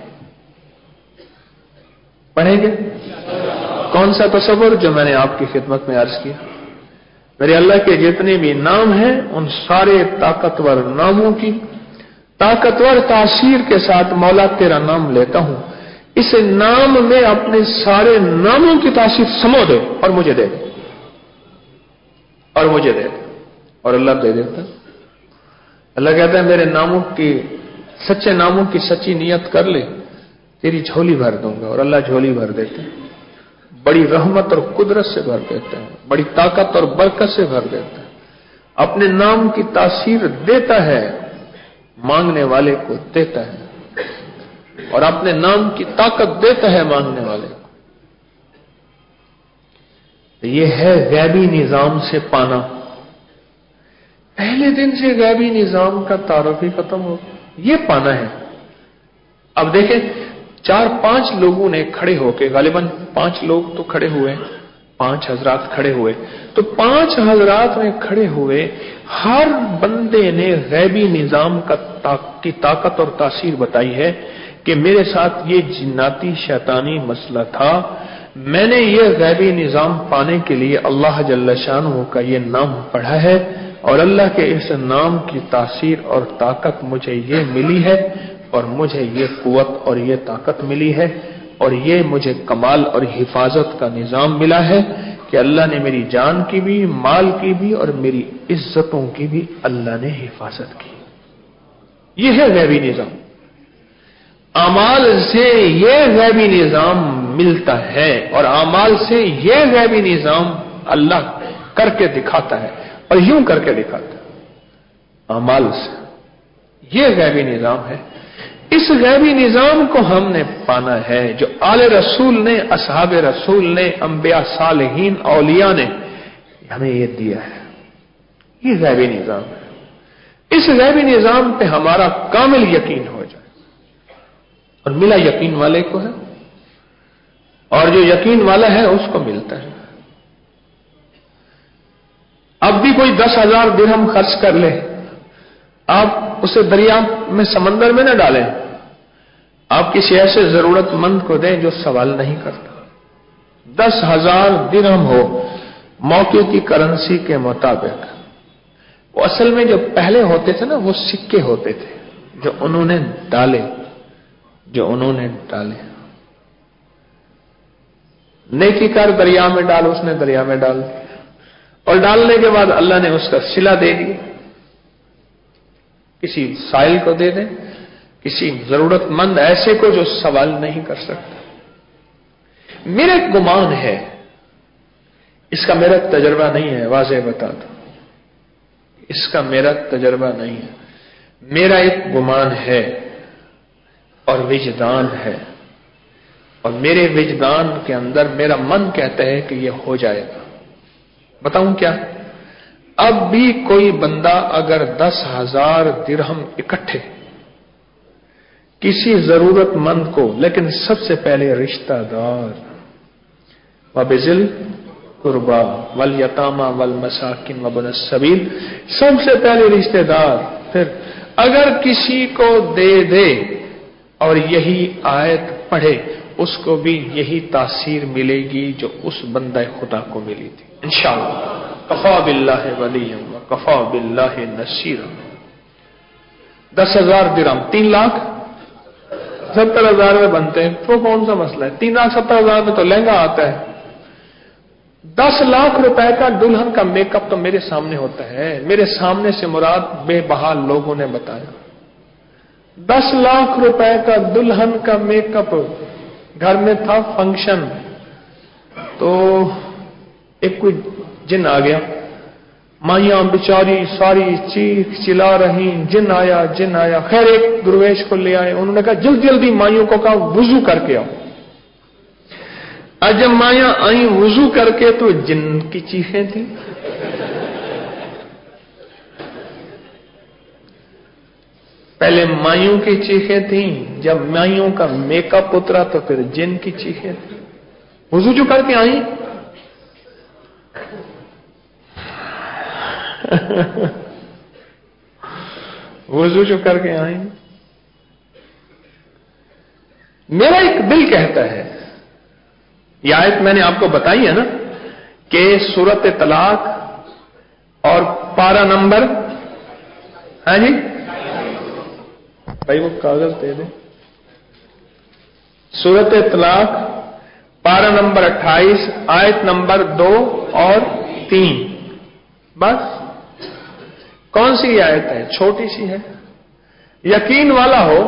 پڑھیں گے کون سا تصور؟ جو میں نے آپ کی خدمت میں عرض کیا، میرے اللہ کے جتنے بھی نام ہیں ان سارے طاقتور ناموں کی طاقتور تاثیر کے ساتھ مولا تیرا نام لیتا ہوں، اس نام میں اپنے سارے ناموں کی تاثیر سمو دے اور مجھے دے دے اور مجھے دے دے اور اللہ دے دیتا۔ اللہ کہتا ہے میرے ناموں کی سچے ناموں کی سچی نیت کر لے، تیری جھولی بھر دوں گا، اور اللہ جھولی بھر دیتے ہیں، بڑی رحمت اور قدرت سے بھر دیتے ہیں، بڑی طاقت اور برکت سے بھر دیتے ہیں، اپنے نام کی تاثیر دیتا ہے، مانگنے والے کو دیتا ہے، اور اپنے نام کی طاقت دیتا ہے مانگنے والے کو۔ یہ ہے غیبی نظام سے پانا۔ پہلے دن سے غیبی نظام کا تعارف ہی ختم ہو گیا، یہ پانا ہے۔ اب دیکھیں چار پانچ لوگوں نے کھڑے ہو کے، غالباً پانچ لوگ تو کھڑے ہوئے، پانچ حضرات کھڑے ہوئے، تو پانچ حضرات میں کھڑے ہوئے ہر بندے نے غیبی نظام کی طاقت اور تاثیر بتائی ہے کہ میرے ساتھ یہ جناتی شیطانی مسئلہ تھا، میں نے یہ غیبی نظام پانے کے لیے اللہ جل شانہ کا یہ نام پڑھا ہے، اور اللہ کے اس نام کی تاثیر اور طاقت مجھے یہ ملی ہے، اور مجھے یہ قوت اور یہ طاقت ملی ہے، اور یہ مجھے کمال اور حفاظت کا نظام ملا ہے کہ اللہ نے میری جان کی بھی، مال کی بھی، اور میری عزتوں کی بھی اللہ نے حفاظت کی۔ یہ ہے غیبی نظام۔ اعمال سے یہ غیبی نظام ملتا ہے، اور اعمال سے یہ غیبی نظام اللہ کر کے دکھاتا ہے، اور یوں کر کے دکھاتا ہے۔ اعمال سے یہ غیبی نظام ہے۔ اس غیبی نظام کو ہم نے پانا ہے جو آل رسول نے، اصحاب رسول نے، انبیاء صالحین اولیاء نے ہمیں یہ دیا ہے۔ یہ غیبی نظام ہے۔ اس غیبی نظام پہ ہمارا کامل یقین ہو جائے، اور ملا یقین والے کو ہے، اور جو یقین والا ہے اس کو ملتا ہے۔ اب بھی کوئی دس ہزار درہم خرچ کر لے، آپ اسے دریا میں سمندر میں نہ ڈالیں، آپ کسی ایسے ضرورت مند کو دیں جو سوال نہیں کرتا۔ دس ہزار درہم ہو موقع کی کرنسی کے مطابق، وہ اصل میں جو پہلے ہوتے تھے نا وہ سکے ہوتے تھے جو انہوں نے ڈالے جو انہوں نے ڈالے نیکی کر دریا میں ڈال، اس نے دریا میں ڈال دیا، اور ڈالنے کے بعد اللہ نے اس کا صلہ دے دیا، کسی سائل کو دے دیں، کسی ضرورت مند ایسے کو جو سوال نہیں کر سکتا۔ میرا گمان ہے، اس کا میرا تجربہ نہیں ہے، واضح بتا دو، اس کا میرا تجربہ نہیں ہے، میرا ایک گمان ہے اور وجدان ہے، اور میرے وجدان کے اندر میرا من کہتا ہے کہ یہ ہو جائے گا۔ بتاؤں کیا؟ اب بھی کوئی بندہ اگر دس ہزار درہم اکٹھے کسی ضرورت مند کو، لیکن سب سے پہلے رشتہ دار، وَبِذِلْ قُرْبَى وَالْيَتَامَى وَالْمَسَاكِينِ وَابْنِ السَّبِيلِ، سب سے پہلے رشتہ دار، پھر اگر کسی کو دے دے اور یہی آیت پڑھے اس کو بھی یہی تاثیر ملے گی جو اس بندہ خدا کو ملی تھی انشاءاللہ. کفا باللہ ولیا کفا باللہ نصیرا. دس ہزار درہم تین لاکھ ستر ہزار میں بنتے ہیں تو کون سا مسئلہ ہے؟ تین لاکھ ستر ہزار میں تو لہنگا آتا ہے. دس لاکھ روپے کا دلہن کا میک اپ تو میرے سامنے ہوتا ہے. میرے سامنے سے مراد بے بہا لوگوں نے بتایا. دس لاکھ روپے کا دلہن کا میک اپ. گھر میں تھا فنکشن تو ایک کوئی جن آ گیا. مائیاں بیچاری ساری چیخ چلا رہی جن آیا جن آیا. خیر ایک درویش کو لے آئے. انہوں نے کہا جلدی جلدی مائیوں کو کہا وضو کر کے آؤ. آج جب مائیاں آئیں وضو کر کے تو جن کی چیخیں تھیں. پہلے مائیوں کی چیخیں تھیں, جب مائیوں کا میک اپ اترا تو پھر جن کی چیخیں تھیں. وضو جو کر کے آئیں وضو جو کر کے آئیں. میرا ایک دل کہتا ہے, یہ آیت میں نے آپ کو بتائی ہے نا کہ سورت طلاق اور پارہ نمبر, ہاں جی بھائی وہ کاغذ دے دیں. سورت طلاق پارہ نمبر اٹھائیس آیت نمبر دو اور تین. بس کون سی آیت ہے؟ چھوٹی سی ہے. یقین والا ہو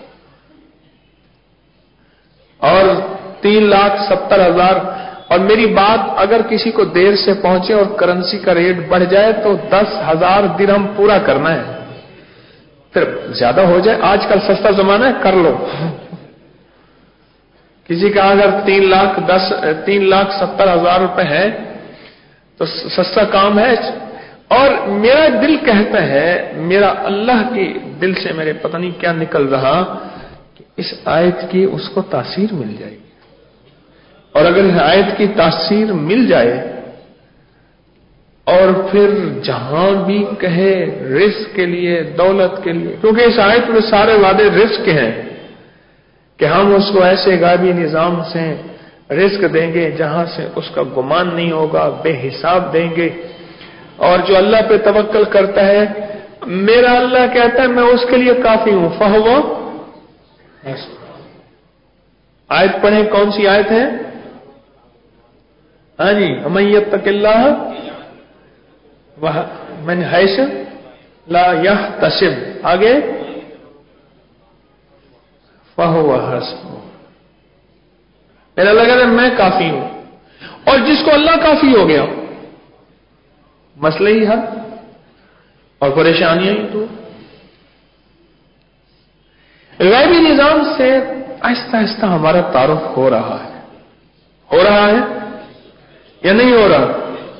اور تین لاکھ ستر ہزار. اور میری بات اگر کسی کو دیر سے پہنچے اور کرنسی کا ریٹ بڑھ جائے تو دس ہزار درہم پورا کرنا ہے. پھر زیادہ ہو جائے, آج کل سستا زمانہ ہے, کر لو. کسی کا اگر تین لاکھ دس تین لاکھ ستر ہزار روپے ہے تو سستا کام ہے. اور میرا دل کہتا ہے, میرا اللہ کے دل سے میرے پتہ نہیں کیا نکل رہا کہ اس آیت کی اس کو تاثیر مل جائے گی. اور اگر اس آیت کی تاثیر مل جائے اور پھر جہاں بھی کہے رزق کے لیے دولت کے لیے, کیونکہ اس آیت میں سارے وعدے رزق کے ہیں کہ ہم اس کو ایسے غیبی نظام سے رزق دیں گے جہاں سے اس کا گمان نہیں ہوگا, بے حساب دیں گے. اور جو اللہ پہ توکل کرتا ہے, میرا اللہ کہتا ہے میں اس کے لیے کافی ہوں. فہو آیت پڑھیں, کون سی آیت ہے؟ ہاں جی, وَمَن يَتَّقِ اللَّهَ مِنْ حَيْثُ لَا يَحْتَسِبْ. آگے فَهُوَ حَسْبُهُ. میرا اللہ کہتا ہے میں کافی ہوں. اور جس کو اللہ کافی ہو گیا مسئلہ ہی حل اور پریشانیاں ہی دور. غیبی نظام سے آہستہ آہستہ ہمارا تعارف ہو رہا ہے. ہو رہا ہے یا نہیں ہو رہا؟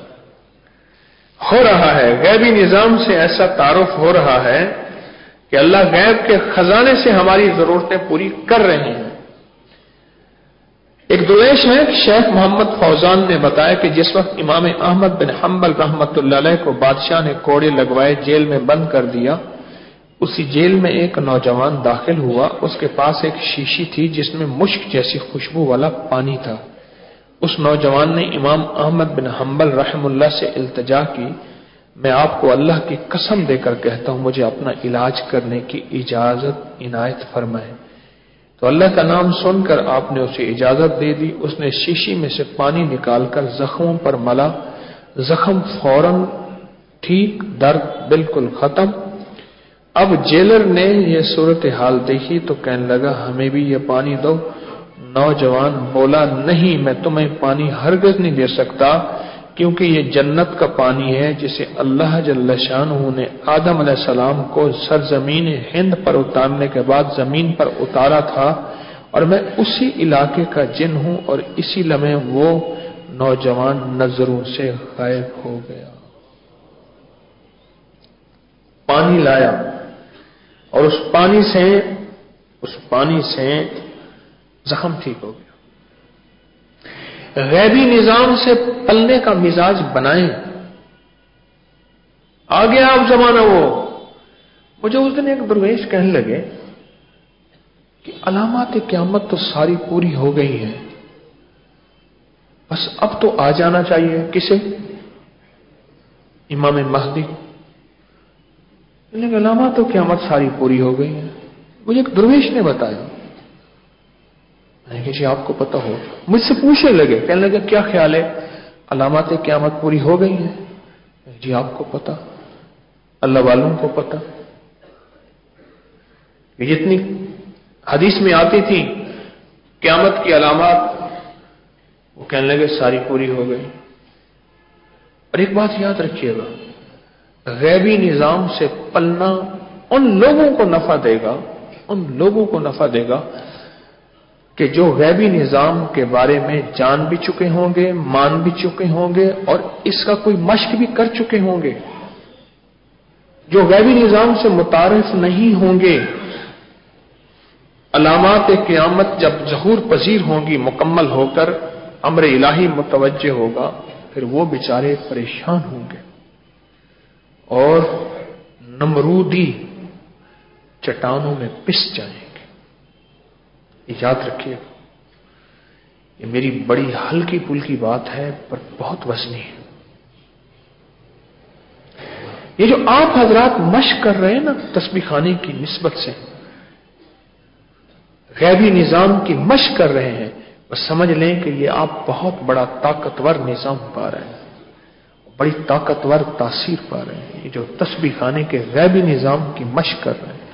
ہو رہا ہے. غیبی نظام سے ایسا تعارف ہو رہا ہے کہ اللہ غیب کے خزانے سے ہماری ضرورتیں پوری کر رہے ہیں. ایک درویش ہے, شیخ محمد فوزان نے بتایا کہ جس وقت امام احمد بن حنبل رحمۃ اللہ علیہ کو بادشاہ نے کوڑے لگوائے جیل میں بند کر دیا, اسی جیل میں ایک نوجوان داخل ہوا. اس کے پاس ایک شیشی تھی جس میں مشک جیسی خوشبو والا پانی تھا. اس نوجوان نے امام احمد بن حنبل رحم اللہ سے التجا کی, میں آپ کو اللہ کی قسم دے کر کہتا ہوں مجھے اپنا علاج کرنے کی اجازت عنایت فرمائے. تو اللہ کا نام سن کر آپ نے اسے اجازت دے دی. اس نے شیشی میں سے پانی نکال کر زخموں پر ملا. زخم فوراً ٹھیک, درد بالکل ختم. اب جیلر نے یہ صورتحال دیکھی تو کہنے لگا ہمیں بھی یہ پانی دو. نوجوان بولا نہیں, میں تمہیں پانی ہرگز نہیں دے سکتا کیونکہ یہ جنت کا پانی ہے جسے اللہ جل شانہ نے آدم علیہ السلام کو سرزمین ہند پر اتارنے کے بعد زمین پر اتارا تھا, اور میں اسی علاقے کا جن ہوں. اور اسی لمحے وہ نوجوان نظروں سے غائب ہو گیا. پانی لایا اور اس پانی سے اس پانی سے زخم ٹھیک ہو گیا. غیبی نظام سے پلنے کا مزاج بنائیں. آگے آپ زمانہ وہ. مجھے اس دن ایک درویش کہنے لگے کہ علامات قیامت تو ساری پوری ہو گئی ہیں، بس اب تو آ جانا چاہیے کسے؟ امام مہدی۔ لیکن علامات تو قیامت ساری پوری ہو گئی ہیں، مجھے ایک درویش نے بتایا۔ میں نے کہا جی آپ کو پتا ہو؟ مجھ سے پوچھنے لگے، کہنے لگے کیا خیال ہے، علامات قیامت پوری ہو گئی ہیں؟ جی آپ کو پتا، اللہ والوں کو پتا۔ یہ جتنی حدیث میں آتی تھی قیامت کی علامات، وہ کہنے لگے ساری پوری ہو گئی۔ اور ایک بات یاد رکھیے گا، غیبی نظام سے پلنا ان لوگوں کو نفع دے گا، ان لوگوں کو نفع دے گا کہ جو غیبی نظام کے بارے میں جان بھی چکے ہوں گے، مان بھی چکے ہوں گے، اور اس کا کوئی مشق بھی کر چکے ہوں گے۔ جو غیبی نظام سے متعارف نہیں ہوں گے، علامات قیامت جب ظہور پذیر ہوں گی، مکمل ہو کر امر الہی متوجہ ہوگا، پھر وہ بیچارے پریشان ہوں گے اور نمرودی چٹانوں میں پس جائیں گے۔ یہ یاد رکھیے، یہ میری بڑی ہلکی پھلکی بات ہے پر بہت وزنی ہے۔ یہ جو آپ حضرات مشق کر رہے ہیں نا تسبیح خانے کی نسبت سے، غیبی نظام کی مشق کر رہے ہیں، بس سمجھ لیں کہ یہ آپ بہت بڑا طاقتور نظام پا رہے ہیں، بڑی طاقتور تاثیر پا رہے ہیں۔ یہ جو تسبیح خانے کے غیبی نظام کی مشق کر رہے ہیں،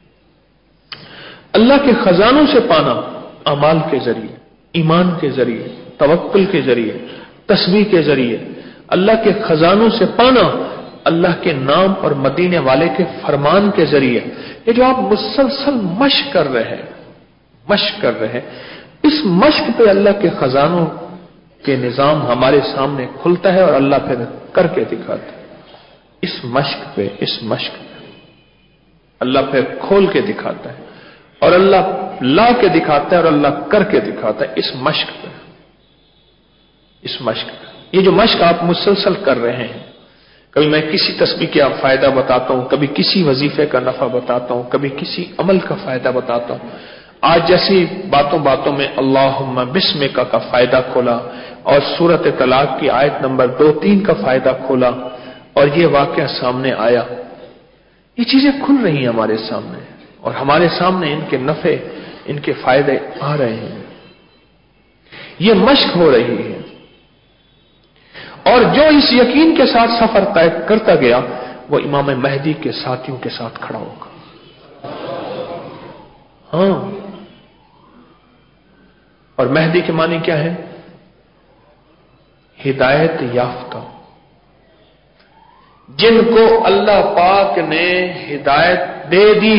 اللہ کے خزانوں سے پانا اعمال کے ذریعے، ایمان کے ذریعے، توکل کے ذریعے، تسبیح کے ذریعے، اللہ کے خزانوں سے پانا اللہ کے نام اور مدینے والے کے فرمان کے ذریعے، یہ جو آپ مسلسل مشق کر رہے ہیں، مشق کر رہے ہیں، اس مشق پہ اللہ کے خزانوں کے نظام ہمارے سامنے کھلتا ہے اور اللہ پھر کر کے دکھاتا ہے۔ اس مشق پہ اس مشق پہ اللہ پھر کھول کے دکھاتا ہے، اور اللہ لا کے دکھاتا ہے، اور اللہ کر کے دکھاتا ہے۔ اس مشق پہ اس مشق پہ یہ جو مشق آپ مسلسل کر رہے ہیں، کبھی میں کسی تسبیح کا فائدہ بتاتا ہوں، کبھی کسی وظیفے کا نفع بتاتا ہوں، کبھی کسی عمل کا فائدہ بتاتا ہوں۔ آج جیسی باتوں باتوں میں اللہم بسمک کا فائدہ کھولا، اور سورۃ طلاق کی آیت نمبر دو تین کا فائدہ کھولا، اور یہ واقعہ سامنے آیا۔ یہ چیزیں کھل رہی ہیں ہمارے سامنے، اور ہمارے سامنے ان کے نفع، ان کے فائدے آ رہے ہیں۔ یہ مشق ہو رہی ہے، اور جو اس یقین کے ساتھ سفر طے کرتا گیا، وہ امام مہدی کے ساتھیوں کے ساتھ کھڑا ہوگا۔ ہاں، اور مہدی کے معنی کیا ہے؟ ہدایت یافتہ، جن کو اللہ پاک نے ہدایت دے دی۔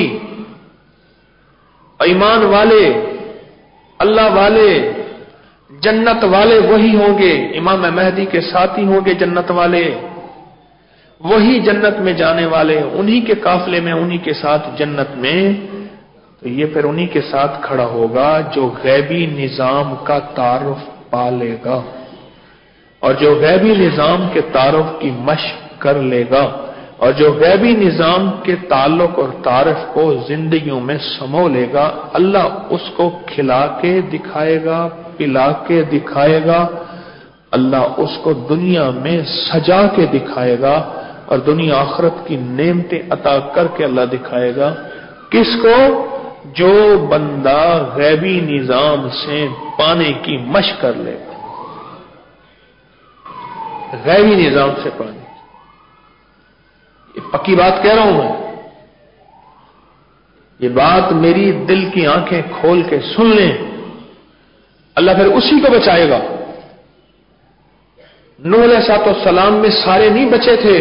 ایمان والے، اللہ والے، جنت والے وہی ہوں گے، امام مہدی کے ساتھی ہوں گے جنت والے، وہی جنت میں جانے والے، انہی کے قافلے میں، انہی کے ساتھ جنت میں۔ تو یہ پھر انہی کے ساتھ کھڑا ہوگا جو غیبی نظام کا تعارف پا لے گا، اور جو غیبی نظام کے تعارف کی مشق کر لے گا، اور جو غیبی نظام کے تعلق اور تعارف کو زندگیوں میں سمو لے گا، اللہ اس کو کھلا کے دکھائے گا، پلا کے دکھائے گا، اللہ اس کو دنیا میں سجا کے دکھائے گا، اور دنیا آخرت کی نعمتیں عطا کر کے اللہ دکھائے گا۔ کس کو؟ جو بندہ غیبی نظام سے پانے کی مشق کر لے گا، غیبی نظام سے پانے۔ یہ پکی بات کہہ رہا ہوں میں، یہ بات میری دل کی آنکھیں کھول کے سن لیں، اللہ پھر اسی کو بچائے گا۔ نوح علیہ الصلوۃ والسلام میں سارے نہیں بچے تھے،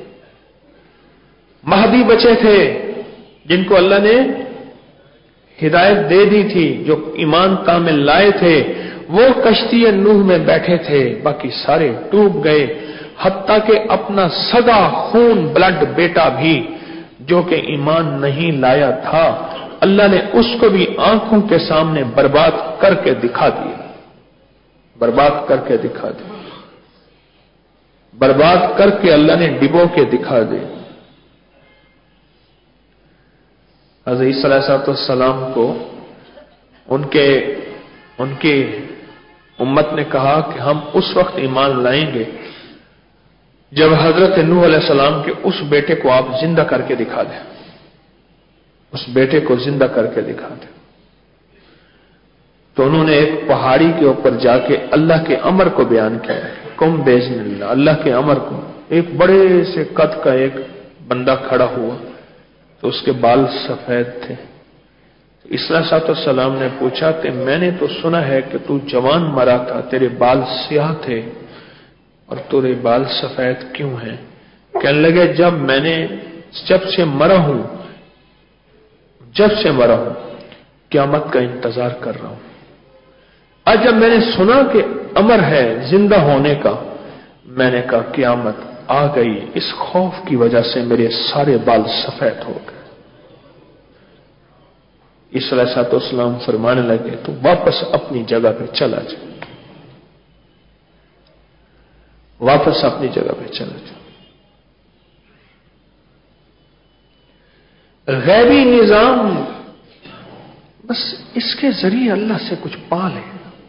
مہدی بچے تھے جن کو اللہ نے ہدایت دے دی تھی، جو ایمان کامل لائے تھے، وہ کشتی نوح میں بیٹھے تھے، باقی سارے ڈوب گئے، حتیٰ کہ اپنا سگا خون بلڈ بیٹا بھی جو کہ ایمان نہیں لایا تھا، اللہ نے اس کو بھی آنکھوں کے سامنے برباد کر کے دکھا دیا، برباد کر کے دکھا دیا، برباد کر کے اللہ نے ڈبو کے دکھا دے۔ حضرت عیسیٰ علیہ السلام کو ان کے ان کی امت نے کہا کہ ہم اس وقت ایمان لائیں گے جب حضرت نوح علیہ السلام کے اس بیٹے کو آپ زندہ کر کے دکھا دیں، اس بیٹے کو زندہ کر کے دکھا دیں۔ تو انہوں نے ایک پہاڑی کے اوپر جا کے اللہ کے امر کو بیان کیا ہے، کم باذن اللہ، اللہ کے امر کو۔ ایک بڑے سے قد کا ایک بندہ کھڑا ہوا تو اس کے بال سفید تھے۔ اسرا صاحب السلام نے پوچھا کہ میں نے تو سنا ہے کہ تو جوان مرا تھا، تیرے بال سیاہ تھے اور تیرے بال سفید کیوں ہیں؟ کہنے لگے جب میں نے جب سے مرا ہوں جب سے مرا ہوں قیامت کا انتظار کر رہا ہوں۔ آج جب میں نے سنا کہ امر ہے زندہ ہونے کا، میں نے کہا قیامت آ گئی، اس خوف کی وجہ سے میرے سارے بال سفید ہو گئے۔ اس علیہ الصلوۃ والسلام فرمانے لگے تو واپس اپنی جگہ پہ چلا جا، واپس اپنی جگہ پہ چلا جا۔ غیبی نظام بس اس کے ذریعے اللہ سے کچھ پا لے،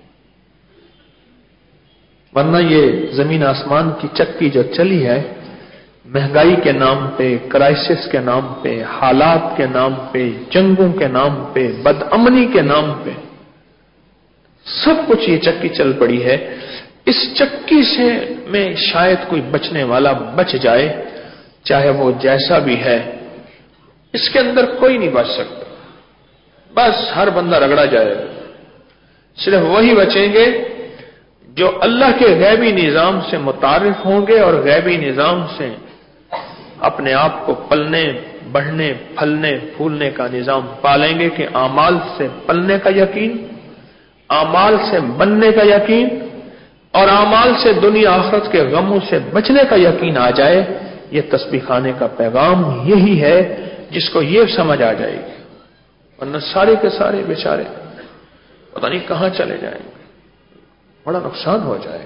ورنہ یہ زمین آسمان کی چکی جو چلی ہے، مہنگائی کے نام پہ، کرائسس کے نام پہ، حالات کے نام پہ، جنگوں کے نام پہ، بدامنی کے نام پہ، سب کچھ یہ چکی چل پڑی ہے۔ اس چکی سے میں شاید کوئی بچنے والا بچ جائے، چاہے وہ جیسا بھی ہے، اس کے اندر کوئی نہیں بچ سکتا، بس ہر بندہ رگڑا جائے گا۔ صرف وہی بچیں گے جو اللہ کے غیبی نظام سے متعارف ہوں گے اور غیبی نظام سے اپنے آپ کو پلنے، بڑھنے، پھلنے، پھولنے کا نظام پالیں گے کہ اعمال سے پلنے کا یقین، اعمال سے بننے کا یقین اور اعمال سے دنیا آخرت کے غموں سے بچنے کا یقین آ جائے۔ یہ تسبیح خانے کا پیغام یہی ہے جس کو یہ سمجھ آ جائے گی، ورنہ سارے کے سارے بیچارے پتہ نہیں کہاں چلے جائیں گے، بڑا نقصان ہو جائے۔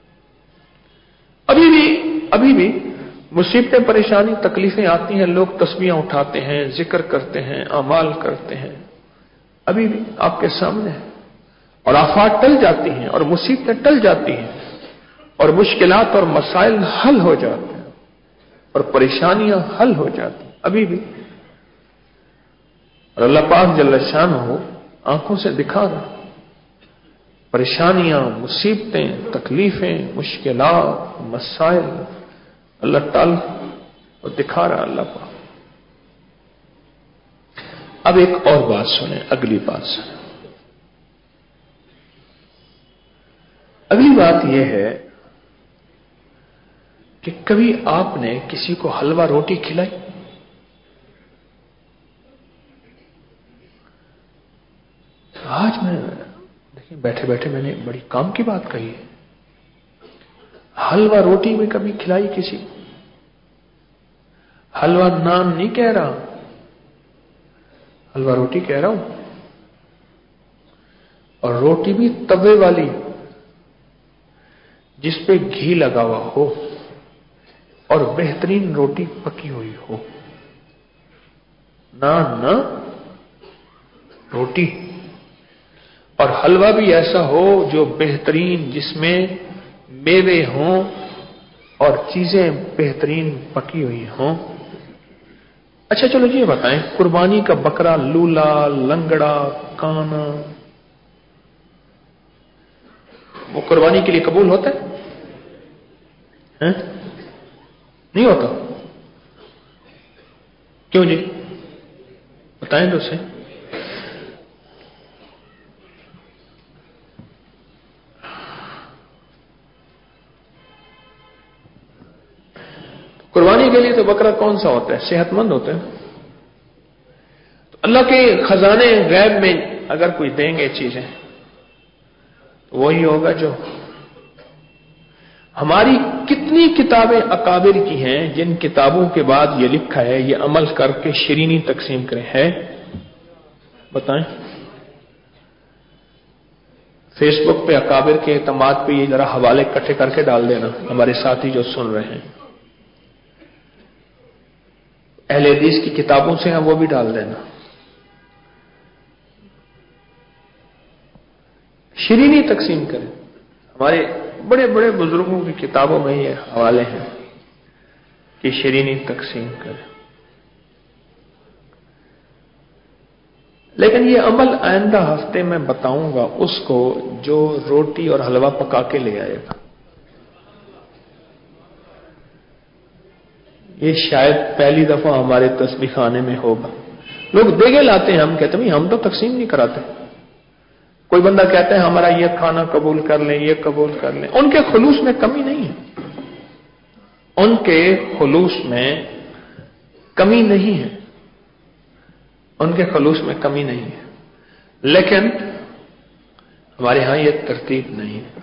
ابھی بھی ابھی بھی مصیبتیں، پریشانی، تکلیفیں آتی ہیں، لوگ تسبیحاں اٹھاتے ہیں، ذکر کرتے ہیں، اعمال کرتے ہیں، ابھی بھی آپ کے سامنے ہے، اور آفات ٹل جاتی ہیں اور مصیبتیں ٹل جاتی ہیں اور مشکلات اور مسائل حل ہو جاتے ہیں اور پریشانیاں حل ہو جاتی ہیں ابھی بھی، اور اللہ پاک جل شانہ آنکھوں سے دکھا رہا، پریشانیاں، مصیبتیں، تکلیفیں، مشکلات، مسائل اللہ ٹال اور دکھا رہا اللہ پاک۔ اب ایک اور بات سنیں، اگلی بات سنیں۔ اگلی بات یہ ہے کہ کبھی آپ نے کسی کو حلوہ روٹی کھلائی؟ آج میں دیکھیں بیٹھے بیٹھے میں نے بڑی کام کی بات کہی ہے، حلوہ روٹی میں کبھی کھلائی کسی کو؟ حلوہ نان نہیں کہہ رہا، حلوہ روٹی کہہ رہا ہوں، اور روٹی بھی توے والی جس پہ گھی لگا ہوا ہو اور بہترین روٹی پکی ہوئی ہو، نان نہ روٹی، اور حلوہ بھی ایسا ہو جو بہترین، جس میں میوے ہوں اور چیزیں بہترین پکی ہوئی ہوں۔ اچھا چلو یہ بتائیں، قربانی کا بکرا لولا، لنگڑا، کانا، وہ قربانی کے لیے قبول ہوتا ہے؟ نہیں ہوتا؟ کیوں جی؟ بتائیں تو صحیح۔ قربانی کے لیے تو بکرا کون سا ہوتا ہے؟ صحت مند ہوتا ہے۔ تو اللہ کے خزانے غیب میں اگر کوئی دیں گے چیزیں تو وہی ہوگا جو ہماری کتنی کتابیں اکابر کی ہیں جن کتابوں کے بعد یہ لکھا ہے یہ عمل کر کے شیرینی تقسیم کرے، ہے؟ بتائیں۔ فیس بک پہ اکابر کے اعتماد پہ یہ ذرا حوالے اکٹھے کر کے ڈال دینا، ہمارے ساتھی جو سن رہے ہیں اہل حدیث کی کتابوں سے ہیں وہ بھی ڈال دینا۔ شیرینی تقسیم کریں. ہمارے بڑے بڑے بزرگوں کی کتابوں میں یہ حوالے ہیں کہ شیرینی تقسیم کریں. لیکن یہ عمل آئندہ ہفتے میں بتاؤں گا اس کو جو روٹی اور حلوہ پکا کے لے آئے گا. یہ شاید پہلی دفعہ ہمارے تسبیح خانے میں ہوگا. لوگ دیگے لاتے ہیں, ہم کہتے ہیں ہم تو تقسیم نہیں کراتے. کوئی بندہ کہتا ہے ہمارا یہ کھانا قبول کر لیں, یہ قبول کر لیں. ان کے خلوص میں کمی نہیں ہے, ان کے خلوص میں کمی نہیں ہے, ان کے خلوص میں کمی نہیں ہے. لیکن ہمارے ہاں یہ ترتیب نہیں ہے.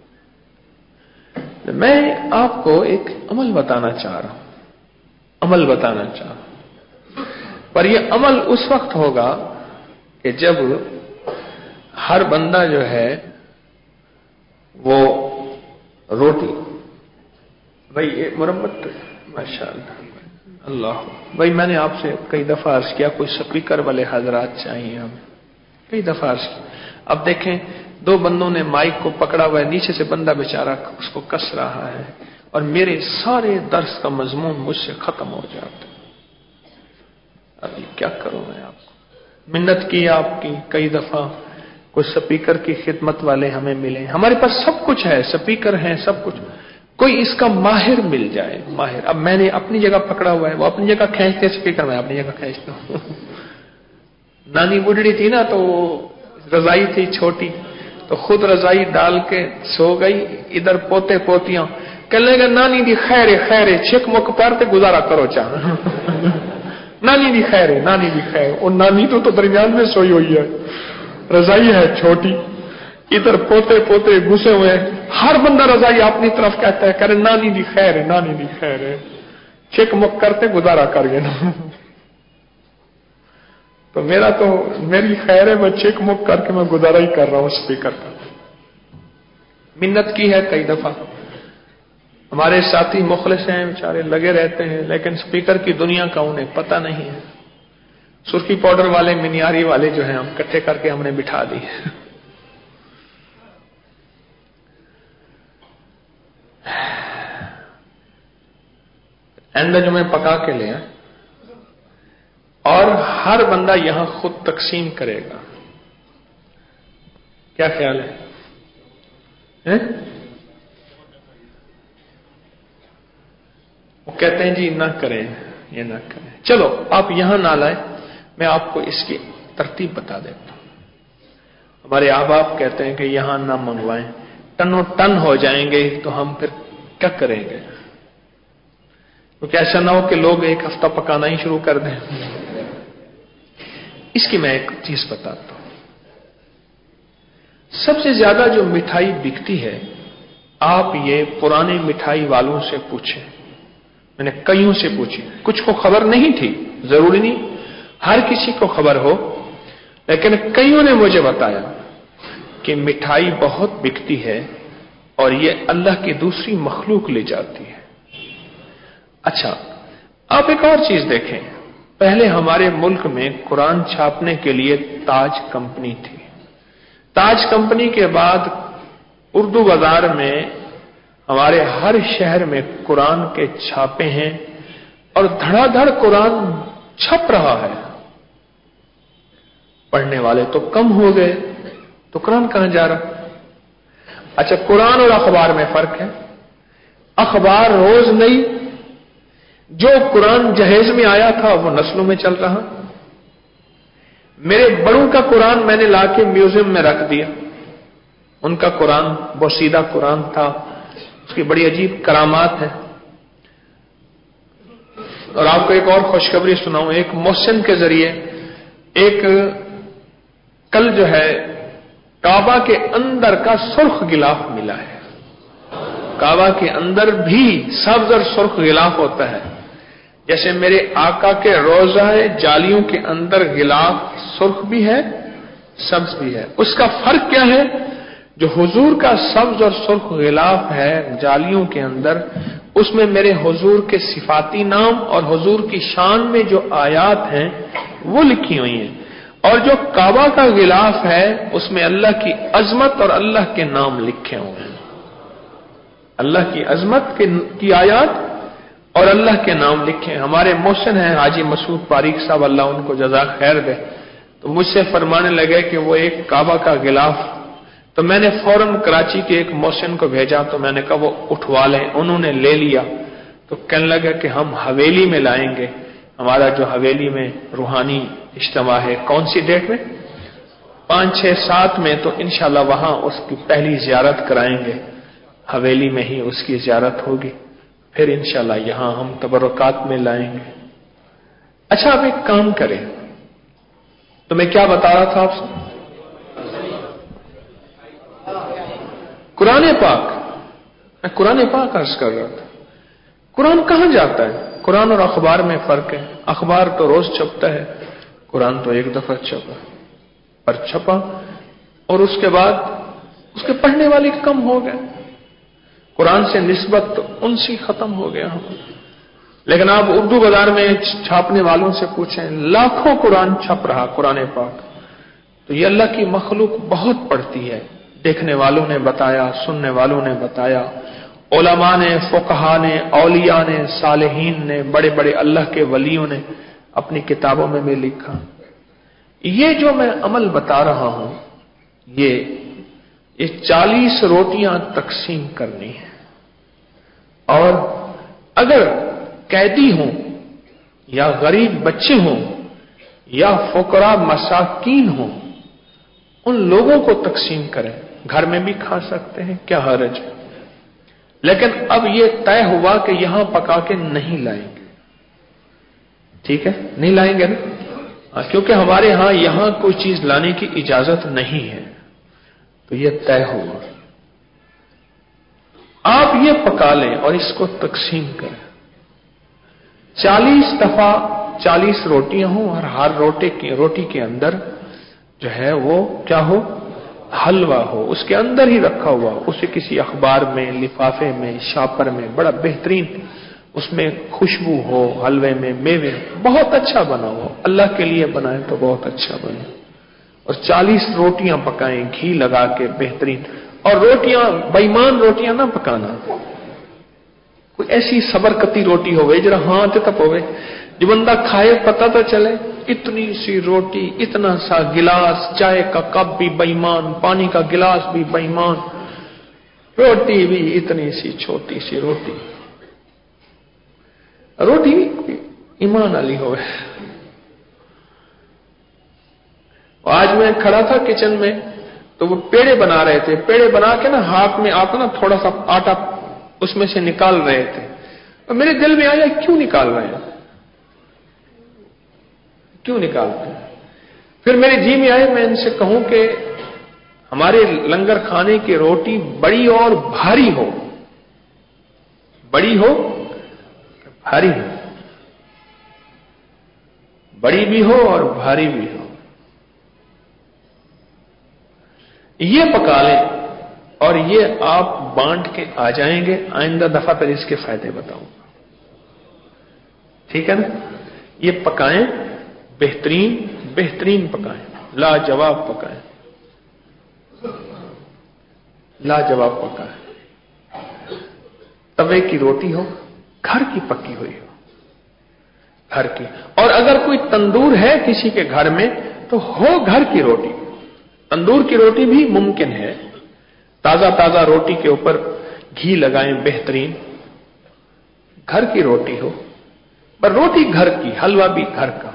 میں آپ کو ایک عمل بتانا چاہ رہا ہوں, عمل بتانا چاہ رہا ہوں. پر یہ عمل اس وقت ہوگا کہ جب ہر بندہ جو ہے وہ روٹی, بھائی یہ مرمت ماشاء اللہ اللہ بھائی میں نے آپ سے کئی دفعہ عرض کیا کوئی سپیکر والے حضرات چاہیے ہمیں, کئی دفعہ عرض کیا. اب دیکھیں دو بندوں نے مائک کو پکڑا ہوا ہے, نیچے سے بندہ بیچارہ اس کو کس رہا ہے اور میرے سارے درس کا مضمون مجھ سے ختم ہو جاتا. اب یہ کیا کروں میں آپ کو, منت کی آپ کی کئی دفعہ کوئی سپیکر کی خدمت والے ہمیں ملے. ہمارے پاس سب کچھ ہے, سپیکر ہیں سب کچھ, کوئی اس کا ماہر مل جائے ماہر. اب میں نے اپنی جگہ پکڑا ہوا ہے, وہ اپنی جگہ کھینچتے سپیکر, میں اپنی جگہ کھینچتا ہوں. نانی بڈڑی تھی نا تو رضائی تھی چھوٹی, تو خود رضائی ڈال کے سو گئی. ادھر پوتے پوتیاں کہنے لگے نانی دی خیر خیر چھک مک پارتے گزارا کرو چاہ. نانی دی خیر نانی دی خیر, اور نانی تو تو درمیان میں سوئی ہوئی ہے, رضائی ہے چھوٹی, ادھر پوتے پوتے گھسے ہوئے. ہر بندہ رضائی اپنی طرف کہتا ہے کرے نانی دی خیر ہے نانی دی خیر ہے, چھک مک کرتے گزارا کر گئے نا. تو میرا تو میری خیر ہے, میں چھک مک کر کے میں گزارا ہی کر رہا ہوں اسپیکر کا. منت کی ہے کئی دفعہ. ہمارے ساتھی مخلص ہیں بیچارے لگے رہتے ہیں, لیکن اسپیکر کی دنیا کا انہیں پتہ نہیں ہے. سرخی پاؤڈر والے منیاری والے جو ہیں ہم کٹھے کر کے ہم نے بٹھا دی. آئندہ جو میں پکا کے لے آئے اور ہر بندہ یہاں خود تقسیم کرے گا. کیا خیال ہے؟ وہ کہتے ہیں جی نہ کریں یہ نہ کریں. چلو آپ یہاں نہ لائیں, میں آپ کو اس کی ترتیب بتا دیتا ہوں. ہمارے آب آپ کہتے ہیں کہ یہاں نہ منگوائیں, ٹنوں ٹن ہو جائیں گے تو ہم پھر کیا کریں گے, کیونکہ ایسا نہ ہو کہ لوگ ایک ہفتہ پکانا ہی شروع کر دیں. اس کی میں ایک چیز بتاتا ہوں. سب سے زیادہ جو مٹھائی بکتی ہے, آپ یہ پرانے مٹھائی والوں سے پوچھیں. میں نے کئیوں سے پوچھی, کچھ کو خبر نہیں تھی, ضروری نہیں ہر کسی کو خبر ہو, لیکن کئیوں نے مجھے بتایا کہ مٹھائی بہت بکتی ہے اور یہ اللہ کی دوسری مخلوق لے جاتی ہے. اچھا آپ ایک اور چیز دیکھیں, پہلے ہمارے ملک میں قرآن چھاپنے کے لیے تاج کمپنی تھی. تاج کمپنی کے بعد اردو بازار میں ہمارے ہر شہر میں قرآن کے چھاپے ہیں اور دھڑا دھڑ قرآن چھپ رہا ہے. پڑھنے والے تو کم ہو گئے تو قرآن کہاں جا رہا؟ اچھا قرآن اور اخبار میں فرق ہے. اخبار روز نہیں, جو قرآن جہیز میں آیا تھا وہ نسلوں میں چل رہا. میرے بڑوں کا قرآن میں نے لا کے میوزیم میں رکھ دیا. ان کا قرآن بوسیدہ قرآن تھا, اس کی بڑی عجیب کرامات ہے. اور آپ کو ایک اور خوشخبری سناؤں, ایک محسن کے ذریعے ایک کل جو ہے کعبہ کے اندر کا سرخ غلاف ملا ہے. کعبہ کے اندر بھی سبز اور سرخ غلاف ہوتا ہے, جیسے میرے آقا کے روضہ جالیوں کے اندر غلاف سرخ بھی ہے سبز بھی ہے. اس کا فرق کیا ہے؟ جو حضور کا سبز اور سرخ غلاف ہے جالیوں کے اندر, اس میں میرے حضور کے صفاتی نام اور حضور کی شان میں جو آیات ہیں وہ لکھی ہوئی ہیں, اور جو کعبہ کا غلاف ہے اس میں اللہ کی عظمت اور اللہ کے نام لکھے ہوئے ہیں، اللہ کی عظمت کی آیات اور اللہ کے نام لکھے ہیں۔ ہمارے محسن ہیں حاجی مسعود پاریک صاحب، اللہ ان کو جزاک خیر دے، تو مجھ سے فرمانے لگے کہ وہ ایک کعبہ کا غلاف، تو میں نے فوراً کراچی کے ایک محسن کو بھیجا، تو میں نے کہا وہ اٹھوا لیں، انہوں نے لے لیا، تو کہنے لگا کہ ہم حویلی میں لائیں گے، ہمارا جو حویلی میں روحانی اجتماع ہے، کون سی ڈیٹ میں؟ پانچ چھ سات میں، تو انشاءاللہ وہاں اس کی پہلی زیارت کرائیں گے، حویلی میں ہی اس کی زیارت ہوگی، پھر انشاءاللہ یہاں ہم تبرکات میں لائیں گے۔ اچھا آپ ایک کام کریں، تو میں کیا بتا رہا تھا آپ سے؟ قرآن پاک، میں قرآن پاک عرض کر رہا تھا، قرآن کہاں جاتا ہے؟ قرآن اور اخبار میں فرق ہے، اخبار تو روز چھپتا ہے، قرآن تو ایک دفعہ چھپا اور چھپا اور اس کے بعد اس کے پڑھنے والے کم ہو گئے، قرآن سے نسبت تو ان سے ختم ہو گیا ہم۔ لیکن آپ اردو بازار میں چھاپنے والوں سے پوچھیں، لاکھوں قرآن چھپ رہا قرآن پاک، تو یہ اللہ کی مخلوق بہت پڑھتی ہے، دیکھنے والوں نے بتایا، سننے والوں نے بتایا، علماء نے، فقہاء نے، اولیاء نے، صالحین نے، بڑے بڑے اللہ کے ولیوں نے اپنی کتابوں میں بھی لکھا۔ یہ جو میں عمل بتا رہا ہوں، یہ یہ چالیس روٹیاں تقسیم کرنی ہیں، اور اگر قیدی ہوں یا غریب بچے ہوں یا فقراء مساکین ہوں، ان لوگوں کو تقسیم کریں، گھر میں بھی کھا سکتے ہیں، کیا حرج ہے؟ لیکن اب یہ طے ہوا کہ یہاں پکا کے نہیں لائیں گے، ٹھیک ہے؟ نہیں لائیں گے نا، کیونکہ ہمارے ہاں یہاں کوئی چیز لانے کی اجازت نہیں ہے، تو یہ طے ہوا۔ آپ یہ پکا لیں اور اس کو تقسیم کریں، چالیس دفعہ چالیس روٹیاں ہوں، اور ہر روٹی کی روٹی کے اندر جو ہے وہ کیا ہو؟ حلوہ ہو، اس کے اندر ہی رکھا ہوا، اسے کسی اخبار میں، لفافے میں، شاپر میں، بڑا بہترین اس میں خوشبو ہو، حلوے میں میوے، بہت اچھا بنا ہو، اللہ کے لیے بنائیں تو بہت اچھا بنے، اور چالیس روٹیاں پکائیں گھی لگا کے بہترین، اور روٹیاں بےمان روٹیاں نہ پکانا، کوئی ایسی صبرکتی روٹی ہوئے جرا ہاتھ تپ ہوئے، جو بندہ کھائے پتہ تو چلے، اتنی سی روٹی، اتنا سا گلاس، چائے کا کپ بھی بےمان، پانی کا گلاس بھی بےمان، روٹی بھی اتنی سی چھوٹی سی روٹی، روٹی ایمان والی ہوئے۔ آج میں کھڑا تھا کچن میں، تو وہ پیڑے بنا رہے تھے، پیڑے بنا کے نا ہاتھ میں آپ نا تھوڑا سا آٹا اس میں سے نکال رہے تھے، اور میرے دل میں آیا کیوں نکال رہے ہیں، کیوں نکالتے ہیں؟ پھر میرے جی میں آئے میں ان سے کہوں کہ ہمارے لنگر کھانے کی روٹی بڑی اور بھاری ہو، بڑی ہو بھاری ہو، بڑی بھی ہو اور بھاری بھی ہو، یہ پکا لیں اور یہ آپ بانٹ کے آ جائیں گے، آئندہ دفعہ پھر اس کے فائدے بتاؤں گا، ٹھیک ہے نا؟ یہ پکائیں، بہترین بہترین پکائیں، لاجواب پکائیں، لاجواب پکائیں، توے کی روٹی ہو، گھر کی پکی ہوئی ہو، گھر کی، اور اگر کوئی تندور ہے کسی کے گھر میں تو ہو گھر کی روٹی، تندور کی روٹی بھی ممکن ہے، تازہ تازہ روٹی کے اوپر گھی لگائیں، بہترین، گھر کی روٹی ہو، پر روٹی گھر کی، حلوہ بھی گھر کا،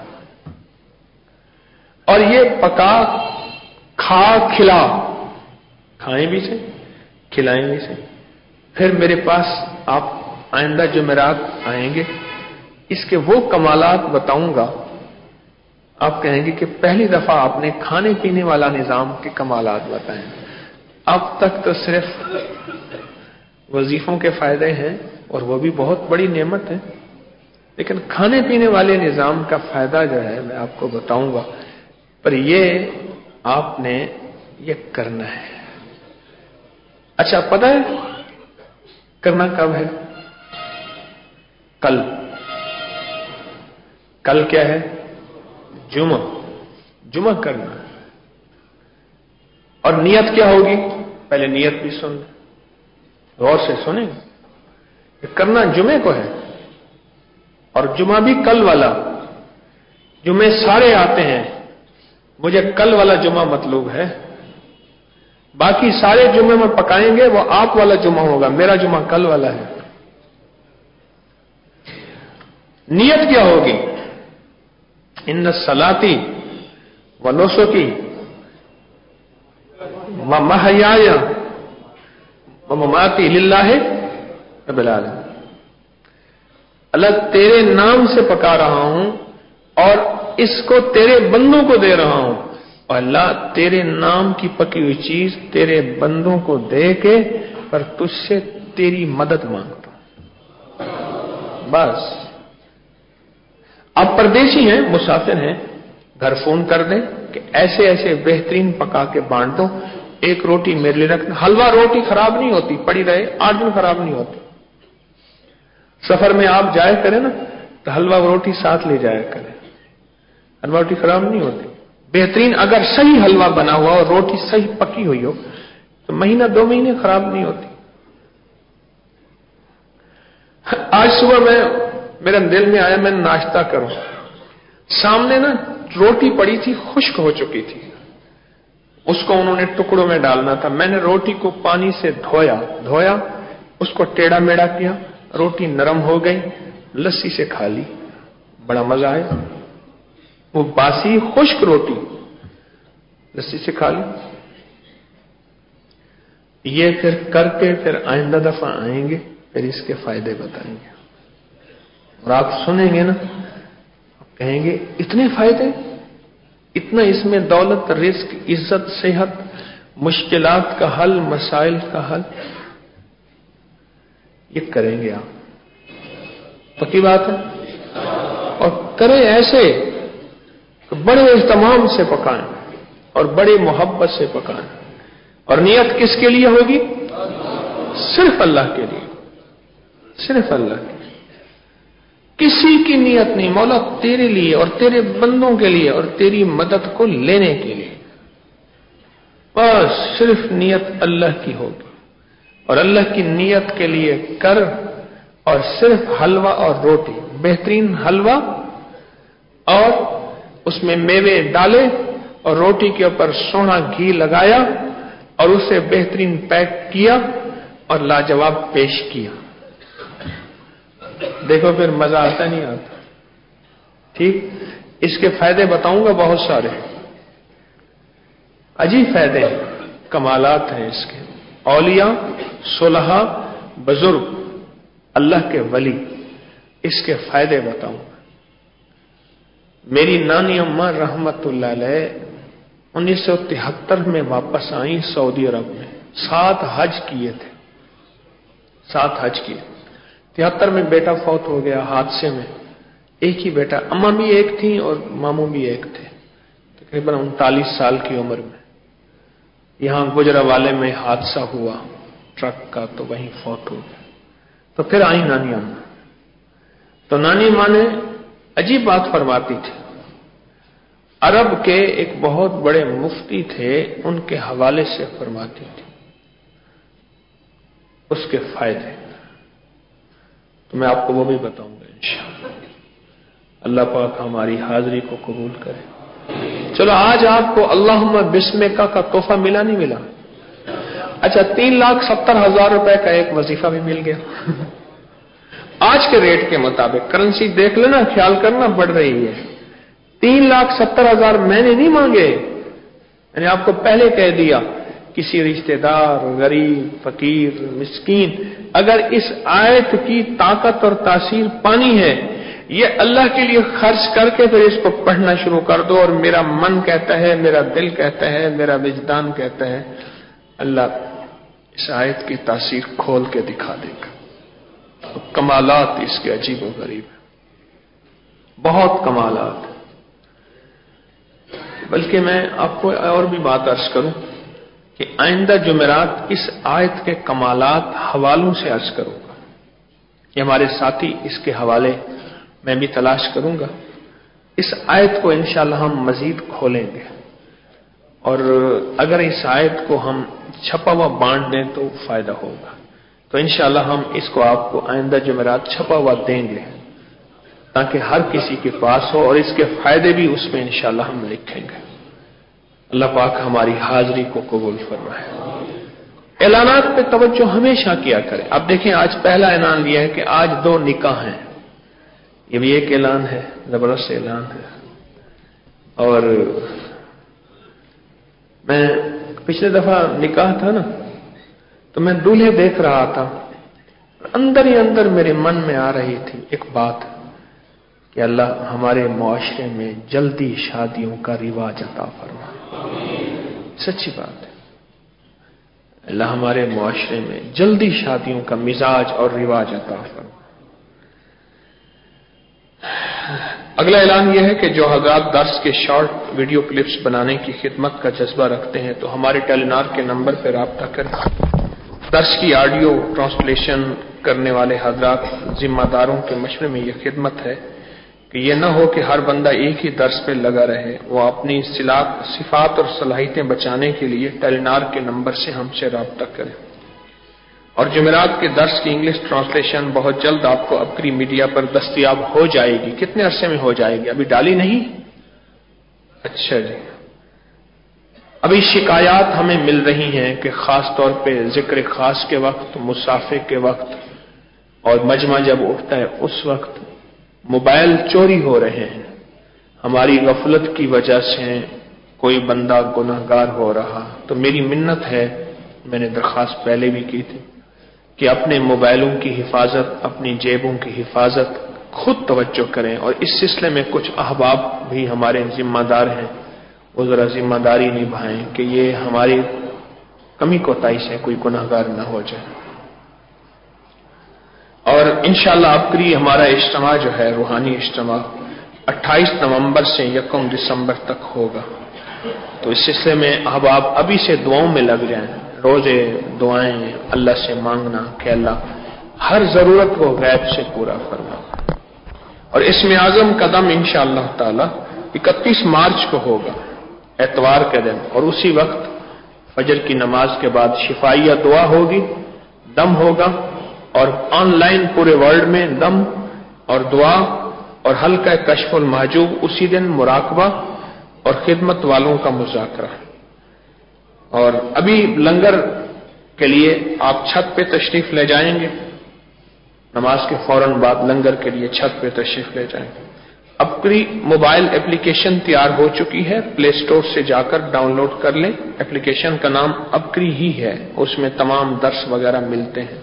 اور یہ پکا کھا کھلا، کھائیں بھی سے کھلائیں بھی سے، پھر میرے پاس آپ آئندہ جمعرات آئیں گے، اس کے وہ کمالات بتاؤں گا، آپ کہیں گے کہ پہلی دفعہ آپ نے کھانے پینے والا نظام کے کمالات بتائیں، اب تک تو صرف وظیفوں کے فائدے ہیں اور وہ بھی بہت بڑی نعمت ہے، لیکن کھانے پینے والے نظام کا فائدہ جو ہے میں آپ کو بتاؤں گا، پر یہ آپ نے یہ کرنا ہے۔ اچھا پتہ ہے کرنا کب ہے؟ کل، کل کیا ہے؟ جمعہ، जुमा करना। और नियत क्या होगी? पहले नियत भी सुन, गौर से सुने। करना जुमे को है, और जुमा भी कल वाला। जुमे सारे आते हैं, मुझे कल वाला जुमा मतलूब है। बाकी सारे जुमे में पकाएंगे, वो आप वाला जुमा होगा, मेरा जुमा कल वाला है। नियत क्या होगी? इन्न सलाती व नुसुकी व महयाय व ममाती लिल्लाहि रब्बिल आलमीन। अल्लाह तेरे नाम से पका रहा हूं और इसको तेरे बंदों को दे रहा हूं। और अल्लाह तेरे नाम की पकी हुई चीज तेरे बंदों को दे के पर तुझसे तेरी मदद मांगता हूं। बस। आप परदेशी हैं, मुसाफिर हैं, घर फोन कर दें कि ऐसे ऐसे बेहतरीन पका के बांट दो, एक रोटी मेरे लिए रखना। हलवा रोटी खराब नहीं होती, पड़ी रहे आठ दिन खराब नहीं होती। सफर में आप जाया करें ना, तो हलवा रोटी साथ ले जाया करें, हलवा रोटी खराब नहीं होती। बेहतरीन अगर सही हलवा बना हुआ और रोटी सही पकी हुई हो तो महीना दो महीने खराब नहीं होती। आज सुबह मैं मेरे दिल में आया मैं नाश्ता करूं, सामने ना रोटी पड़ी थी, खुश्क हो चुकी थी, उसको उन्होंने टुकड़ों में डालना था। मैंने रोटी को पानी से धोया धोया उसको टेढ़ा मेढ़ा किया, रोटी नरम हो गई, लस्सी से खा ली, बड़ा मजा आया। वो बासी खुश्क रोटी लस्सी से खा ली। ये फिर करके फिर आइंदा दफा आएंगे, फिर इसके फायदे बताएंगे और आप सुनेंगे ना, आप कहेंगे इतने फायदे, इतना इसमें दौलत, रिस्क, इज्जत, सेहत, मुश्किलात का हल, मसाइल का हल, ये करेंगे आप। पक्की बात है। और करें ऐसे तो बड़े इह्तिमाम से पकाएं और बड़े मोहब्बत से पकाएं। और नियत किसके लिए होगी? सिर्फ अल्लाह के लिए, सिर्फ अल्लाह के लिए, किसी की नियत नहीं। मौला तेरे लिए और तेरे बंदों के लिए और तेरी मदद को लेने के लिए, बस सिर्फ नियत अल्लाह की होगी। और अल्लाह की नियत के लिए कर, और सिर्फ हलवा और रोटी, बेहतरीन हलवा और उसमें मेवे डाले और रोटी के ऊपर सोना घी लगाया और उसे बेहतरीन पैक किया और लाजवाब पेश किया। देखो फिर मजा आता नहीं आता। ठीक, इसके फायदे बताऊंगा बहुत सारे, अजीब फायदे हैं, कमालात हैं इसके। औलिया, सुलहा, बुजुर्ग, अल्लाह के वली, इसके फायदे बताऊंगा। मेरी नानी अम्मा रहमतुल्लाह अलैह उन्नीस सौ तिहत्तर में वापस आई सऊदी अरब में। सात हज किए थे, सात हज किए। तिहत्तर में बेटा फौत हो गया हादसे में, एक ही बेटा, अम्मा भी एक थी और मामू भी एक थे, तकरीबन उनतालीस साल की उम्र में। यहां गुजरावाले में हादसा हुआ ट्रक का, तो वहीं फौत हो गया। तो फिर आई नानी अम्मा। तो नानी मां ने अजीब बात फरमाती थी। अरब के एक बहुत बड़े मुफ्ती थे, उनके हवाले से फरमाती थी उसके फायदे। तो मैं आपको वो भी बताऊंगा इंशाअल्लाह। अल्लाह पाक हमारी हाजिरी को कबूल करे। चलो आज आपको अल्लाहुम्मा बिस्मिका का तोहफा मिला नहीं मिला? अच्छा, तीन लाख सत्तर हजार रुपए का एक वजीफा भी मिल गया आज के रेट के मुताबिक। करेंसी देख लेना, ख्याल करना, बढ़ रही है। तीन लाख सत्तर हजार मैंने नहीं मांगे, मैंने आपको पहले कह दिया। किसी रिश्तेदार, गरीब, फकीर, मिस्कीन, अगर इस आयत की ताकत और तासीर पानी है, ये अल्लाह के लिए खर्च करके फिर इसको पढ़ना शुरू कर दो। और मेरा मन कहता है, मेरा दिल कहता है, मेरा विजदान कहता है, अल्लाह इस आयत की तासीर खोल के दिखा देगा। तो कमालात इसके अजीब और गरीब है, बहुत कमालात। बल्कि मैं आपको और भी बात अर्ज करूं कि आइंदा जुमेरात इस आयत के कमालात हवालों से अर्ज करूंगा। ये हमारे साथी इसके हवाले मैं भी तलाश करूंगा इस आयत को इंशाअल्लाह हम मजीद खोलेंगे और अगर इस आयत को हम छपा हुआ बांट दें तो फायदा होगा। तो इंशाअल्लाह हम इसको आपको आइंदा जुमेरात छपा हुआ देंगे ताकि हर किसी के पास हो और इसके फायदे भी उसमें इंशाअल्लाह हम लिखेंगे। अल्लाह पाक हमारी हाजिरी को कबूल फरमाए। ऐलानात पे तवज्जो हमेशा किया करें। अब देखें, आज पहला ऐलान यह है कि आज दो निकाह हैं। ये भी एक ऐलान है, जबरदस्त ऐलान है। और मैं पिछले दफा निकाह था ना, तो मैं दूल्हे देख रहा था, अंदर ही अंदर मेरे मन में आ रही थी एक बात कि अल्लाह हमारे मुआशरे में जल्दी शादियों का रिवाज अता फरमा। सच्ची बात है, अल्लाह हमारे मुआशरे में जल्दी शादियों का मिजाज और रिवाज अता फरमा। अगला ऐलान यह है कि जो हज़रात दर्स के शॉर्ट वीडियो क्लिप्स बनाने की खिदमत का जज्बा रखते हैं तो हमारे टेलीनार के नंबर पर राब्ता करें। दर्स की ऑडियो ट्रांसलेशन करने वाले हज़रात जिम्मेदारों के मशवरे में यह खिदमत है कि यह न हो कि हर बंदा एक ही दर्स पे लगा रहे। वो अपनी सिफात और सलाहियतें बचाने के लिए टेलीनार के नंबर से हमसे राब्ता करें। और जुमेरात के दर्स की इंग्लिश ट्रांसलेशन बहुत जल्द आपको अपक्री मीडिया पर दस्तयाब हो जाएगी। कितने अरसे में हो जाएगी? अभी डाली नहीं? अच्छा जी। अभी शिकायत हमें मिल रही हैं कि खास तौर पे जिक्र खास के वक्त, मुसाफे के वक्त और मजमा जब उठता है उस वक्त मोबाइल चोरी हो रहे हैं। हमारी गफलत की वजह से कोई बंदा गुनहगार हो रहा। तो मेरी मिन्नत है, मैंने दरखास्त पहले भी की थी कि अपने मोबाइलों की हिफाजत, अपनी जेबों की हिफाजत खुद तवज्जो करें। और इस सिलसिले में कुछ अहबाब भी हमारे जिम्मेदार हैं, वो जरा जिम्मेदारी निभाएं कि ये हमारी कमी कोताही से कोई गुनहगार न हो जाए। और इंशाअल्लाह अपक्री हमारा इज्तिमा जो है, रूहानी इज्तिमा अट्ठाईस नवंबर से यकम दिसंबर तक होगा। तो इस सिलसिले में अहबाब अभी से दुआओं में लग जाएं। रोजे दुआएं अल्लाह से मांगना कि अल्लाह हर जरूरत को गैब से पूरा फरमा। और इसमें आजम कदम इंशाअल्लाह ताला इकतीस मार्च को होगा, एतवार के दिन। और उसी वक्त फजर की नमाज के बाद शिफाइया दुआ होगी, दम होगा और ऑनलाइन पूरे वर्ल्ड में दम और दुआ और हल्का कश्फुल महजूब। उसी दिन मुराकबा और खिदमत वालों का मुज़ाकरा। और अभी लंगर के लिए आप छत पे तशरीफ ले जाएंगे, नमाज के फौरन बाद लंगर के लिए छत पे तशरीफ ले जाएंगे। अपक्री मोबाइल एप्लीकेशन तैयार हो चुकी है, प्ले स्टोर से जाकर डाउनलोड कर लें। एप्लीकेशन का नाम अपक्री ही है, उसमें तमाम दर्स वगैरह मिलते हैं।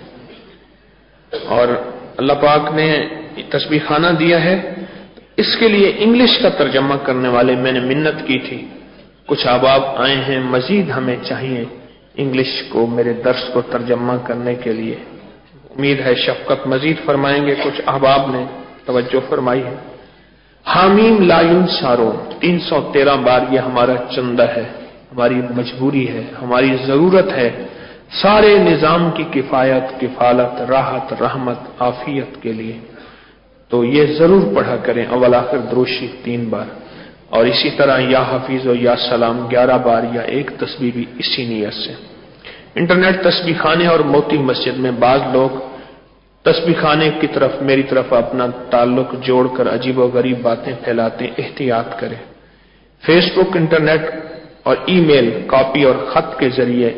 और अल्लाह पाक ने तस्बीह खाना दिया है, इसके लिए इंग्लिश का तर्जमा करने वाले मैंने मिन्नत की थी। कुछ अहबाब आए हैं, मजीद हमें चाहिए इंग्लिश को मेरे दर्स को तर्जमा करने के लिए। उम्मीद है शफकत मजीद फरमाएंगे। कुछ अहबाब ने तवज्जो फरमाई है। हामीम लायुन सारो तीन सौ तेरह बार यह हमारा चंदा है, हमारी मजबूरी है, हमारी जरूरत है सारे निजाम की किफायत, किफालत, राहत, रहमत, आफियत के लिए। तो ये जरूर पढ़ा करें अव्वल आखिर दुरूशी तीन बार। और इसी तरह या हफीज और या सलाम ग्यारह बार या एक तस्बीह भी इसी नियत से। इंटरनेट तस्बीह खाने और मोती मस्जिद में बाज लोग तस्बीह खाने की तरफ मेरी तरफ अपना ताल्लुक जोड़कर अजीब व गरीब बातें फैलाते, एहतियात करें। फेसबुक, इंटरनेट और ईमेल, कॉपी और खत के जरिए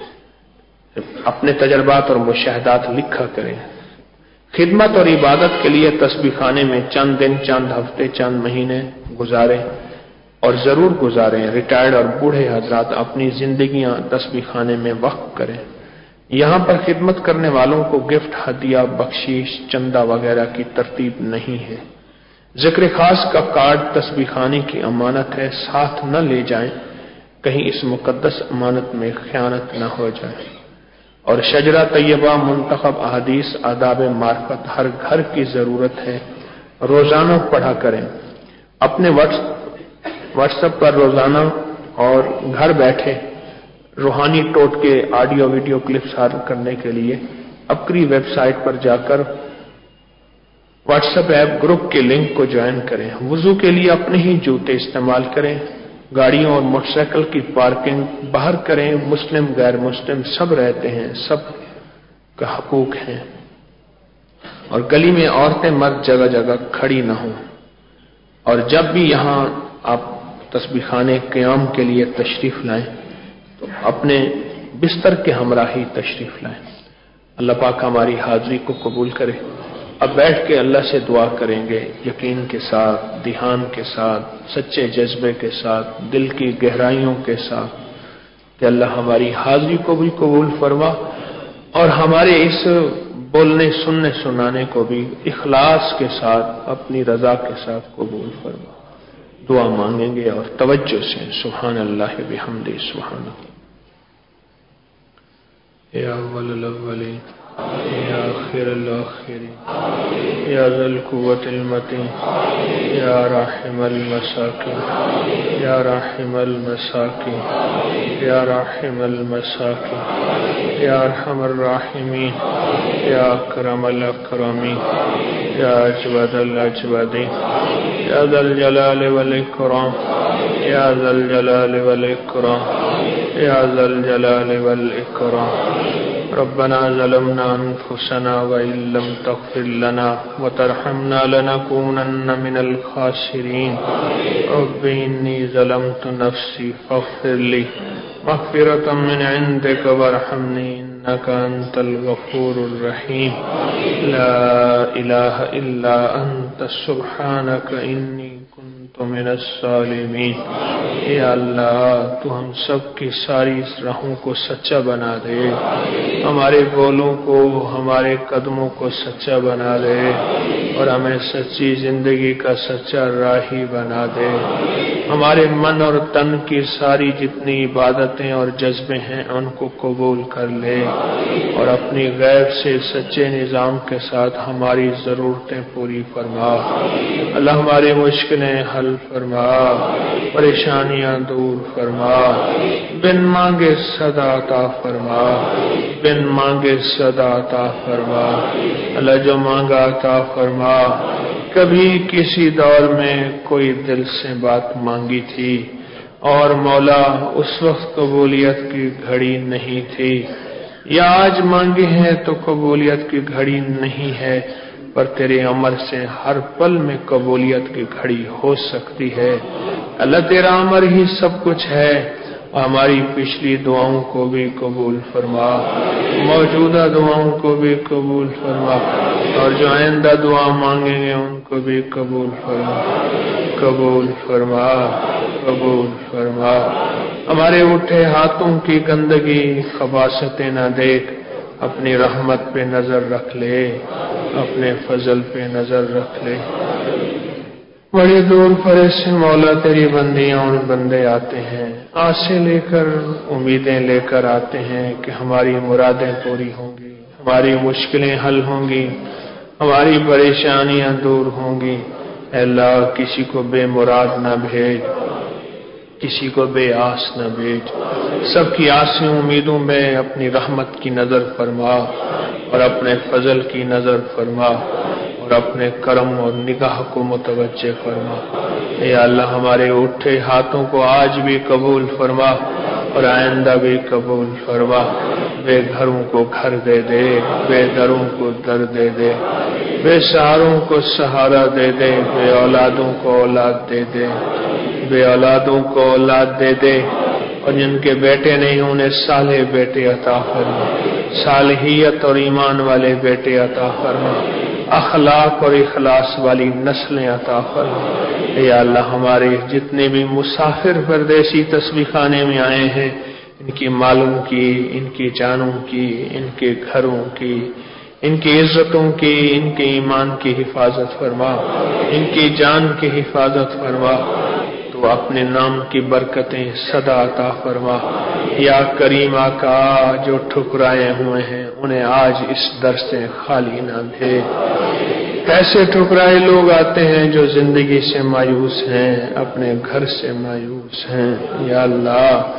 अपने तजर्बात और मुशाहदात लिखा करें। खिदमत और इबादत के लिए तस्बीह खाने में चंद दिन, चंद हफ्ते, चंद महीने गुजारें और जरूर गुजारें। रिटायर्ड और बूढ़े हजरात अपनी जिंदगियां तस्बीह खाने में वक्फ करें। यहां पर खिदमत करने वालों को गिफ्ट, हदिया, बख्शीश, चंदा वगैरह की तरतीब नहीं है। जिक्र खास का कार्ड तस्बीह खाने की अमानत है, साथ न ले जाएं, कहीं इस मुकद्दस अमानत में खयानत न हो जाए। और शजरा तैयबा, मुंतखब अहदीस, आदाब मार्फत हर घर की जरूरत है, रोजाना पढ़ा करें। अपने व्हाट्सएप पर रोजाना और घर बैठे रूहानी टोटके ऑडियो वीडियो क्लिप्स हासिल करने के लिए अपक्री वेबसाइट पर जाकर व्हाट्सएप ऐप ग्रुप के लिंक को ज्वाइन करें। वुजू के लिए अपने ही जूते इस्तेमाल करें। गाड़ियों और मोटरसाइकिल की पार्किंग बाहर करें। मुस्लिम गैर मुस्लिम सब रहते हैं, सब का हकूक है। और गली में औरतें मर्द जगह जगह खड़ी न हों। और जब भी यहां आप तस्बीह खाने क़याम के लिए तशरीफ लाएं तो अपने बिस्तर के हमरा ही तशरीफ लाएं। अल्लाह पाक हमारी हाजिरी को कबूल करे। अब बैठ के अल्लाह से दुआ करेंगे यकीन के साथ, ध्यान के साथ, सच्चे जज्बे के साथ, दिल की गहराइयों के साथ कि अल्लाह हमारी हाजिरी को भी कबूल फरमा और हमारे इस बोलने सुनने सुनाने को भी इखलास के साथ अपनी रजा के साथ कबूल फरमा। दुआ मांगेंगे और तवज्जो से सुभान अल्लाह बिहम्दी सुभान या अव्वल अव्वलीन या आखिरुल आखिरीन या ज़ल कुव्वतिल मतीन या राहिमल मसाकिन या राहिमल मसाकिन या राहिमल मसाकिन या अरहमर राहिमीन या अकरमल अकरमीन या अजवदल अजवदीन या ज़ल जलाल वल इकराम या ज़ल जलाल वल इकराम या ज़ल जलाल वल इकराम। रब्बना ज़लमना अनफुसना व इल्लम तग़फिर लना व तरहमना लनकूनन्न मिनल खासिरीन। रब्बी इन्नी ज़लमतु नफ्सी फ़ग़फिर ली मग़फ़िरतम मिन इंदिक वरहमनी इन्नका अंतल गफ़ूरुर रहीम। ला इलाहा इल्ला अंत सुब्हानक इन्नी कुन्तु मिनस सालिमीन। या अल्लाह तू हम सब की सारी राहों को सच्चा बना दे, हमारे बोलों को, हमारे कदमों को सच्चा बना दे और हमें सच्ची जिंदगी का सच्चा राही बना दे। हमारे मन और तन की सारी जितनी इबादतें और जज्बे हैं उनको कबूल कर ले और अपनी गैब से सच्चे निजाम के साथ हमारी जरूरतें पूरी फरमा। अल्लाह हमारी मुश्किलें हल फरमा, परेशानियां दूर फरमा, बिन मांगे सदा अता फरमा, बिन मांगे सदा अता फरमा। अल्लाह जो मांगा अता फरमा। कभी किसी दौर में कोई दिल से बात मांगी थी और मौला उस वक्त कबूलियत की घड़ी नहीं थी, या आज मांगे हैं तो कबूलियत की घड़ी नहीं है, पर तेरे अमर से हर पल में कबूलियत की घड़ी हो सकती है। अल्लाह तेरा अमर ही सब कुछ है। हमारी पिछली दुआओं को भी कबूल फरमा, मौजूदा दुआओं को भी कबूल फरमा और जो आइंदा दुआ मांगेंगे उनको भी कबूल फरमा, कबूल फरमा, कबूल फरमा। हमारे उठे हाथों की गंदगी खबासतें न देख, अपनी रहमत पे नजर रख ले, अपने फजल पे नजर रख ले। बड़े दूर परे से मौला तेरी बंदियां और बंदे आते हैं, आशे लेकर, उम्मीदें लेकर आते हैं कि हमारी मुरादें पूरी होंगी, हमारी मुश्किलें हल होंगी, हमारी परेशानियां दूर होंगी। अल्लाह किसी को बेमुराद न भेज, किसी को बेआस न भेज। सबकी आसें उम्मीदों में अपनी रहमत की नजर फरमा और अपने फजल की नजर फरमा और अपने करम और निगाह को मुतवज्जे फरमा। या अल्लाह हमारे उठे हाथों को आज भी कबूल फरमा और आइंदा भी कबूल फरमा। बेघरों को घर दे दे, बेदरों को दर दे दे, बेसहारों को सहारा दे दे, बे औलादों को औलाद दे दे, बे औलादों को औलाद दे दे और जिनके बेटे नहीं उन्हें साले बेटे अता फरमा, सालहियत और ईमान वाले बेटे अता फरमा, अखलाक और इखलास वाली नस्लें अता फरमा। या अल्लाह हमारे जितने भी मुसाफिर परदेसी तस्बीह खाने में आए हैं, इनकी मालों की, इनकी जानों की, इनके घरों की, इनकी इज्जतों की, इनके ईमान की हिफाजत फरमा, इनकी जान की हिफाजत फरमा। तो अपने नाम की बरकतें सदा अता फरमा। या करीम आका जो ठुकराए हुए हैं उन्हें आज इस दर से खाली ना भेज। कैसे ठुकराए लोग आते हैं जो जिंदगी से मायूस हैं, अपने घर से मायूस हैं। या अल्लाह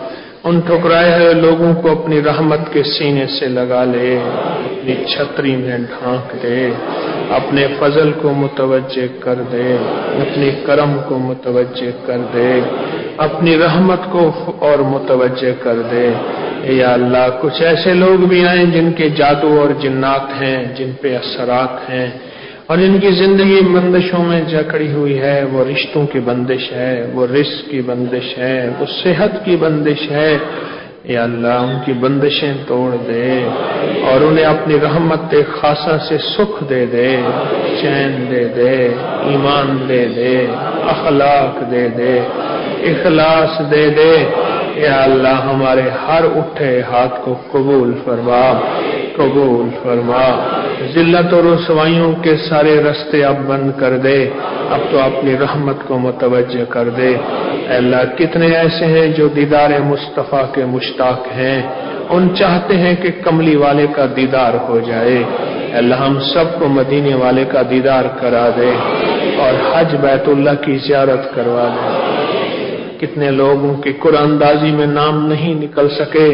उन ठुकराए हुए लोगों को अपनी रहमत के सीने से लगा ले, अपनी छतरी में ढांक दे, अपने फजल को मुतवज्जे कर दे, अपनी करम को मुतवज्जे कर दे, अपनी रहमत को और मुतवज्जे कर दे। या अल्लाह, कुछ ऐसे लोग भी हैं जिनके जादू और जिन्नात हैं, जिन पे असरात हैं और इनकी जिंदगी बंदिशों में जकड़ी हुई है। वो रिश्तों की बंदिश है, वो रिस्क की बंदिश है, वो सेहत की बंदिश है। या अल्लाह, उनकी बंदिशें तोड़ दे और उन्हें अपनी रहमत खासा से सुख दे दे, चैन दे दे, ईमान दे दे, अखलाक दे दे, इखलास दे दे। या अल्लाह, हमारे हर उठे हाथ को कबूल फरमा, कबूल फरमा। जिल्लत और रुसवाइयों के सारे रास्ते अब बंद कर दे, अब तो अपनी रहमत को मुतवज्जे कर दे। अल्लाह, कितने ऐसे हैं जो दीदार मुस्तफ़ा के मुश्ताक हैं, उन चाहते हैं कि कमली वाले का दीदार हो जाए। अल्लाह, हम सबको मदीने वाले का दीदार करा दे और हज बैतुल्लाह की ज़ियारत करवा दे। कितने लोगों की कुरानदाजी में नाम नहीं निकल सके,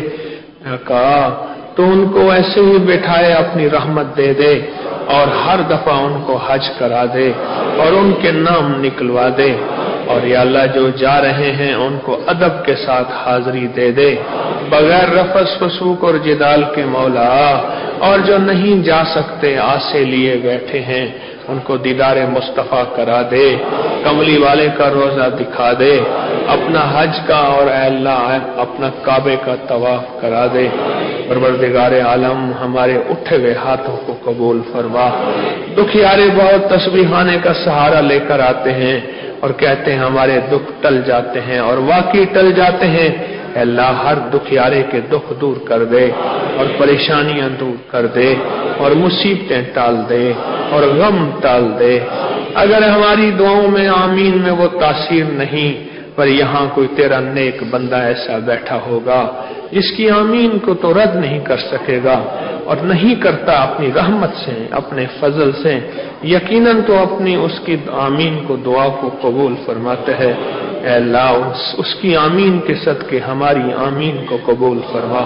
कहा तो उनको ऐसे ही बैठाए अपनी रहमत दे दे और हर दफा उनको हज करा दे और उनके नाम निकलवा दे। और या अल्लाह, जो जा रहे हैं उनको अदब के साथ हाजिरी दे दे, बगैर रफस फसूक और जिदाल के मौला। और जो नहीं जा सकते, आसे लिए बैठे हैं, उनको दीदार मुस्तफ़ा करा दे, कमली वाले का रोजा दिखा दे, अपना हज का और अल्लाह अपना काबे का तवाफ करा दे। परवरदिगारे आलम, हमारे उठे हुए हाथों को कबूल फरमा। दुखियारे बहुत तस्बीहाने का सहारा लेकर आते हैं और कहते हैं हमारे दुख टल जाते हैं, और वाकई टल जाते हैं। अल्लाह, हर दुखियारे के दुख दूर कर दे और परेशानियां दूर कर दे और मुसीबतें टाल दे और गम टाल दे। अगर हमारी दुआओं में आमीन में वो तासीर नहीं, पर यहाँ कोई तेरा नेक बंदा ऐसा बैठा होगा जिसकी आमीन को तो रद्द नहीं कर सकेगा और नहीं करता अपनी रहमत से, अपने फजल से, यकीनन तो अपनी उसकी आमीन को, दुआ को कबूल फरमाते हैं। ऐ अल्लाह, उस, उसकी आमीन के सदके हमारी आमीन को कबूल फरमा।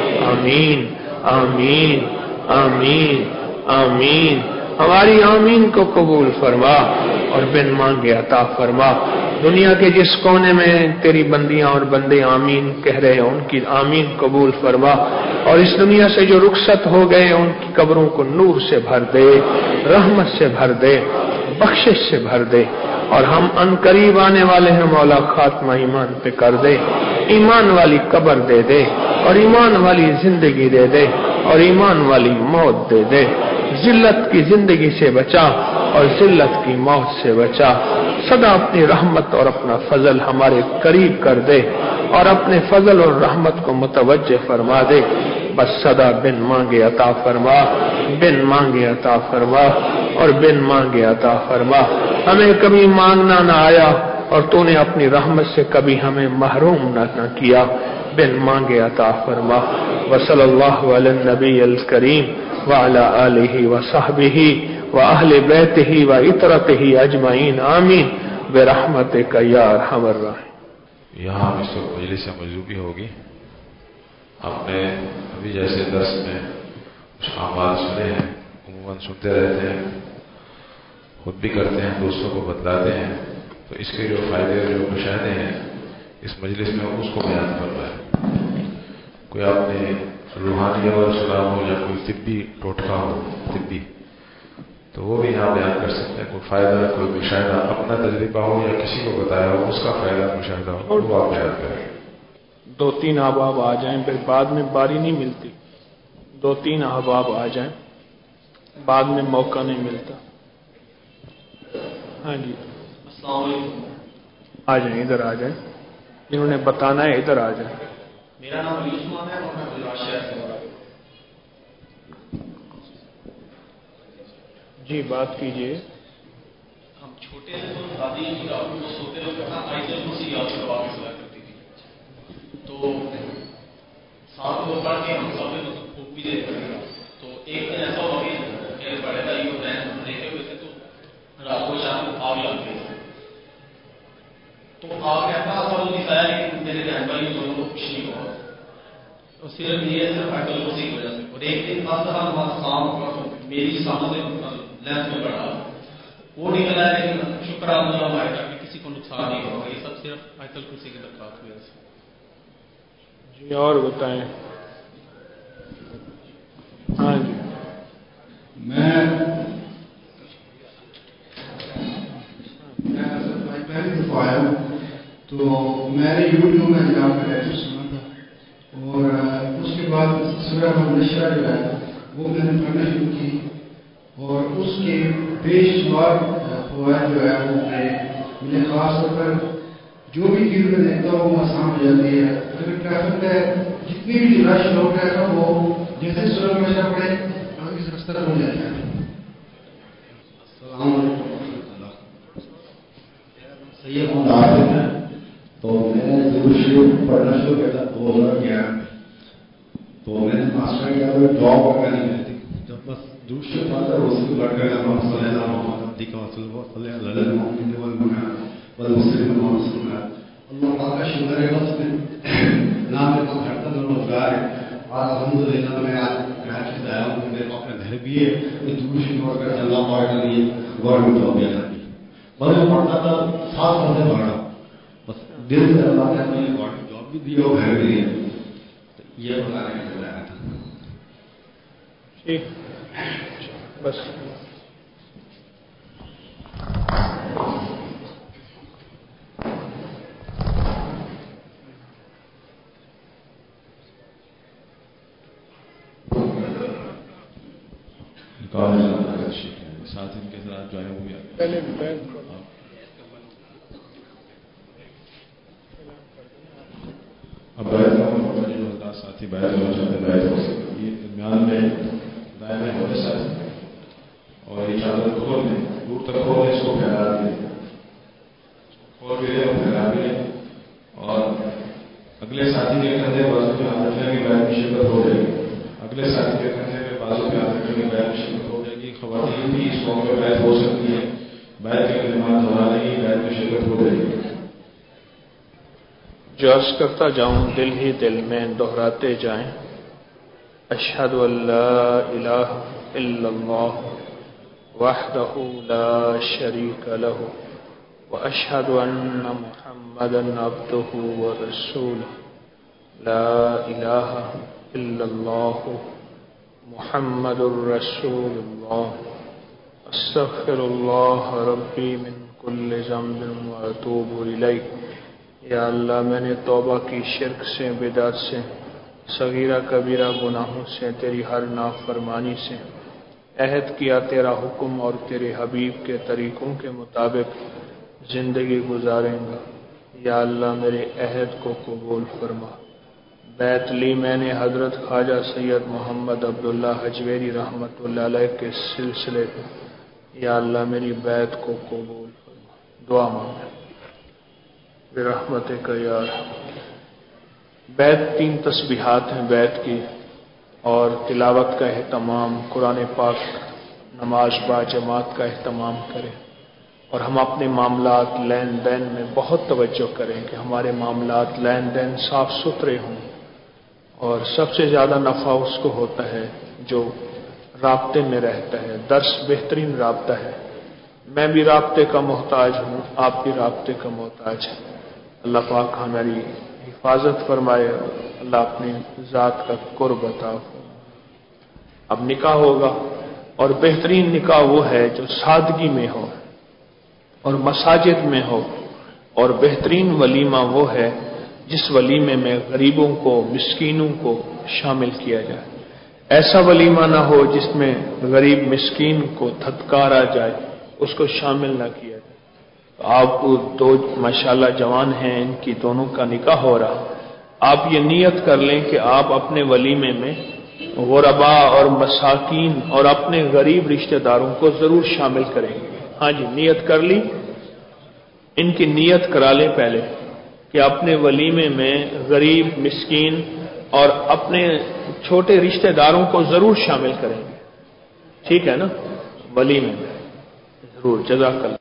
आमीन, आमीन, आमीन, आमीन। हमारी आमीन को कबूल फरमा और बिन मांगे अता फरमा। दुनिया के जिस कोने में तेरी बंदियां और बंदे आमीन कह रहे हैं, उनकी आमीन कबूल फरमा और इस दुनिया से जो रुखसत हो गए उनकी कब्रों को नूर से भर दे, रहमत से भर दे, बख्शिश से भर दे। और हम अनकरीब आने वाले हैं मौला, खात्मा ईमान पे कर दे, ईमान वाली कब्र दे दे और ईमान वाली जिंदगी दे दे और ईमान वाली मौत दे दे। जिल्लत की जिंदगी से बचा और जिल्लत की मौत से बचा। सदा अपनी रहमत और अपना फजल हमारे करीब कर दे और अपने फजल और रहमत को मुतवज्जे फरमा दे। बस सदा बिन मांगे अता फरमा, बिन मांगे अता फरमा और बिन मांगे अता फरमा। हमें कभी मांगना ना आया और तूने अपनी रहमत से कभी हमें महरूम न, न किया। बिन मांगे अता फरमा। वसल्लल्लाहु अला नबील करीम व अला आलिहि व सहबिहि व अहले बैतिहि व इतरतिहि अजमाइन। आमीन बिरहमतिका या अरहमर राहिमीन। यहाँ इस वक्त मजलिस मौजूदी होगी। आपने अभी जैसे दर्स में कुछ आमाल सुने हैं, उम्मन सुनते रहते हैं, खुद भी करते हैं, दोस्तों को बतलाते हैं, तो इसके जो फायदे और जो मुशाहदे हैं इस मजलिस में उसको बयान कर रहा है। कोई आपने रूहानी और सुना हो या कोई तिब्बी टोटका हो, तिब्बी, तो वो भी यहाँ बयान कर सकते हैं। कोई फायदा, कोई मुशाहदा, अपना तजर्बा हो या किसी को बताया हो उसका फायदा मुशाहदा हो, वो आप बयान करें। दो तीन अहबाब आ जाएं, फिर बाद में बारी नहीं मिलती। दो तीन अहबाब आ जाएं, बाद में मौका नहीं मिलता। हाँ जी, आ जाएं, इधर आ जाएं। जिन्होंने बताना है इधर आ जाएं। मेरा नाम यूसुफ है और मैं गुजरात शहर से हूँ। जी, बात कीजिए। हम छोटे से तो दादी रात को सोते वक्त ना आयतल कुर्सी याद करवा के सोया करती थी, तो साथ में पढ़ के हम सब फूक भी देते थे। तो एक दिन ऐसा हुआ कि मेरे बड़े भाई और बहन लेटे हुए थे, तो रात को शाम को आग लग गई। तो आग ऐसा असर दिखाया, लेकिन मेरे बहन भाई दोनों को कुछ नहीं हुआ। تو صرف یہ صرف آیت الکرسی کی وجہ سے. اور ایک دن اصل سام میری سامنے لینس میں بڑھا وہ نکلا ہے لیکن شکر اللہ ہمارے کہ کسی کو نقصان نہیں ہوگا. یہ سب صرف آیت الکرسی کی برکات کی وجہ سے. جی اور بتائیں. ہاں جی میں پہلی دفعہ آیا ہوں تو میں نے یوٹیوب میں جا کر لیکچر سنا تھا اور اس کے بعد سورہ منشرہ جو ہے وہ میں نے پڑھنا شروع کی اور اس کے بے شمار فوائد جو ہے وہ مجھے خاص طور پر جو بھی چیز میں دیکھتا ہوں وہ آسان ہو جاتی ہے. اگر ٹریفک میں جتنی بھی رش ہو گیا تھا وہ جیسے سورہ منشرہ پڑھے آگے سے رستہ ہو جاتا ہے. السلام علیکم ورحمۃ اللہ. سید محمد عاصم ہے. تو میں نے درود شریف پڑھنا شروع کیا تھا دو ہزار گیارہ میں. تو میں نے ماسٹر کیا تھا جاب وغیرہ نہیں ملتی. جب بس درود شریف پڑھتا اسی کو لڑ کر محمد صلی اللہ محمد دی کا صلی اللہ علیہ محمد والمنہ والمسلم والمسلمہ. اللہ تعالیٰ کا شکر ہے بس میں نہ میرے کو گھر تک روزگار ہے. آج الحمد للہ میں آج کراچی سے آیا ہوں. میرے کو اپنا گھر بھی ہے. میں درود شریف پڑھ کر اللہ پاک کے لیے گورنمنٹ جاب بھی تھا. بس میں پڑھتا تھا سات سال سے پڑھ رہا. بس دل سے اللہ نے مجھے گورنمنٹ جاب بھی دی اور گھر بھی دیا. یہ بتانے کے لیے آیا تھا. ٹھیک بس. ساتھ ان کے ساتھ جو ہے وہ پہلے اب بیت کا جو حضرات ساتھی بیت ہونا چاہتے ہیں بیت ہو سکتے. یہ درمیان میں دائیں میں ہونے ساتھ اور یہ چادر کھول دیں دور تک کھول دیں. اس کو پھیلا دیں کھول بھی دیں اور پھیلا بھی دیں. اور اگلے ساتھی کے کندھے بازو پہ ہاتھ رکھنے کی بیت میں شرکت ہو جائے گی. اگلے ساتھی کے کندھے پہ بازو پہ ہاتھ رکھنے کی بیت میں شرکت ہو جائے گی. خواتین بھی اس موقع پہ بیت ہو سکتی ہے. بیت کے کلمات دہرانے کی بیت میں شرکت ہو جائے گی. جو عرض کرتا جاؤں دل ہی دل میں دہراتے جائیں. اشہد ان لا الہ الا اللہ وحدہ لا شریک لہ واشہد ان محمدا عبدہ ورسولہ. لا الہ الا اللہ محمد رسول اللہ. استغفر اللہ ربی من کل ذنب واتوب الیہ. یا اللہ میں نے توبہ کی شرک سے بدعت سے صغیرہ کبیرہ گناہوں سے تیری ہر نافرمانی سے. عہد کیا تیرا حکم اور تیرے حبیب کے طریقوں کے مطابق زندگی گزاریں گا. یا اللہ میرے عہد کو قبول فرما. بیت لی میں نے حضرت خواجہ سید محمد عبداللہ حجویری رحمۃ اللہ علیہ کے سلسلے میں. یا اللہ میری بیت کو قبول فرما. دعا مانگیں برحمتک یا ارحم. بیت تین تسبیحات ہیں بیت کی اور تلاوت کا اہتمام قرآن پاک نماز با جماعت کا اہتمام کریں. اور ہم اپنے معاملات لین دین میں بہت توجہ کریں کہ ہمارے معاملات لین دین صاف ستھرے ہوں. اور سب سے زیادہ نفع اس کو ہوتا ہے جو رابطے میں رہتا ہے. درس بہترین رابطہ ہے. میں بھی رابطے کا محتاج ہوں, آپ بھی رابطے کا محتاج ہیں. اللہ پاک ہماری حفاظت فرمائے. اللہ اپنی ذات کا قرب عطا فرمائے. اب نکاح ہوگا اور بہترین نکاح وہ ہے جو سادگی میں ہو اور مساجد میں ہو. اور بہترین ولیمہ وہ ہے جس ولیمے میں غریبوں کو مسکینوں کو شامل کیا جائے. ایسا ولیمہ نہ ہو جس میں غریب مسکین کو دھتکارا جائے, اس کو شامل نہ کیا جائے. آپ دو ماشاءاللہ جوان ہیں, ان کی دونوں کا نکاح ہو رہا. آپ یہ نیت کر لیں کہ آپ اپنے ولیمے میں غرباء اور مساکین اور اپنے غریب رشتہ داروں کو ضرور شامل کریں گے. ہاں جی نیت کر لی, ان کی نیت کرا لیں پہلے کہ اپنے ولیمے میں غریب مسکین اور اپنے چھوٹے رشتہ داروں کو ضرور شامل کریں گے. ٹھیک ہے نا, ولیمے میں ضرور. جزاک اللہ.